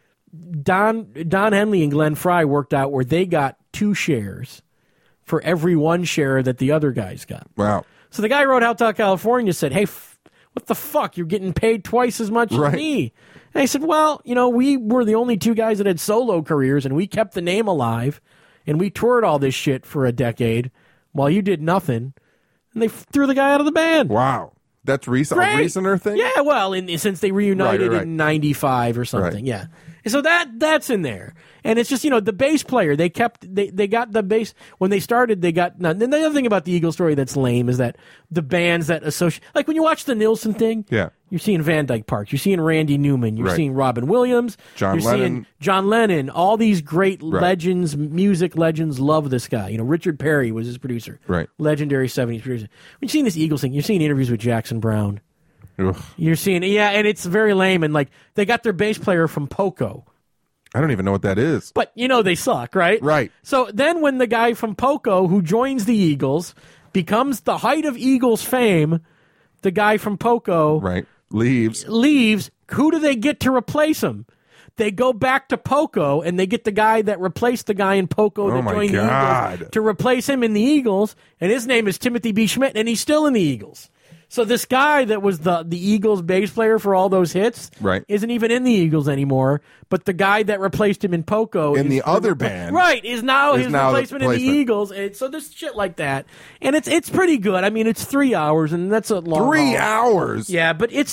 Don Henley and Glenn Frey worked out where they got 2 shares for every 1 share that the other guys got. Wow. So the guy who wrote Hotel California said, hey, what the fuck? You're getting paid twice as much as me. And I said, well, we were the only 2 guys that had solo careers, and we kept the name alive, and we toured all this shit for a decade while you did nothing. And they threw the guy out of the band. Wow. That's a recenter thing? Yeah, well, since they reunited in 95 or something, Right. yeah. And so that's in there. And it's just, the bass player, they got the bass, when they started, they got none. And the other thing about the Eagles story that's lame is that the bands that associate, like when you watch the Nilsson thing, you're seeing Van Dyke Park, you're seeing Randy Newman, you're seeing Robin Williams, seeing John Lennon, all these great legends, music legends love this guy. Richard Perry was his producer. Right. Legendary 70s producer. When you're seeing this Eagles thing, you're seeing interviews with Jackson Browne. Ugh. You're seeing, and it's very lame. And like, they got their bass player from Poco. I don't even know what that is. But they suck, right? Right. So then when the guy from Poco who joins the Eagles becomes the height of Eagles fame, the guy from Poco leaves, who do they get to replace him? They go back to Poco and they get the guy that replaced the guy in Poco that joined the Eagles to replace him in the Eagles, and his name is Timothy B. Schmidt, and he's still in the Eagles. So this guy that was the Eagles bass player for all those hits isn't even in the Eagles anymore. But the guy that replaced him in Poco in the other band is now his replacement in the Eagles. And so there's shit like that, and it's pretty good. I mean, it's 3 hours, and that's a long 3 hours. Yeah, but it's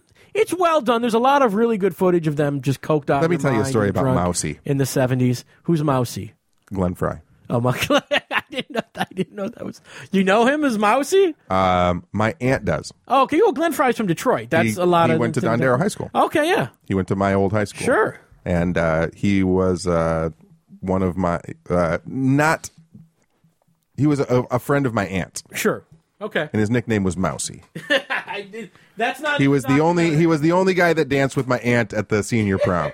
well done. There's a lot of really good footage of them just coked out. Let me tell you a story about Mousy in the 70s. Who's Mousy? Glenn Frey. Oh my God! I didn't know that was. You know him as Mousy? My aunt does. Oh, okay. Well, Glenn Frey's from Detroit. That's a lot of. He went to Don Darrow High School. Okay, yeah. He went to my old high school. Sure. And he was one of my He was a friend of my aunt's. Sure. Okay. And his nickname was Mousy. That's not. He was the only guy that danced with my aunt at the senior prom.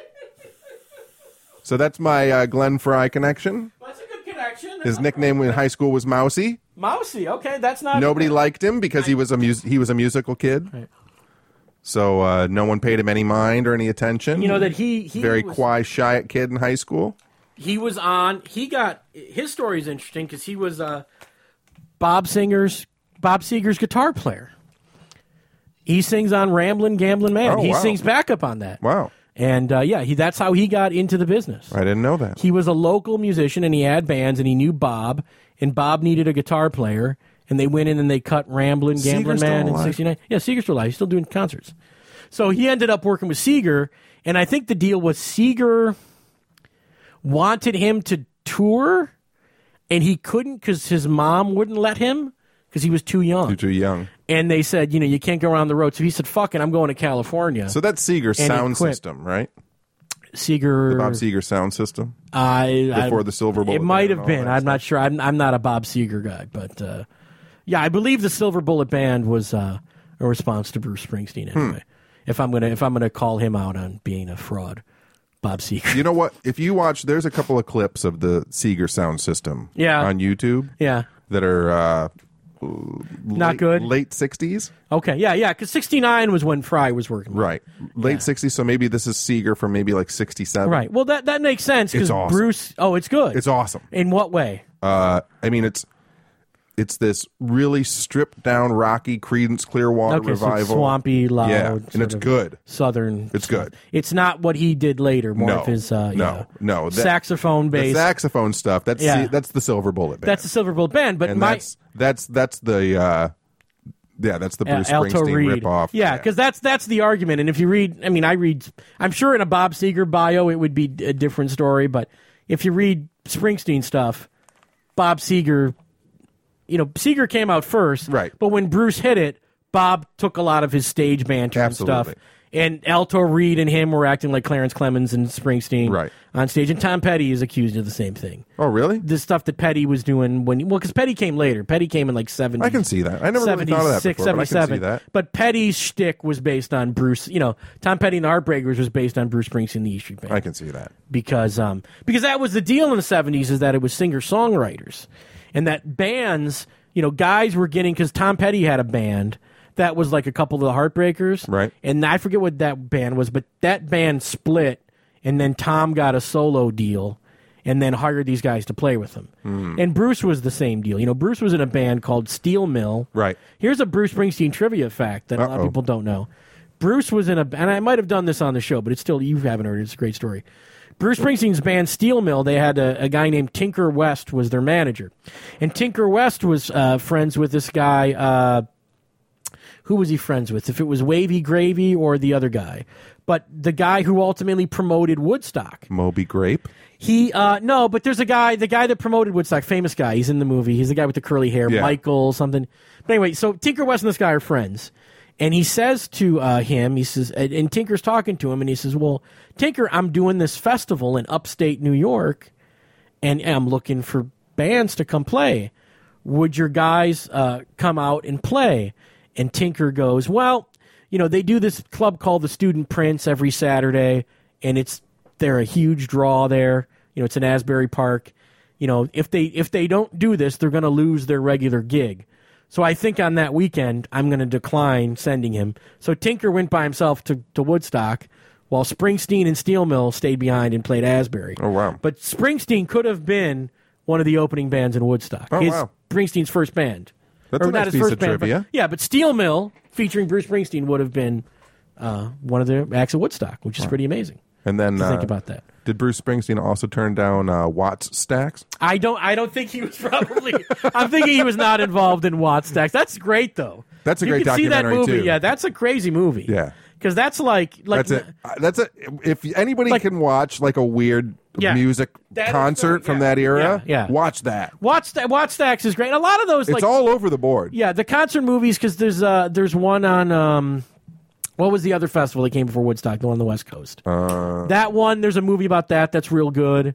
So that's my Glenn Frey connection. That's a good connection. His nickname in high school was Mousy. Mousy. Okay, that's not. Nobody liked him because he was a musical kid. Right. So no one paid him any mind or any attention. You know that he very was, quiet, shy kid in high school. He was on. His story is interesting because he was Bob Seger's guitar player. He sings on Ramblin' Gamblin' Man. He sings backup on that. Wow. And that's how he got into the business. I didn't know that. He was a local musician and he had bands and he knew Bob, and Bob needed a guitar player, and they went in and they cut Ramblin' Gamblin' Man in '69. Yeah, Seger's still alive. He's still doing concerts. So he ended up working with Seger, and I think the deal was Seger wanted him to tour, and he couldn't because his mom wouldn't let him because he was too young. You're too young. And they said, you can't go around the road. So he said, fuck it, I'm going to California. So that's Seger's sound system, right? Seger. The Bob Seger sound system? Before the Silver Bullet It might have been. I'm not sure. I'm not a Bob Seger guy. But, I believe the Silver Bullet Band was a response to Bruce Springsteen anyway. if I'm gonna call him out on being a fraud. Bob Seger. You know what? If you watch, there's a couple of clips of the Seger sound system on YouTube that are not good. Late 60s. Okay, yeah, because 69 was when Fry was working. Right. Late 60s, so maybe this is Seger from maybe like 67. Right. Well, that makes sense because awesome. Bruce... Oh, it's good. It's awesome. In what way? I mean, it's this really stripped down, rocky Creedence Clearwater revival. So swampy, loud. Yeah, and it's good. Southern. It's good. It's not what he did later. More of his saxophone based. The saxophone stuff. That's the Silver Bullet Band. That's the Silver Bullet Band. But that's the Bruce Alto Springsteen Reed. ripoff. Yeah, because that's the argument. And if you read, I'm sure in a Bob Seger bio it would be a different story. But if you read Springsteen stuff, Bob Seger. Seger came out first, right? But when Bruce hit it, Bob took a lot of his stage banter and stuff. And Alto Reed and him were acting like Clarence Clemens and Springsteen on stage. And Tom Petty is accused of the same thing. Oh, really? The stuff that Petty was doing because Petty came later. Petty came in like 70. I can see that. I never really thought of that before, 77. But I can see that. But Petty's shtick was based on Bruce. Tom Petty and the Heartbreakers was based on Bruce Springsteen and the E Street Band. I can see that. Because that was the deal in the 70s is that it was singer-songwriters. And that bands, guys were getting, because Tom Petty had a band that was like a couple of the Heartbreakers. Right. And I forget what that band was, but that band split, and then Tom got a solo deal and then hired these guys to play with him. And Bruce was the same deal. Bruce was in a band called Steel Mill. Right. Here's a Bruce Springsteen trivia fact that a lot of people don't know. Bruce was in and I might have done this on the show, but it's still, you haven't heard it. It's a great story. Bruce Springsteen's band Steel Mill, they had a guy named Tinker West was their manager. And Tinker West was friends with this guy, who was he friends with? If it was Wavy Gravy or the other guy. But the guy who ultimately promoted Woodstock. Moby Grape? No, but there's the guy that promoted Woodstock, famous guy. He's in the movie. He's the guy with the curly hair, Michael something. But anyway, so Tinker West and this guy are friends. And he says to him, he says, and Tinker's talking to him, and he says, well, Tinker, I'm doing this festival in upstate New York, and I'm looking for bands to come play. Would your guys come out and play? And Tinker goes, well, they do this club called the Student Prince every Saturday, and they're a huge draw there. It's in Asbury Park. If they don't do this, they're going to lose their regular gig. So I think on that weekend, I'm going to decline sending him. So Tinker went by himself to Woodstock, while Springsteen and Steel Mill stayed behind and played Asbury. Oh, wow. But Springsteen could have been one of the opening bands in Woodstock. Oh, wow. Springsteen's first band. That's a nice piece of trivia. But Steel Mill, featuring Bruce Springsteen, would have been one of the acts of Woodstock, which is pretty amazing. And then think about that. Did Bruce Springsteen also turn down Watts Stacks? I don't think he was probably. I'm thinking he was not involved in Watts Stacks. That's great though. That's a great documentary see that movie. too. Yeah, that's a crazy movie. Yeah, because that's like if anybody can watch like a weird music concert from that era, watch that. Watts Stacks is great. A lot of those, it's all over the board. Yeah, the concert movies, because there's one on. What was the other festival that came before Woodstock? The one on the West Coast. That one, there's a movie about that that's real good.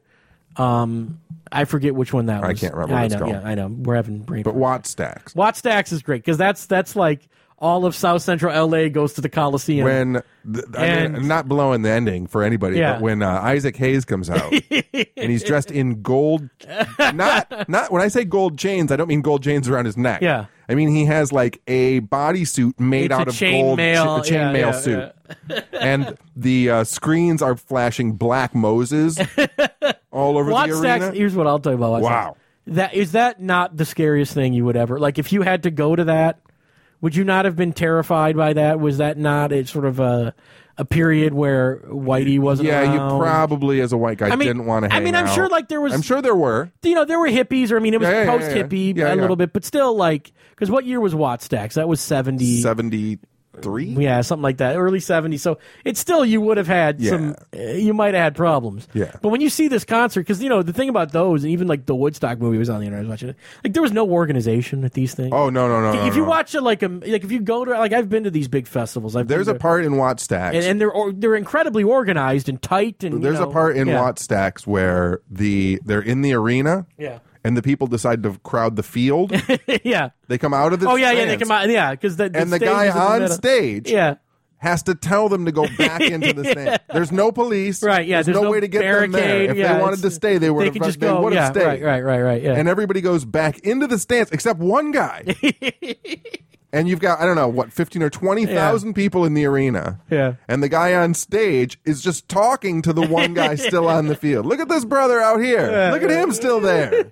I forget which one that was. I can't remember what it's called. Yeah, I know. We're having brain. But Watts Stacks. Watts Stacks is great, because that's like all of South Central L.A. goes to the Coliseum. When, I'm not blowing the ending for anybody, but when Isaac Hayes comes out, and he's dressed in gold, not when I say gold chains, I don't mean gold chains around his neck. Yeah. I mean, he has like a bodysuit made out of gold, a chainmail suit. And the screens are flashing Black Moses all over Watts the arena. Stacks, here's what I'll tell you about Watts Stacks. Wow. Is that not the scariest thing you would ever... Like, if you had to go to that, would you not have been terrified by that? Was that not a sort of a period where Whitey wasn't around? You probably, as a white guy, didn't want to hang out. I'm sure like there was... I'm sure there were. There were hippies, or it was post-hippie a little bit, but still like... Because what year was Watts Stacks? That was 70... 73? Yeah, something like that. Early 70s. So it's still, you would have had some... you might have had problems. Yeah. But when you see this concert, because, the thing about those, and even like the Woodstock movie was on the internet, I was watching it, like there was no organization at these things. Oh, no. If you watch it like if you go to... Like I've been to these big festivals. There's a part in Watts Stacks. And they're incredibly organized and tight. And there's a part in Watts Stacks where they're in the arena. Yeah. And the people decide to crowd the field. Yeah. They come out of the stands. They come out. Yeah, because the guy on stage has to tell them to go back into the stand. There's no police. Right, yeah. There's no way to get them there. If they wanted to stay, they would have stayed. Right, yeah. And everybody goes back into the stands except one guy. And you've got, I don't know, what, 15 or 20,000 people in the arena. Yeah. And the guy on stage is just talking to the one guy still on the field. Look at this brother out here. Yeah. Look at him still there.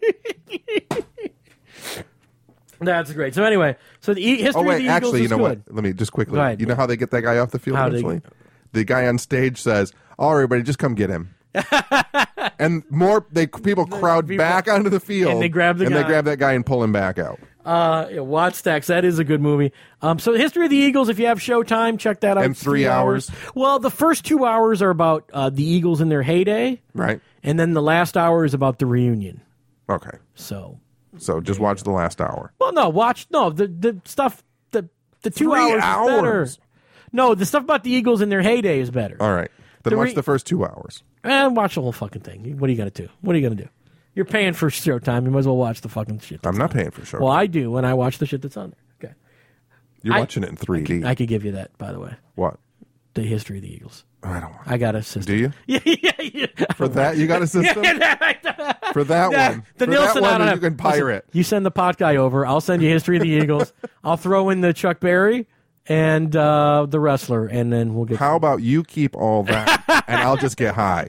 That's great. So anyway, the history of the Eagles actually, you know good. what? Let me just quickly. Right. You know how they get that guy off the field eventually? The guy on stage says, "All right, everybody, just come get him." And people crowd back onto the field, and they grab they grab that guy and pull him back out. Wattstax, that is a good movie. So the history of the Eagles, if you have Showtime, check that out. And 3 hours. Well, the first 2 hours are about the Eagles in their heyday, right? And then the last hour is about the reunion. Okay. So just watch the last hour. Well, the stuff the 2 hours is better. No, the stuff about the Eagles in their heyday is better. All right. Then watch the first 2 hours. And watch the whole fucking thing. What are you going to do? What are you going to do? You're paying for Showtime. You might as well watch the fucking shit. I'm not paying for Showtime. Well, I do when I watch the shit that's on there. Okay. You're watching it in 3D. I could give you that, by the way. What? The history of the Eagles. I don't want I got a system. Do you? Yeah. For that, you got a system? For that one. The For Nielsen, that one, I don't you can pirate. Listen, you send the pot guy over. I'll send you history of the Eagles. I'll throw in the Chuck Berry and the wrestler, and then we'll get. How about you keep all that, and I'll just get high?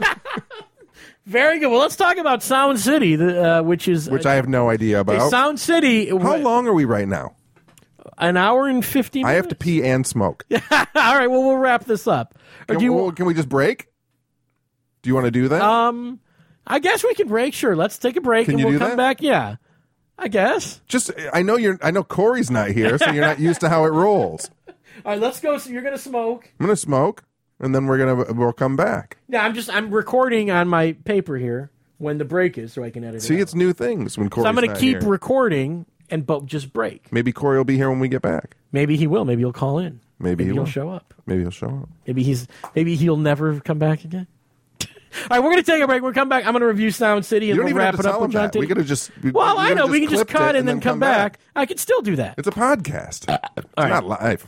Very good. Well, let's talk about Sound City, which I have no idea about. Sound City. How long are we right now? An hour and 50 minutes. I have to pee and smoke. All right. Well, we'll wrap this up. Can we just break? Do you want to do that? I guess we can break. Sure. Let's take a break, and we'll come back. Yeah. I guess. I know Corey's not here, so you're not used to how it rolls. All right. Let's go. So you're gonna smoke. I'm gonna smoke. And then we'll come back. Yeah, I'm recording on my paper here when the break is, so I can edit it. See, it's new things when Corey's So I'm going to keep here. recording and just break. Maybe Corey will be here when we get back. Maybe he will. Maybe he'll call in. Maybe he'll show up. Maybe he'll show up. Maybe he'll never come back again. All right, we're going to take a break. We'll come back. I'm going to review Sound City, and we'll wrap it up with John T. We could have just. Well, I know. We can just cut and then come back. I could still do that. It's a podcast. It's not live.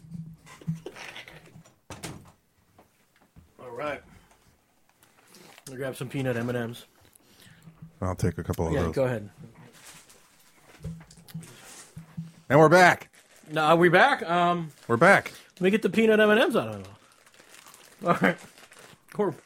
All right. I'll grab some peanut M&Ms. I'll take a couple of those. Yeah, go ahead. And we're back. No, are we back? We're back. Let me get the peanut M&Ms out of it. All right. Cool.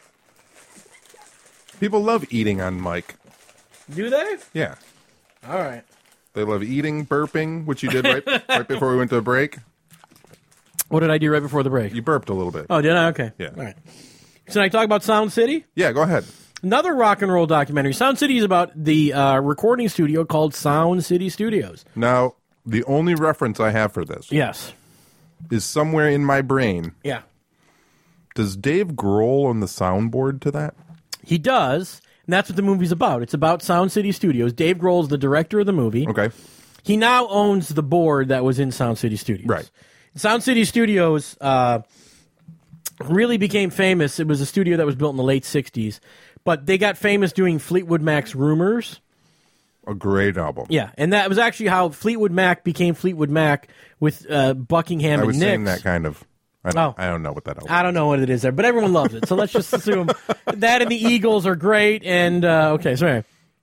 People love eating on mic. Do they? Yeah. All right. They love eating, burping, which you did right before we went to a break. What did I do right before the break? You burped a little bit. Oh, did I? Okay. Yeah. All right. Can I talk about Sound City? Yeah, go ahead. Another rock and roll documentary. Sound City is about the recording studio called Sound City Studios. Now, the only reference I have for this is somewhere in my brain. Yeah. Does Dave Grohl own the soundboard to that? He does, and that's what the movie's about. It's about Sound City Studios. Dave Grohl is the director of the movie. Okay. He now owns the board that was in Sound City Studios. Right. Sound City Studios really became famous. It was a studio that was built in the late 60s, but they got famous doing Fleetwood Mac's Rumors. A great album. Yeah, and that was actually how Fleetwood Mac became Fleetwood Mac with Buckingham and Nicks. I was saying that kind of. I don't know what that album is. I don't know what it is there, but everyone loves it. So let's just assume that and the Eagles are great. And, okay, sorry.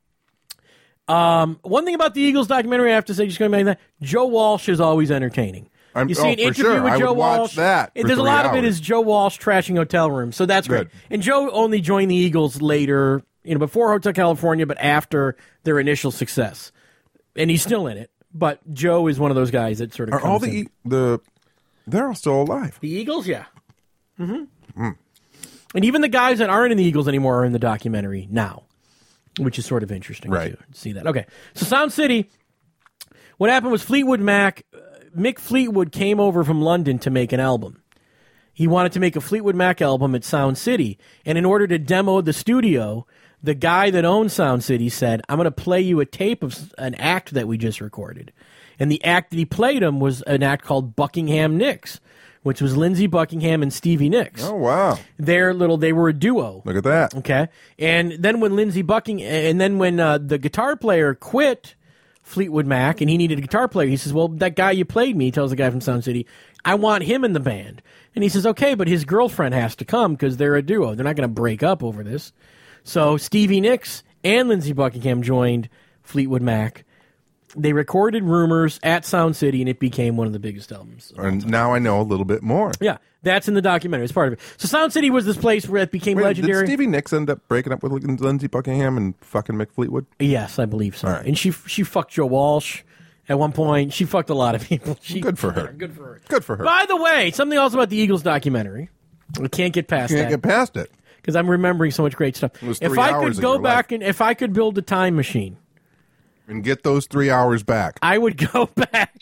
One thing about the Eagles documentary I have to say, just going back to that, Joe Walsh is always entertaining. You see an interview with Joe Walsh. That there's a lot of it is Joe Walsh trashing hotel rooms, so that's great. And Joe only joined the Eagles later, before Hotel California, but after their initial success, and he's still in it. But Joe is one of those guys that sort of are all they're all still alive. The Eagles, yeah. Mm-hmm. And even the guys that aren't in the Eagles anymore are in the documentary now, which is sort of interesting to see that. Okay, so Sound City. What happened was Fleetwood Mac. Mick Fleetwood came over from London to make an album. He wanted to make a Fleetwood Mac album at Sound City. And in order to demo the studio, the guy that owned Sound City said, I'm going to play you a tape of an act that we just recorded. And the act that he played him was an act called Buckingham Nicks, which was Lindsey Buckingham and Stevie Nicks. Oh, wow. They were a duo. Look at that. Okay. And then when the guitar player quit Fleetwood Mac, and he needed a guitar player. He says, well, that guy you played me, he tells the guy from Sound City, I want him in the band. And he says, okay, but his girlfriend has to come because they're a duo. They're not going to break up over this. So Stevie Nicks and Lindsey Buckingham joined Fleetwood Mac. They recorded Rumors at Sound City, and it became one of the biggest albums. And now I know a little bit more. Yeah, that's in the documentary. It's part of it. So Sound City was this place where it became legendary. Did Stevie Nicks end up breaking up with Lindsey Buckingham and fucking Mick Fleetwood? Yes, I believe so. Right. And she fucked Joe Walsh at one point. She fucked a lot of people. Good for her. Good for her. Good for her. By the way, something else about the Eagles documentary. I can't get past that. Can't get past it. Because I'm remembering so much great stuff. It was 3 if I hours could go of your back life. and if I could build a time machine And get those 3 hours back. I would go back.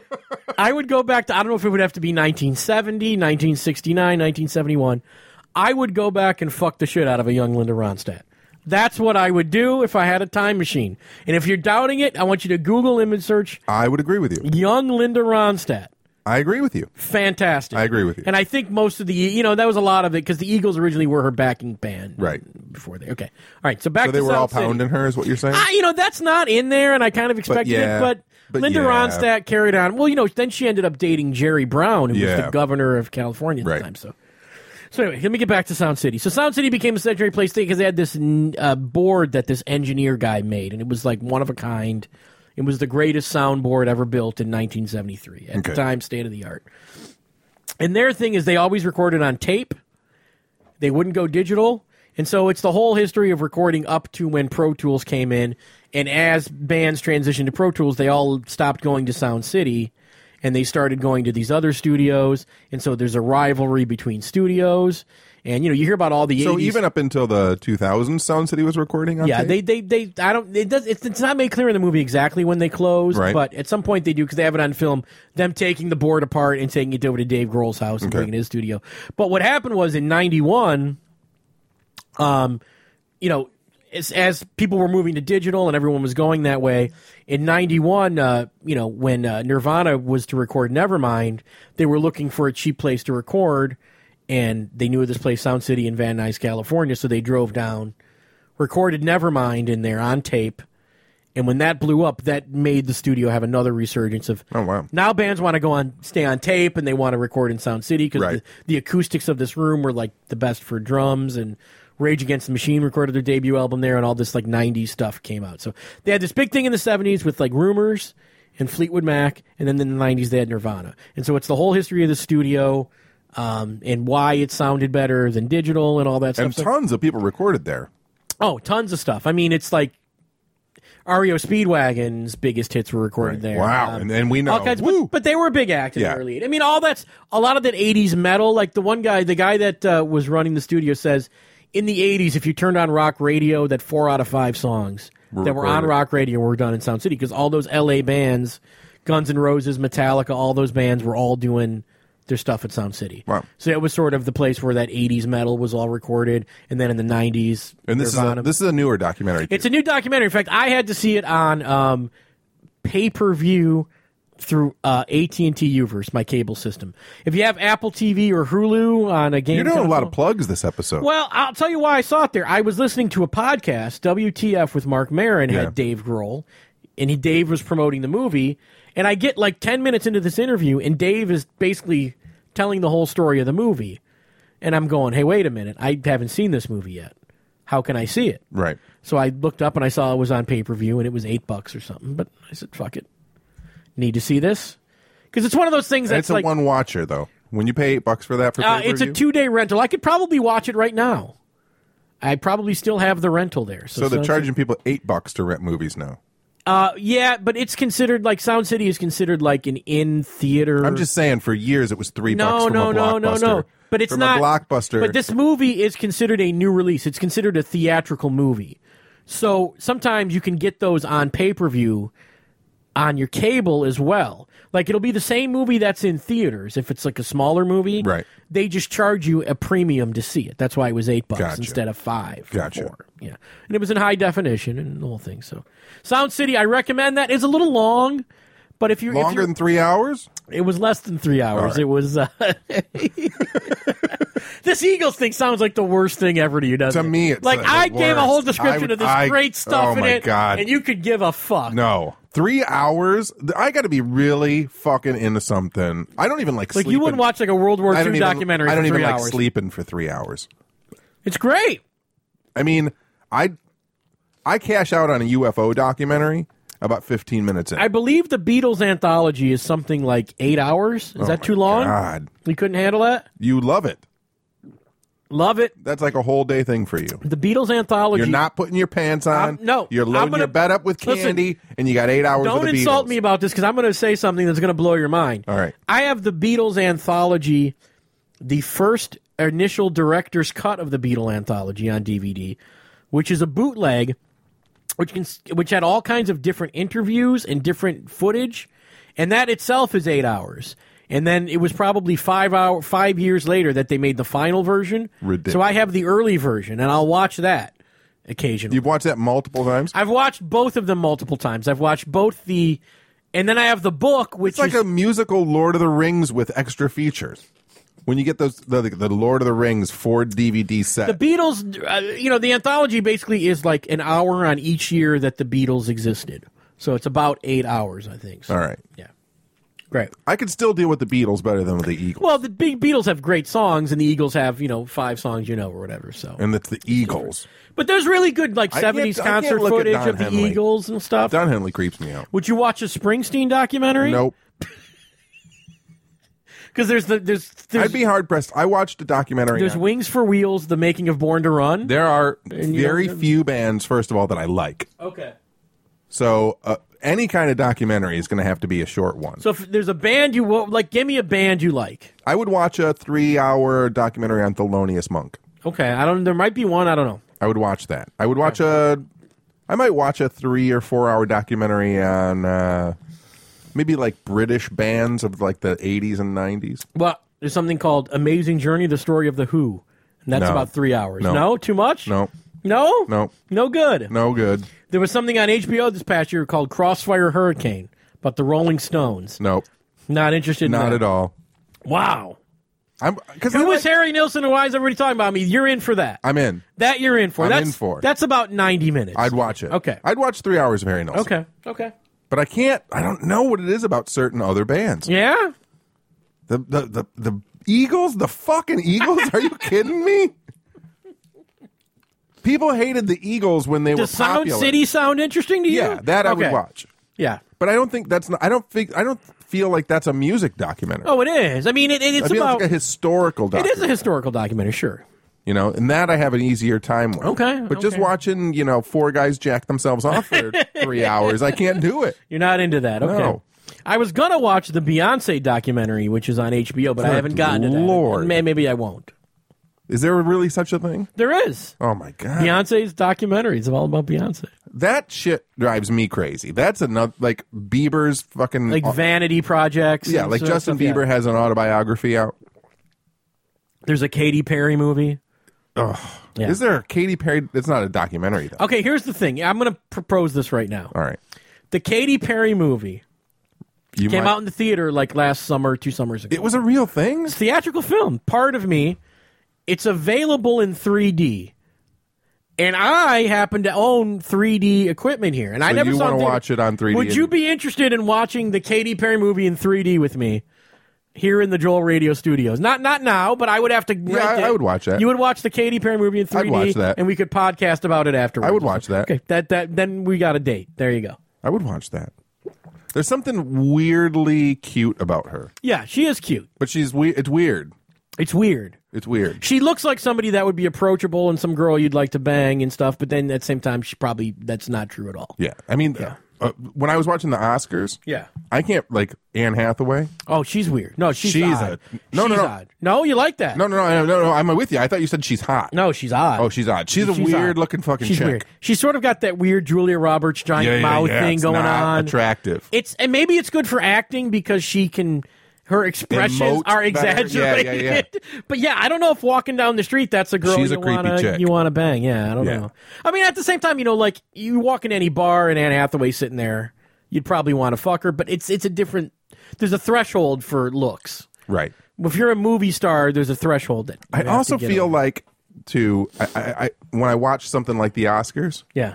I would go back to, I don't know if it would have to be 1970, 1969, 1971. I would go back and fuck the shit out of a young Linda Ronstadt. That's what I would do if I had a time machine. And if you're doubting it, I want you to Google image search I would agree with you. young Linda Ronstadt. I agree with you. Fantastic. I agree with you. And I think most of the, that was a lot of it because the Eagles originally were her backing band. Right. Before they, okay. All right, so back So to they were all South City. pounding her, is what you're saying? That's not in there, and I kind of expected yeah, it, but Linda Ronstadt carried on. Well, then she ended up dating Jerry Brown, who was the governor of California at the time. So anyway, let me get back to Sound City. So Sound City became a legendary place because they had this board that this engineer guy made, and it was like one of a kind. It was the greatest soundboard ever built in 1973. At the time, state of the art. And their thing is they always recorded on tape. They wouldn't go digital. And so it's the whole history of recording up to when Pro Tools came in. And as bands transitioned to Pro Tools, they all stopped going to Sound City, and they started going to these other studios. And so there's a rivalry between studios. And you hear about all the 80s. So even up until the 2000s, Sound City was recording on tape? It's not made clear in the movie exactly when they closed, but at some point they do because they have it on film, them taking the board apart and taking it over to Dave Grohl's house and putting it in his studio. But what happened was in 91, as people were moving to digital and everyone was going that way, in 91, when Nirvana was to record Nevermind, they were looking for a cheap place to record. And they knew of this place, Sound City in Van Nuys, California, so they drove down, recorded Nevermind in there on tape, and when that blew up, that made the studio have another resurgence of, now bands want to stay on tape, and they want to record in Sound City, because the acoustics of this room were like the best for drums, and Rage Against the Machine recorded their debut album there, and all this like 90s stuff came out. So they had this big thing in the 70s with like Rumors and Fleetwood Mac, and then in the 90s they had Nirvana. And so it's the whole history of the studio, and why it sounded better than digital and all that stuff. And tons of people recorded there. Oh, tons of stuff. I mean, it's like REO Speedwagon's biggest hits were recorded there. Wow, and we know. All kinds, but they were a big act in the early. I mean, a lot of that 80s metal, like the guy that was running the studio says, in the 80s, if you turned on rock radio, that 4 out of 5 songs that were on rock radio were done in Sound City, because all those LA bands, Guns N' Roses, Metallica, all those bands were all doing their stuff at Sound City. Wow. So it was sort of the place where that 80s metal was all recorded, and then in the 90s... And this is a newer documentary, too. It's a new documentary. In fact, I had to see it on pay-per-view through AT&T Uverse, my cable system. If you have Apple TV or Hulu on a game You're doing console, a lot of plugs this episode. Well, I'll tell you why I saw it there. I was listening to a podcast, WTF with Mark Maron, had Dave Grohl, and Dave was promoting the movie, and I get like 10 minutes into this interview, and Dave is basically telling the whole story of the movie. And I'm going, hey, wait a minute. I haven't seen this movie yet. How can I see it? Right. So I looked up, and I saw it was on pay-per-view, and it was $8 or something. But I said, fuck it. Need to see this? Because it's one of those things that's it's a one-watcher, though. When you pay $8 for that for pay-per-view? It's a 2-day rental. I could probably watch it right now. I probably still have the rental there. So they're charging people $8 to rent movies now. Yeah, but it's considered like Sound City is considered like an in-theater. I'm just saying, for years it was $3 from a Blockbuster. No. But it's from not a Blockbuster. But this movie is considered a new release. It's considered a theatrical movie. So sometimes you can get those on pay-per-view on your cable as well. Like, it'll be the same movie that's in theaters. If it's like a smaller movie, they just charge you a premium to see it. That's why it was $8 instead of $5. Gotcha. Yeah, and it was in high definition and the whole thing. So, Sound City, I recommend that. It's a little long, but if you're longer than 3 hours, it was less than 3 hours. Right. It was. This Eagles thing sounds like the worst thing ever to you, doesn't it? To me, it's like I gave a whole description of this great stuff in it, God. and you could give a fuck. No. 3 hours? I got to be really fucking into something. I don't even like sleeping. You wouldn't watch like a World War II documentary for 3 hours. I don't even like sleeping for 3 hours. It's great. I mean, I cash out on a UFO documentary about 15 minutes in. I believe the Beatles anthology is something like 8 hours. Is that too long? God. You couldn't handle that? You love it. Love it. That's like a whole day thing for you. The Beatles anthology. You're not putting your pants on. No. You're loading your bed up with candy, and you got 8 hours of the Beatles. Don't insult me about this because I'm going to say something that's going to blow your mind. All right. I have the Beatles anthology, the first initial director's cut of the Beatle anthology on DVD, which is a bootleg, which had all kinds of different interviews and different footage, and that itself is 8 hours. And then it was probably 5 years later that they made the final version. Ridiculous. So I have the early version, and I'll watch that occasionally. You've watched that multiple times? I've watched both of them multiple times. I've watched both and then I have the book, which it's like a musical Lord of the Rings with extra features. When you get those, the Lord of the Rings 4 DVD set. The Beatles, the anthology basically is like an hour on each year that the Beatles existed. So it's about 8 hours, I think. So, all right. Yeah. Great. I could still deal with the Beatles better than with the Eagles. Well, the big Beatles have great songs, and the Eagles have 5 songs, or whatever. So, and it's the Eagles. But there's really good 70s concert footage of the Eagles and stuff. Don Henley creeps me out. Would you watch a Springsteen documentary? Nope. Because there's I'd be hard pressed. I watched a documentary. There's Wings for Wheels, the making of Born to Run. There are very few bands, first of all, that I like. Okay. So any kind of documentary is going to have to be a short one. So if there's a band you like, give me a band you like. I would watch a 3-hour documentary on Thelonious Monk. Okay, there might be one. I don't know. I would watch that. I would watch I might watch a 3 or 4 hour documentary on maybe like British bands of like the 80s and 90s. Well, there's something called Amazing Journey: The Story of the Who, and that's about 3 hours. No, too much. No. No good. No good. There was something on HBO this past year called Crossfire Hurricane about the Rolling Stones. Nope. Not interested in that. Not at all. Wow. Who was Harry Nilsson and why is everybody talking about me? You're in for that. I'm in. That you're in for. I'm in for. That's about 90 minutes. I'd watch it. Okay. I'd watch 3 hours of Harry Nilsson. Okay. But I don't know what it is about certain other bands. Yeah? The Eagles? The fucking Eagles? Are you kidding me? People hated the Eagles when they were popular. Does Sound City sound interesting to you? Yeah, that I would watch. Yeah. But I don't think I don't feel like that's a music documentary. Oh, it is. I mean, it's about like a historical documentary. It is a historical documentary, sure. And that I have an easier time with. Okay. But just watching, 4 guys jack themselves off for 3 hours, I can't do it. You're not into that. Okay. No. I was going to watch the Beyonce documentary, which is on HBO, but I haven't gotten to that. Lord. Maybe I won't. Is there really such a thing? There is. Oh, my God. Beyonce's documentary. It's all about Beyonce. That shit drives me crazy. That's another, like, Bieber's fucking... Like vanity projects. Yeah, like Justin Bieber has an autobiography out. There's a Katy Perry movie. Ugh. Yeah. Is there a Katy Perry? It's not a documentary, though. Okay, here's the thing. I'm going to propose this right now. All right. The Katy Perry movie came out in the theater like last summer, 2 summers ago. It was a real thing? It's a theatrical film. Part of me. It's available in 3D. And I happen to own 3D equipment here. And I never saw it. You want to watch it on 3D? Would you be interested in watching the Katy Perry movie in 3D with me here in the Joel Radio Studios? Not now, but I would have to rent it. I would watch that. You would watch the Katy Perry movie in 3D? I'd watch that. And we could podcast about it afterwards. I would watch that. Okay, then we got a date. There you go. I would watch that. There's something weirdly cute about her. Yeah, she is cute. But it's weird. It's weird. It's weird. She looks like somebody that would be approachable and some girl you'd like to bang and stuff, but then at the same time, that's not true at all. Yeah. I mean, when I was watching the Oscars, I can't, like, Anne Hathaway. Oh, she's weird. No, she's odd. No. Odd. No, you like that. No, I'm with you. I thought you said she's hot. No, she's odd. Oh, she's odd. She's a weird-looking fucking chick. Weird. She's sort of got that weird Julia Roberts giant mouth thing going on. Attractive. And maybe it's good for acting because she can... Her expressions are exaggerated. Yeah. But yeah, I don't know if walking down the street, that's a girl She's a creepy chick. you want to bang. Yeah, I don't know. I mean, at the same time, like you walk in any bar and Anne Hathaway sitting there, you'd probably want to fuck her, but it's a different, there's a threshold for looks. Right. If you're a movie star, there's a threshold that I also feel like I when I watch something like the Oscars,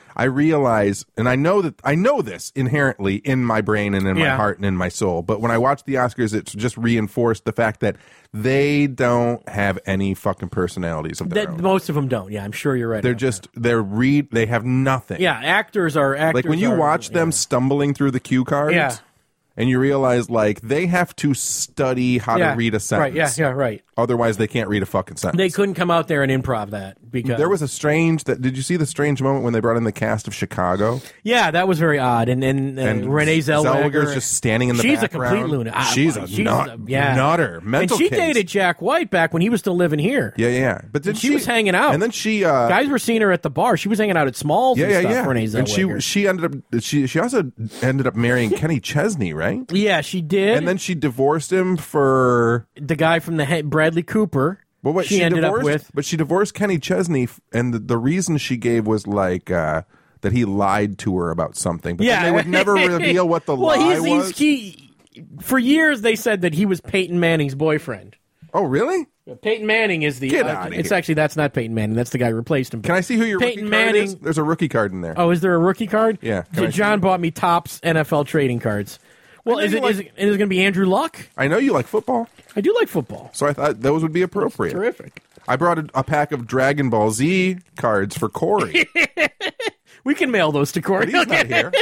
I realize, and I know this inherently in my brain and in my heart and in my soul. But when I watch the Oscars, it's just reinforced the fact that they don't have any fucking personalities of their own. Most of them don't. Yeah, I'm sure you're right. They have nothing. Yeah, actors are like when you watch them stumbling through the cue cards. Yeah. And you realize, like, they have to study how to read a sentence. Right, right. Otherwise, they can't read a fucking sentence. They couldn't come out there and improv that. Because there was did you see the strange moment when they brought in the cast of Chicago? Yeah, that was very odd. And Renee Zellweger's just standing in the background. She's a complete lunatic. She's a nutter. Mental and she case. dated Jack White back when he was still living here. Yeah. But she was hanging out. And then she... guys were seeing her at the bar. She was hanging out at Smalls and stuff, Renee Zellweger. And she ended up... She also ended up marrying Kenny Chesney, right? Yeah, she did. And then she divorced him for... the guy from Bradley Cooper. Well, what she ended up with. But she divorced Kenny Chesney, and the reason she gave was like that he lied to her about something. But then they would never reveal what the lie was. For years, they said that he was Peyton Manning's boyfriend. Oh, really? Peyton Manning is the... Get out of here. It's actually, that's not Peyton Manning. That's the guy who replaced him. Can I see who your Peyton rookie Manning, card is? There's a rookie card in there. Oh, is there a rookie card? Yeah. John bought me Topps NFL trading cards. Well, is it going to be Andrew Luck? I know you like football. I do like football. So I thought those would be appropriate. That's terrific. I brought a pack of Dragon Ball Z cards for Corey. We can mail those to Corey. But he's not here.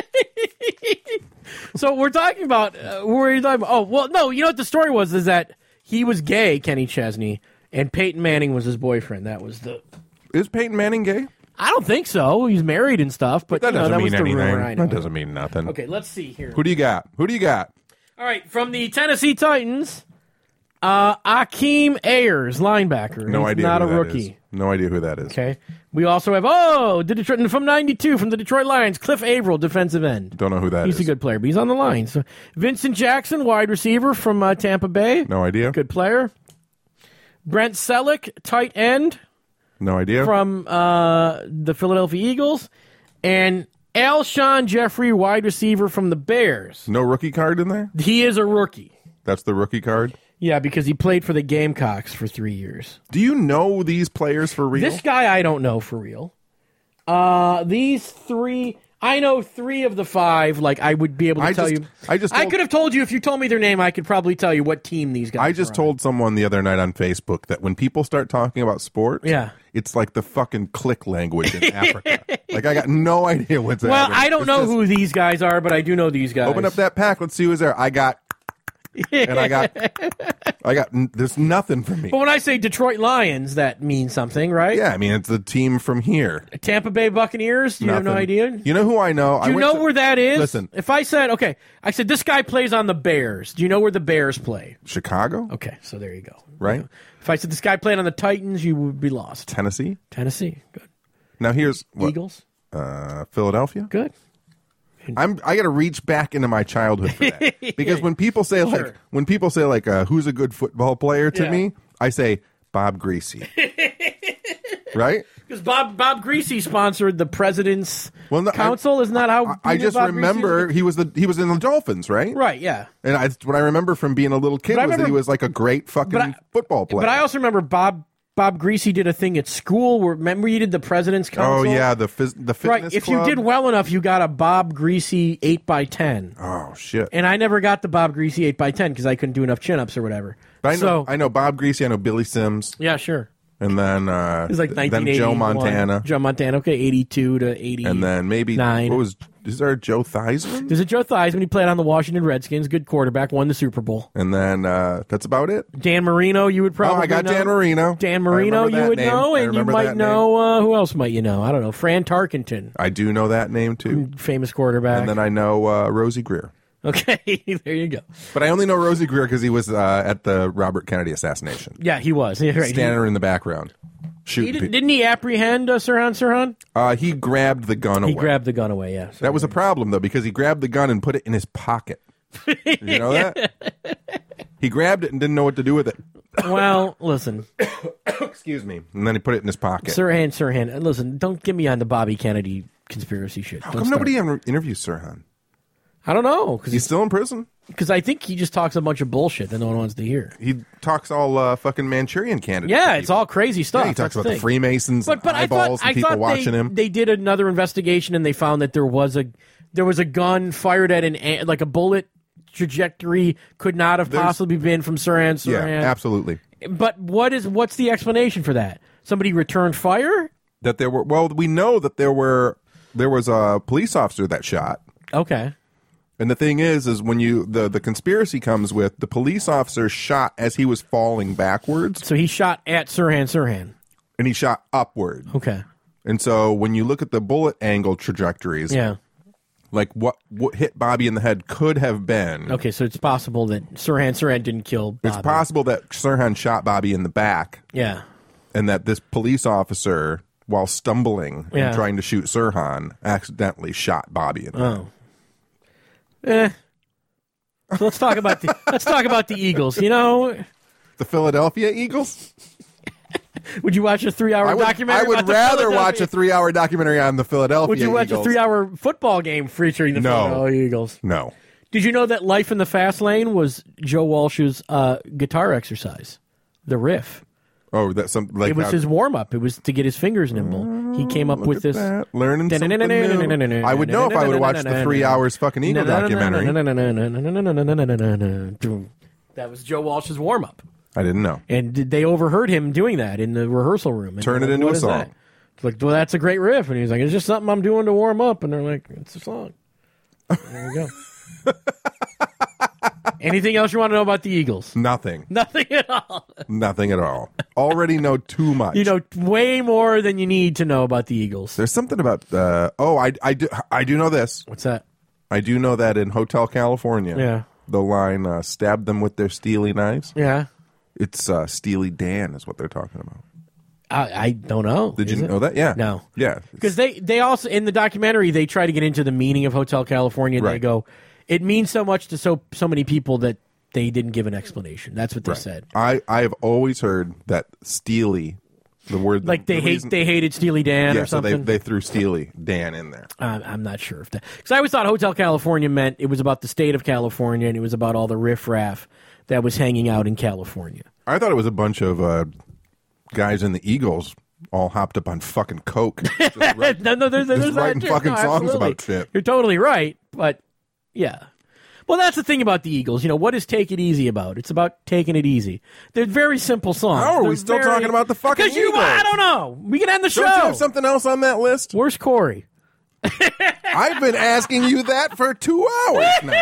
So we're talking about... where are you talking about? Oh, well, no, you know what the story was is that he was gay, Kenny Chesney, and Peyton Manning was his boyfriend. That was the... Is Peyton Manning gay? I don't think so. He's married and stuff, but that doesn't mean anything. Rumor. That doesn't mean nothing. Okay, let's see here. Who do you got? All right, from the Tennessee Titans, Akeem Ayers, linebacker. No idea. Not who a that rookie. Is. No idea who that is. Okay. We also have from '92 from the Detroit Lions, Cliff Averill, defensive end. Don't know who that is. He's a good player, but he's on the line. So Vincent Jackson, wide receiver from Tampa Bay. No idea. Good player. Brent Selleck, tight end. No idea. From the Philadelphia Eagles. And Alshon Jeffrey, wide receiver from the Bears. No rookie card in there? He is a rookie. That's the rookie card? Yeah, because he played for the Gamecocks for 3 years. Do you know these players for real? This guy I don't know for real. These three... I know 3 of the 5. Like, I would be able to tell you. I could have told you if you told me their name. I could probably tell you what team these guys. I just told someone the other night on Facebook that when people start talking about sports, it's like the fucking click language in Africa. Like I got no idea what's happening. Well, I don't know who these guys are, but I do know these guys. Open up that pack. Let's see who's there. I got. And I got. There's nothing for me. But when I say Detroit Lions, that means something, right? Yeah, I mean it's the team from here. Tampa Bay Buccaneers. You have no idea. You know who I know? Do you know where that is? Listen, if I said this guy plays on the Bears. Do you know where the Bears play? Chicago. Okay, so there you go. Right. If I said this guy played on the Titans, you would be lost. Tennessee. Good. Now here's what? Eagles. Philadelphia. Good. I got to reach back into my childhood for that because when people say who's a good football player to me, I say Bob Greasy, right? Because Bob Greasy sponsored the President's Council. Isn't that how? I just remember he was in the Dolphins, right? Right. Yeah. And what I remember from being a little kid was that he was like a great fucking football player. But I also remember Bob Greasy did a thing at school where, remember you did the President's Council? Oh, yeah, the fitness right. If club. you did well enough, you got a Bob Greasy 8x10. Oh, shit. And I never got the Bob Greasy 8x10 because I couldn't do enough chin-ups or whatever. But I know Bob Greasy, I know Billy Sims. Yeah, sure. And then, it was like then Joe Montana. Joe Montana, okay, 82 to 89. And then maybe, is there a Joe Theismann? There's a Joe Theismann. He played on the Washington Redskins. Good quarterback. Won the Super Bowl. And then that's about it. Dan Marino, you would probably know. I got Dan Marino. Dan Marino, you would know. And you might know, who else might you know? I don't know. Fran Tarkenton. I do know that name, too. Famous quarterback. And then I know Rosie Greer. Okay, there you go. But I only know Rosie Greer because he was at the Robert Kennedy assassination. Yeah, he was. Yeah, right. Standing in the background. Didn't he apprehend Sirhan? He grabbed the gun away. He grabbed the gun away, yeah. That was a problem, though, because he grabbed the gun and put it in his pocket. Did you know that? He grabbed it and didn't know what to do with it. Well, listen. Excuse me. And then he put it in his pocket. Sirhan. Listen, don't get me on the Bobby Kennedy conspiracy shit. How come nobody interviews Sirhan? I don't know. He's still in prison? Because I think he just talks a bunch of bullshit that no one wants to hear. He talks all fucking Manchurian Candidate. Yeah, it's all crazy stuff. Yeah, he talks about the Freemasons and eyeballs and people watching him. They did another investigation and they found that there was a gun fired at a bullet trajectory could not have possibly been from Sirhan Sirhan. Yeah, absolutely. But what's the explanation for that? Somebody returned fire? That there were. Well, we know that there was a police officer that shot. Okay. And the thing is when the conspiracy comes with the police officer shot as he was falling backwards. So he shot at Sirhan Sirhan. And he shot upward. Okay. And so when you look at the bullet angle trajectories, like what hit Bobby in the head could have been. Okay, so it's possible that Sirhan Sirhan didn't kill Bobby. It's possible that Sirhan shot Bobby in the back. Yeah. And that this police officer, while stumbling and trying to shoot Sirhan, accidentally shot Bobby in the head. So let's talk about the Eagles. You know, the Philadelphia Eagles. Would you watch a 3-hour documentary? I would rather watch a 3-hour documentary on the Philadelphia Eagles. Would you watch a 3-hour football game featuring the Philadelphia Eagles? No. Did you know that Life in the Fast Lane was Joe Walsh's guitar exercise, the riff? Oh, that's something like it was his warm up. It was to get his fingers nimble. He came up with this. Learning something new. I would know if I would have watched the 3 hours fucking Eagle documentary. That was Joe Walsh's warm up. I didn't know. And they overheard him doing that in the rehearsal room. And turn it into a song. It's like, well, that's a great riff. And he's like, it's just something I'm doing to warm up. And they're like, it's a song. There we go. Anything else you want to know about the Eagles? Nothing. Nothing at all. Nothing at all. Already know too much. You know way more than you need to know about the Eagles. There's something about I do know this. What's that? I do know that in Hotel California, the line stabbed them with their Steely knives. Yeah. It's Steely Dan is what they're talking about. I don't know. Did you know that? Yeah. No. Yeah. Because they also, in the documentary, they try to get into the meaning of Hotel California. And they go, it means so much to so many people that they didn't give an explanation. That's what they said. I have always heard that Steely, the word like they hated Steely Dan or something. So they threw Steely Dan in there. I'm not sure if that, because I always thought Hotel California meant it was about the state of California and it was about all the riffraff that was hanging out in California. I thought it was a bunch of guys in the Eagles all hopped up on fucking coke. There's writing fucking songs about shit. You're totally right, but yeah. Well, that's the thing about the Eagles. You know, what is Take It Easy about? It's about taking it easy. They're very simple songs. How are we still talking about the fucking Eagles? I don't know. We can end the show. Don't you have something else on that list? Where's Corey? I've been asking you that for 2 hours now.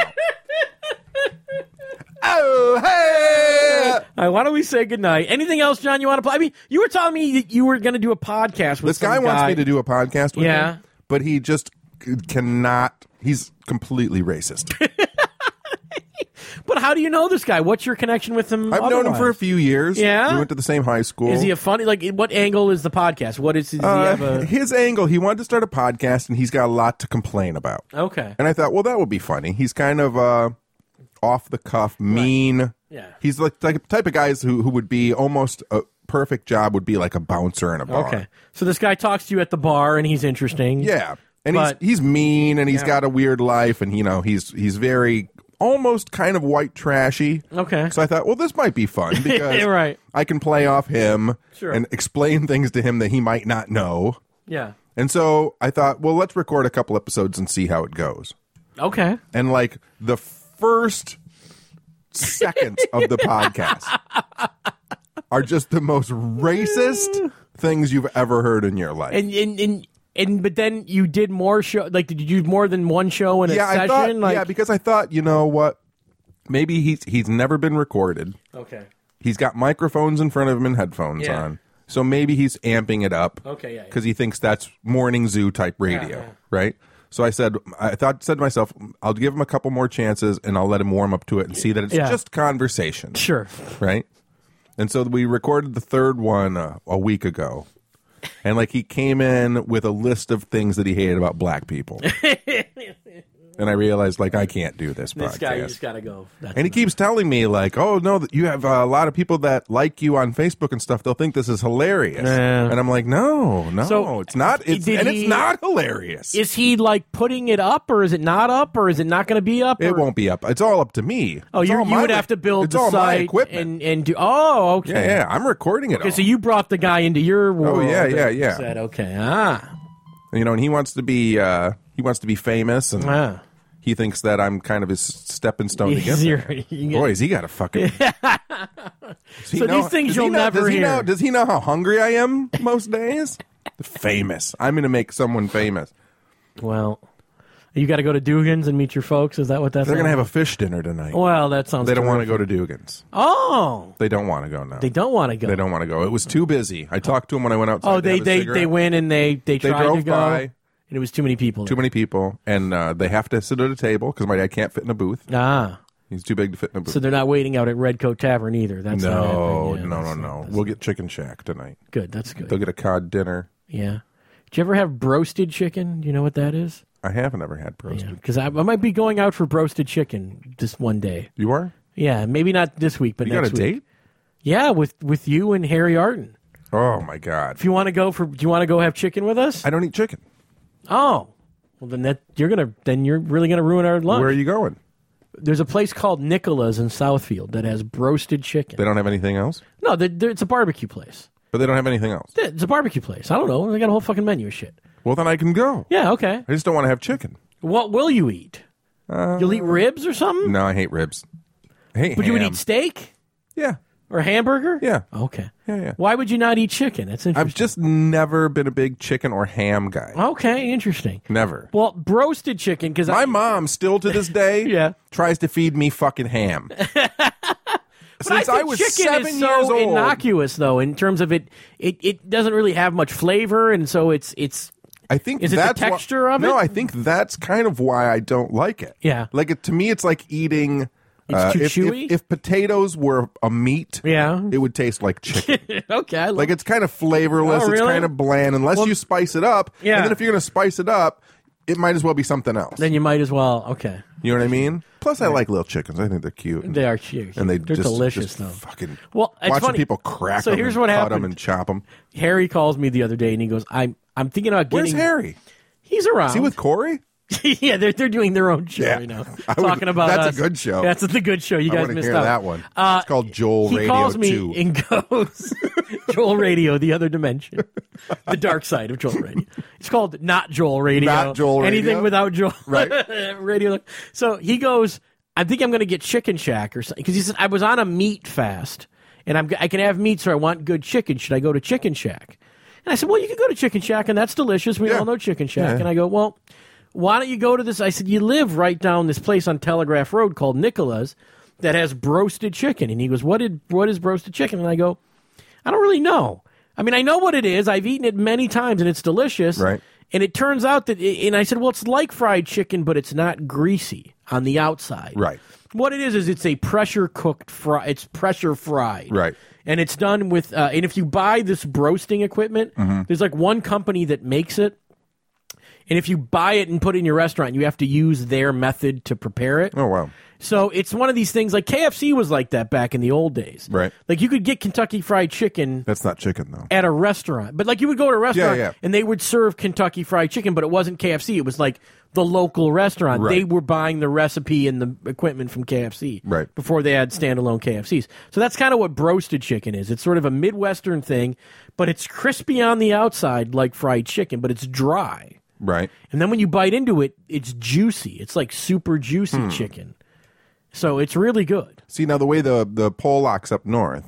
Oh, hey! All right, why don't we say goodnight? Anything else, John, you want to play? I mean, you were telling me that you were going to do a podcast with this guy. Wants me to do a podcast with him, but he just cannot. He's completely racist. But how do you know this guy? What's your connection with him? I've known him for a few years. Yeah? We went to the same high school. Is he a funny, like, what angle is the podcast? What is, does he have a... His angle, he wanted to start a podcast, and he's got a lot to complain about. Okay. And I thought, well, that would be funny. He's kind of off the cuff, mean. Right. Yeah. He's like the type of guys who would be almost a perfect job would be like a bouncer in a bar. Okay. So this guy talks to you at the bar, and he's interesting. Yeah. And he's mean, and he's got a weird life, and, you know, he's very... almost kind of white trashy. Okay. So I thought, well, this might be fun because right. I can play off him and explain things to him that he might not know. Yeah. And so I thought, well, let's record a couple episodes and see how it goes. Okay. And like the first seconds of the podcast are just the most racist things you've ever heard in your life. But then you did more show. Like, did you do more than one show in a session? Because I thought, you know what? Maybe he's never been recorded. Okay. He's got microphones in front of him and headphones on. So maybe he's amping it up. Okay, yeah. Because he thinks that's morning zoo type radio, right? So I said to myself, I'll give him a couple more chances and I'll let him warm up to it and see that it's just conversation. Sure. Right? And so we recorded the third one a week ago. And like he came in with a list of things that he hated about black people. And I realized, like, I can't do this podcast. This guy, you just got to go. And he keeps telling me, like, oh, no, you have a lot of people that like you on Facebook and stuff. They'll think this is hilarious. And I'm like, no, So, it's not. It's not hilarious. Is he, like, putting it up, or is it not up, or is it not going to be up? It won't be up. It's all up to me. Oh, you would have to build the site and do. Oh, okay. Yeah, I'm recording it. Okay, so you brought the guy into your world. Oh, yeah. Said, okay, You know, and he wants to be famous, and he thinks that I'm kind of his stepping stone to get there. Boys, he got a fucking. These things you'll never hear. Does he know how hungry I am most days? Famous. I'm going to make someone famous. Well, you got to go to Dugan's and meet your folks. Is that what that's? They're going to have a fish dinner tonight. Well, that sounds. They don't want to go to Dugan's. Oh, they don't want to go now. They don't want to go. They don't want to go. It was too busy. I talked to them when I went outside. Oh, they went and they tried drove to go. By. And it was too many people. Too many people, and they have to sit at a table because my dad can't fit in a booth. He's too big to fit in a booth. So they're not waiting out at Red Coat Tavern either. That's no. We'll get Chicken Shack tonight. Good, that's good. They'll get a cod dinner. Yeah. Did you ever have broasted chicken? Do you know what that is? I haven't ever had broasted. Because I might be going out for broasted chicken this one day. You are? Yeah, maybe not this week, but next week. You got a date? Yeah, with you and Harry Arden. Oh my God! If you want to go do you want to go have chicken with us? I don't eat chicken. Oh. Well, then you're really gonna ruin our lunch. Where are you going? There's a place called Nicola's in Southfield that has broasted chicken. They don't have anything else? No, it's a barbecue place. But they don't have anything else? It's a barbecue place. I don't know. They got a whole fucking menu of shit. Well, then I can go. Yeah, okay. I just don't want to have chicken. What will you eat? You'll eat ribs or something? No, I hate ribs. I hate ham. You would eat steak? Yeah. Or hamburger? Yeah. Okay. Yeah. Why would you not eat chicken? That's interesting. I've just never been a big chicken or ham guy. Okay, interesting. Never. Well, broasted chicken, because my mom still to this day tries to feed me fucking ham. Since I was 7 years old. Innocuous, though, in terms of it doesn't really have much flavor, and so it's. I think is that's it the texture of it? No, I think that's kind of why I don't like it. Yeah, like to me, it's like eating. It's too chewy? If potatoes were a meat, it would taste like chicken. Okay. Like it's kind of flavorless. Oh, really? It's kind of bland unless you spice it up. Yeah. And then if you're going to spice it up, it might as well be something else. Then you might as well. Okay. You know what I mean? Plus, I like little chickens. I think they're cute. They are cute. And they're delicious, just though. Fucking it's watching funny. people crack so them here's and what cut happened. them and chop them. Harry calls me the other day, and he goes, I'm thinking about getting... Where's Harry? He's around. Is he with Corey? Yeah, they're doing their own show right now. Talking about that's us. a good show. That's the good show. You guys missed out. That one. It's called Joel Radio 2. He calls me and goes, Joel Radio, the other dimension. The dark side of Joel Radio. It's called Not Joel Radio. Not Joel Radio. Anything without Joel right. Radio. So he goes, I think I'm going to get Chicken Shack or something. Because he said, I was on a meat fast. And I can have meat, so I want good chicken. Should I go to Chicken Shack? And I said, well, you can go to Chicken Shack, and that's delicious. We all know Chicken Shack. Yeah. And I go, well... why don't you go to this? I said, you live right down this place on Telegraph Road called Nicola's that has broasted chicken. And he goes, what is broasted chicken? And I go, I don't really know. I mean, I know what it is. I've eaten it many times, and it's delicious. Right. And it turns out that, and I said, well, it's like fried chicken, but it's not greasy on the outside. Right. What it is it's a pressure cooked it's pressure fried. Right. And it's done with, and if you buy this broasting equipment, there's like one company that makes it. And if you buy it and put it in your restaurant, you have to use their method to prepare it. Oh, wow. So it's one of these things, like KFC was like that back in the old days. Right. Like you could get Kentucky Fried Chicken. That's not chicken, though. At a restaurant. But like you would go to a restaurant and they would serve Kentucky Fried Chicken, but it wasn't KFC. It was like the local restaurant. Right. They were buying the recipe and the equipment from KFC. Right. Before they had standalone KFCs. So that's kind of what broasted chicken is. It's sort of a Midwestern thing, but it's crispy on the outside like fried chicken, but it's dry. Right. And then when you bite into it, it's juicy. It's like super juicy chicken. So it's really good. See, now the way the Polacks up north,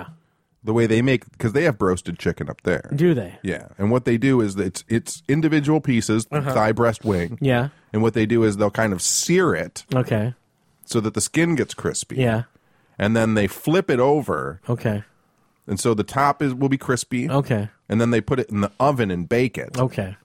the way they make, because they have roasted chicken up there. Do they? Yeah. And what they do is it's individual pieces, thigh, breast, wing. Yeah. And what they do is they'll kind of sear it. Okay. So that the skin gets crispy. Yeah. And then they flip it over. Okay. And so the top will be crispy. Okay. And then they put it in the oven and bake it. Okay.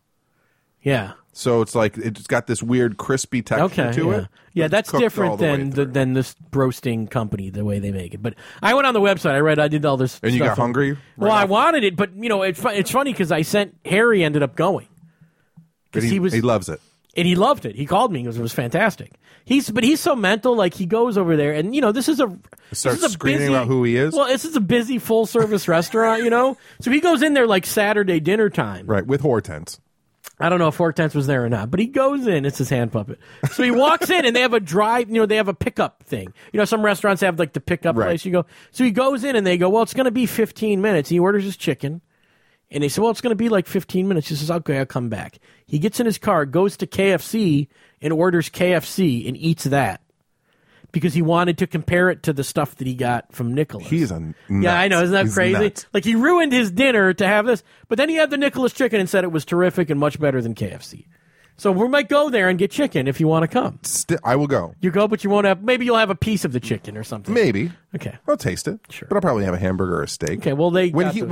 Yeah. So it's like it's got this weird crispy texture to it. Yeah, that's different than this roasting company, the way they make it. But I went on the website. I did all this. And you got hungry? Well, I wanted it, but it's funny because I sent Harry. Ended up going because he loves it. And he loved it. He called me. He goes, it was fantastic. But he's so mental. Like, he goes over there, and this is starts screaming about who he is. Well, this is a busy full service restaurant, So he goes in there like Saturday dinner time, right? With Hortense. I don't know if Hortense was there or not, but he goes in. It's his hand puppet. So he walks in, and they have a drive. They have a pickup thing. Some restaurants have like the pickup place. You go. So he goes in, and they go, well, it's going to be 15 minutes. He orders his chicken. And they said, well, it's going to be like 15 minutes. He says, okay, I'll come back. He gets in his car, goes to KFC, and orders KFC and eats that because he wanted to compare it to the stuff that he got from Nicholas. He's a nuts. Yeah, I know. Isn't that He's crazy? Nuts. Like, he ruined his dinner to have this. But then he had the Nicholas chicken and said it was terrific and much better than KFC. So we might go there and get chicken if you want to come. I will go. You go, but you won't have. Maybe you'll have a piece of the chicken or something. Maybe. Okay. I'll taste it. Sure. But I'll probably have a hamburger or a steak. Okay. Well,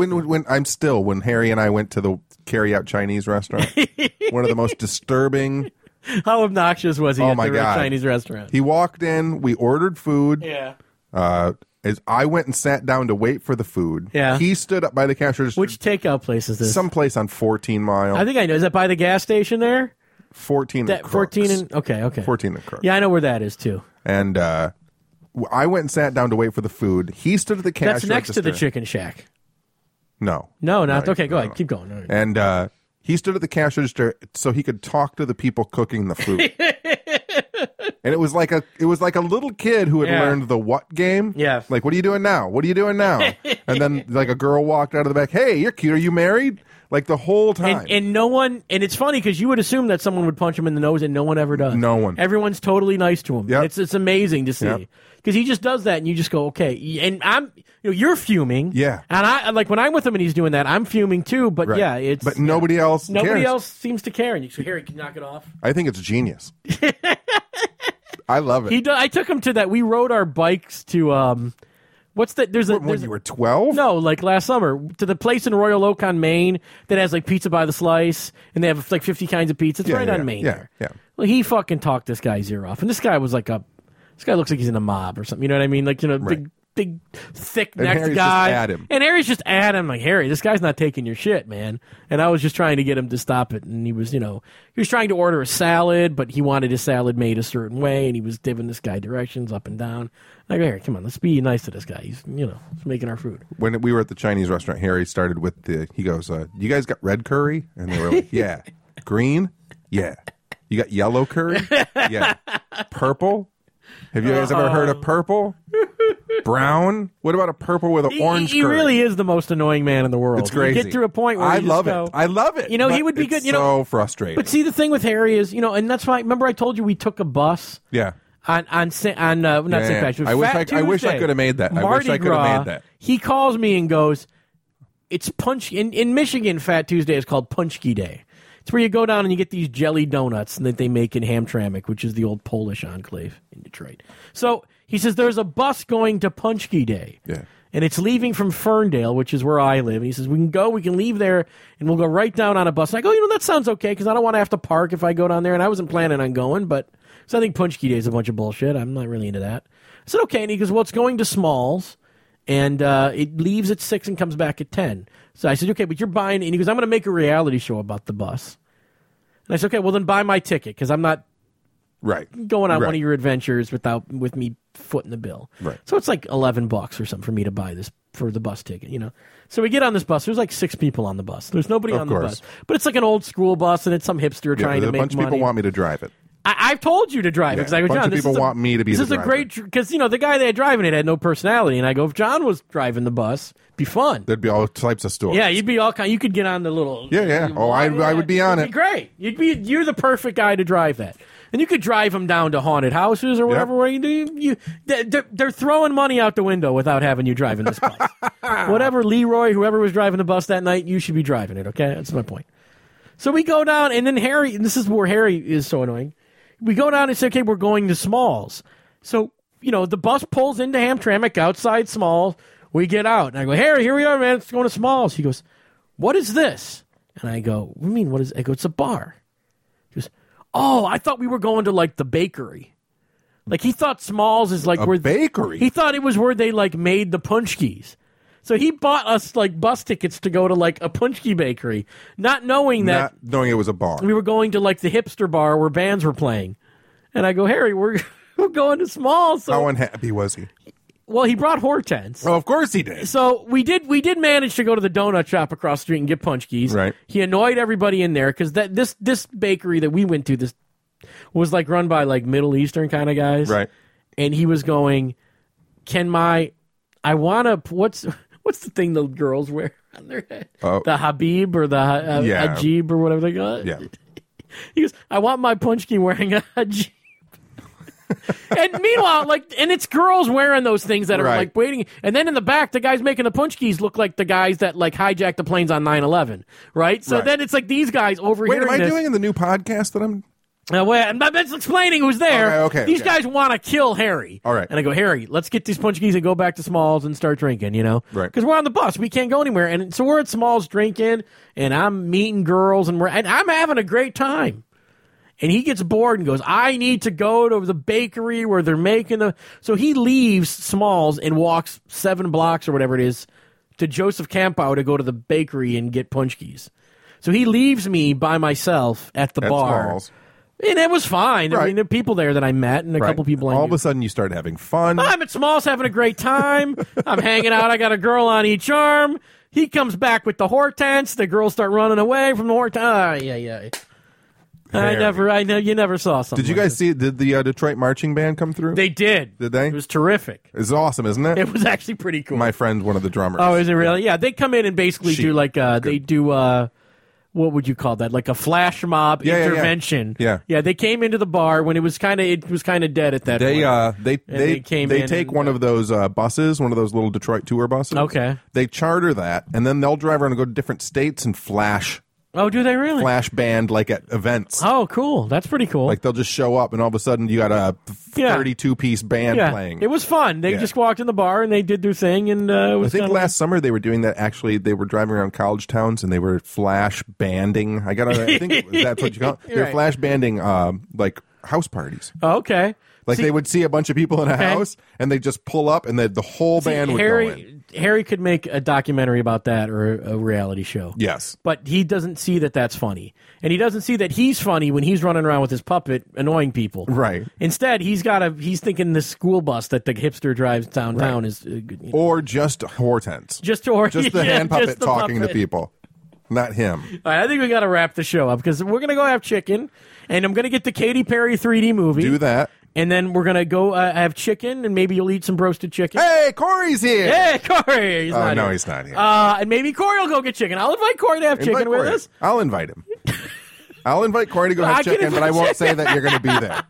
when Harry and I went to the carry-out Chinese restaurant, one of the most disturbing. How obnoxious was he at the God. Chinese restaurant? He walked in. We ordered food. Yeah. As I went and sat down to wait for the food, he stood up by the cash register. Which takeout place is this? Someplace on 14 Mile. I think I know. Is that by the gas station there? 14 and Crooks. 14 and okay. 14 and Crooks. Yeah, I know where that is too. And I went and sat down to wait for the food. He stood at the cash register. That's next to the Chicken Shack. No, not okay. Go ahead, keep going. Right. And he stood at the cash register so he could talk to the people cooking the food. And it was like a little kid who had learned the what game. Yeah. Like, what are you doing now? What are you doing now? And then like a girl walked out of the back. Hey, you're cute. Are you married? Like the whole time. And no one, and it's funny because you would assume that someone would punch him in the nose and no one ever does. No one. Everyone's totally nice to him. Yep. It's amazing to see. Because he just does that and you just go, okay. And you're fuming. Yeah. And I, like when I'm with him and he's doing that, I'm fuming too. But it's. But nobody else cares. Nobody else seems to care. And you say, Harry, can you knock it off? I think it's genius. I love it. I took him to that. We rode our bikes to, what's that? When you were 12? No, like last summer to the place in Royal Oak on Main that has like pizza by the slice, and they have like 50 kinds of pizza. It's right on Main. Yeah. Well, he fucking talked this guy's ear off, and this guy was like this guy looks like he's in a mob or something. You know what I mean? Like big thick necked guy. Just at him. And Harry's just at him like, Harry, this guy's not taking your shit, man. And I was just trying to get him to stop it, and he was trying to order a salad, but he wanted his salad made a certain way, and he was giving this guy directions up and down. I go, Harry, come on, let's be nice to this guy. He's, he's making our food. When we were at the Chinese restaurant, Harry started with he goes, you guys got red curry? And they were like, yeah. Green? Yeah. You got yellow curry? Yeah. Purple? Have you guys ever heard of purple? Brown? What about a purple with an orange curry? He really is the most annoying man in the world. It's crazy. You get to a point where I love it. He would be good. So frustrating. But see, the thing with Harry is, and that's why, remember I told you we took a bus? Yeah. On St. Patrick's. I wish I could have made that. Mardi Gras, he calls me and goes, it's Punch in Michigan. Fat Tuesday is called Punchki Day. It's where you go down and you get these jelly donuts that they make in Hamtramck, which is the old Polish enclave in Detroit. So he says there's a bus going to Punchki Day. Yeah. And it's leaving from Ferndale, which is where I live. And he says, we can leave there, and we'll go right down on a bus. And I go, that sounds okay, because I don't want to have to park if I go down there. And I wasn't planning on going, but so I think Punchki Day is a bunch of bullshit. I'm not really into that. I said, okay. And he goes, well, it's going to Smalls, and it leaves at 6 and comes back at 10. So I said, okay, but you're buying, and he goes, I'm going to make a reality show about the bus. And I said, okay, well, then buy my ticket, because I'm not going on one of your adventures with me footing the bill. Right. So it's like $11 or something for me to buy this for the bus ticket, So we get on this bus. There's like 6 people on the bus. There's nobody on the bus. But it's like an old school bus, and it's some hipster trying to make money. A bunch of people want me to drive it. I've told you to drive it. Because I go, John, a bunch of people want me to be the driver. This is a great... Because, the guy they had driving it had no personality. And I go, if John was driving the bus, it'd be fun. There'd be all types of stories. Yeah, you'd be all kind... You could get on the little... Yeah. Oh, I would be on it. It'd be great. You're the perfect guy to drive that. And you could drive them down to haunted houses or whatever. Where they're throwing money out the window without having you driving this bus. Whatever Leroy, whoever was driving the bus that night, you should be driving it, okay? That's my point. So we go down, and then Harry... And this is where Harry is so annoying. We go down and say, okay, we're going to Smalls. So, the bus pulls into Hamtramck outside Smalls. We get out. And I go, Harry, here we are, man. It's going to Smalls. He goes, what is this? And I go, what do you mean, what is it? I go, it's a bar. He goes, oh, I thought we were going to, like, the bakery. Like, he thought Smalls is like... bakery? He thought it was where they, like, made the punchkis. So he bought us like bus tickets to go to like a Punchki bakery, not knowing it was a bar. We were going to like the hipster bar where bands were playing. And I go, Harry, we're going to Smalls. So, how unhappy was he? Well, he brought Hortense. Oh, of course he did. So we did manage to go to the donut shop across the street and get Punchkis. Right. He annoyed everybody in there because this bakery that we went to this was like run by like Middle Eastern kind of guys. Right. And he was going, what's the thing the girls wear on their head? The Habib or the Hajib or whatever they got? Yeah. He goes, I want my Punchki wearing a Hajib. And meanwhile, and it's girls wearing those things that are like waiting. And then in the back, the guys making the Punchkis look like the guys that like hijacked the planes on 9/11, right? So then it's like these guys overhearing Wait, am I this. doing in the new podcast that I'm... I'm just explaining who's there. Okay, these guys want to kill Harry. All right. And I go, Harry, let's get these Punchkis and go back to Smalls and start drinking, Right. Because we're on the bus. We can't go anywhere. And so we're at Smalls drinking, and I'm meeting girls, and I'm having a great time. And he gets bored and goes, I need to go to the bakery where they're making the... So he leaves Smalls and walks 7 blocks or whatever it is to Joseph Campow to go to the bakery and get Punchkis. So he leaves me by myself at the bar. Smalls. And it was fine. I mean, there are people there that I met and a couple people I knew. All of a sudden, you started having fun. I'm at Smalls having a great time. I'm hanging out. I got a girl on each arm. He comes back with the Hortense. The girls start running away from the Hortense. Yeah. I know you never saw something. Did you guys see? Did the Detroit marching band come through? They did. Did they? It was terrific. It's awesome, isn't it? It was actually pretty cool. My friend's one of the drummers. Oh, is it really? Yeah, they come in and basically do like they do. What would you call that? Like a flash mob intervention. Yeah. They came into the bar when it was kind of dead at that point. They take one of those buses, one of those little Detroit tour buses. Okay. They charter that, and then they'll drive around and go to different states and flash. Oh, do they really? Flash band like at events. Oh, cool. That's pretty cool. Like they'll just show up and all of a sudden you got a 32-piece band playing. It was fun. They just walked in the bar and they did their thing. And I think last summer they were doing that. Actually, they were driving around college towns and they were flash banding. I think that's what you call it. They were flash banding like house parties. Oh, okay. They would see a bunch of people in a house, and they'd just pull up, and the whole band would go in. Harry could make a documentary about that or a reality show. Yes. But he doesn't see that that's funny. And he doesn't see that he's funny when he's running around with his puppet annoying people. Right. Instead, he's thinking the school bus that the hipster drives downtown is... Or just Hortense. Just the hand puppet talking to people. Not him. All right, I think we got to wrap the show up because we're going to go have chicken, and I'm going to get the Katy Perry 3D movie. Do that. And then we're going to go have chicken, and maybe you'll eat some roasted chicken. Hey, Corey's here. Hey, Corey. He's not here. He's not here. And maybe Corey will go get chicken. I'll invite Corey to have chicken with us. I'll invite him. I'll invite Corey to go have chicken, but I won't say that you're going to be there.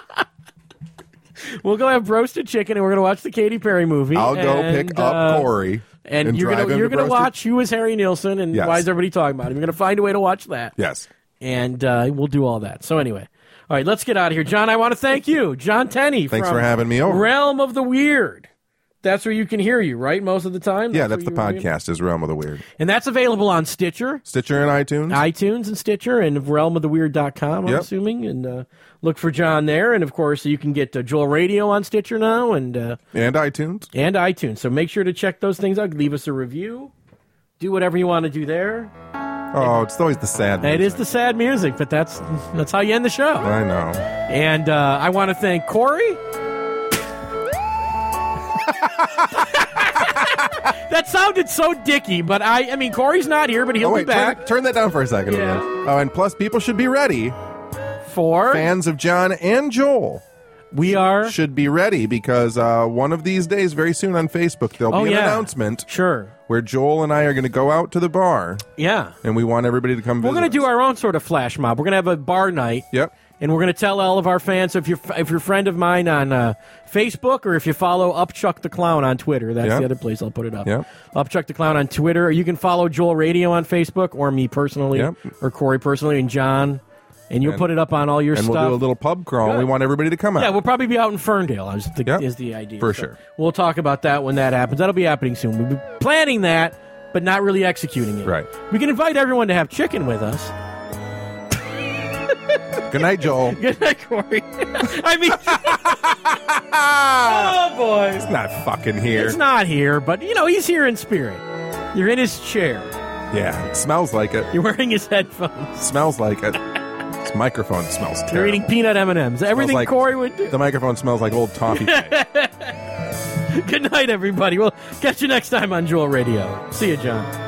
We'll go have roasted chicken, and we're going to watch the Katy Perry movie. I'll go pick up Corey. And you're going to watch Who is Harry Nilsson, and why is everybody talking about him? You're going to find a way to watch that. Yes. And we'll do all that. So anyway. All right, let's get out of here. John, I want to thank you. John Tenney. Thanks for having me over. Realm of the Weird. That's where you can hear you, right? Most of the time? Yeah, that's the podcast is Realm of the Weird. And that's available on Stitcher. Stitcher and iTunes. iTunes and Stitcher and realmoftheweird.com, I'm assuming. And look for John there. And, of course, you can get Joel Radio on Stitcher now. And iTunes. And iTunes. So make sure to check those things out. Leave us a review. Do whatever you want to do there. Oh, it's always the sad music. It is the sad music, but that's how you end the show. I know. And I want to thank Corey. That sounded so dicky, but I mean, Corey's not here, but he'll be back. Turn that down for a second. Yeah. Oh, and plus, people should be ready. For? Fans of John and Joel. Should be ready because one of these days, very soon on Facebook, there'll be an announcement. Sure. Where Joel and I are going to go out to the bar. Yeah. And we want everybody to come visit. We're going to do our own sort of flash mob. We're going to have a bar night. Yep. And we're going to tell all of our fans, so if you're a friend of mine on Facebook or if you follow Upchuck the Clown on Twitter, that's the other place I'll put it up. Yep. Upchuck the Clown on Twitter. Or you can follow Joel Radio on Facebook or me personally or Corey personally and John. And you'll put it up on all your stuff. And we'll do a little pub crawl. Good. We want everybody to come out. Yeah, we'll probably be out in Ferndale is the idea. For sure. We'll talk about that when that happens. That'll be happening soon. We'll be planning that, but not really executing it. Right. We can invite everyone to have chicken with us. Good night, Joel. Good night, Corey. I mean... Oh, boy. It's not fucking here. It's not here, but, he's here in spirit. You're in his chair. Yeah, it smells like it. You're wearing his headphones. Smells like it. This microphone smells terrible. You're eating peanut M&Ms. Everything like, Corey would do. The microphone smells like old toffee cake. Good night, everybody. We'll catch you next time on Jewel Radio. See you, John.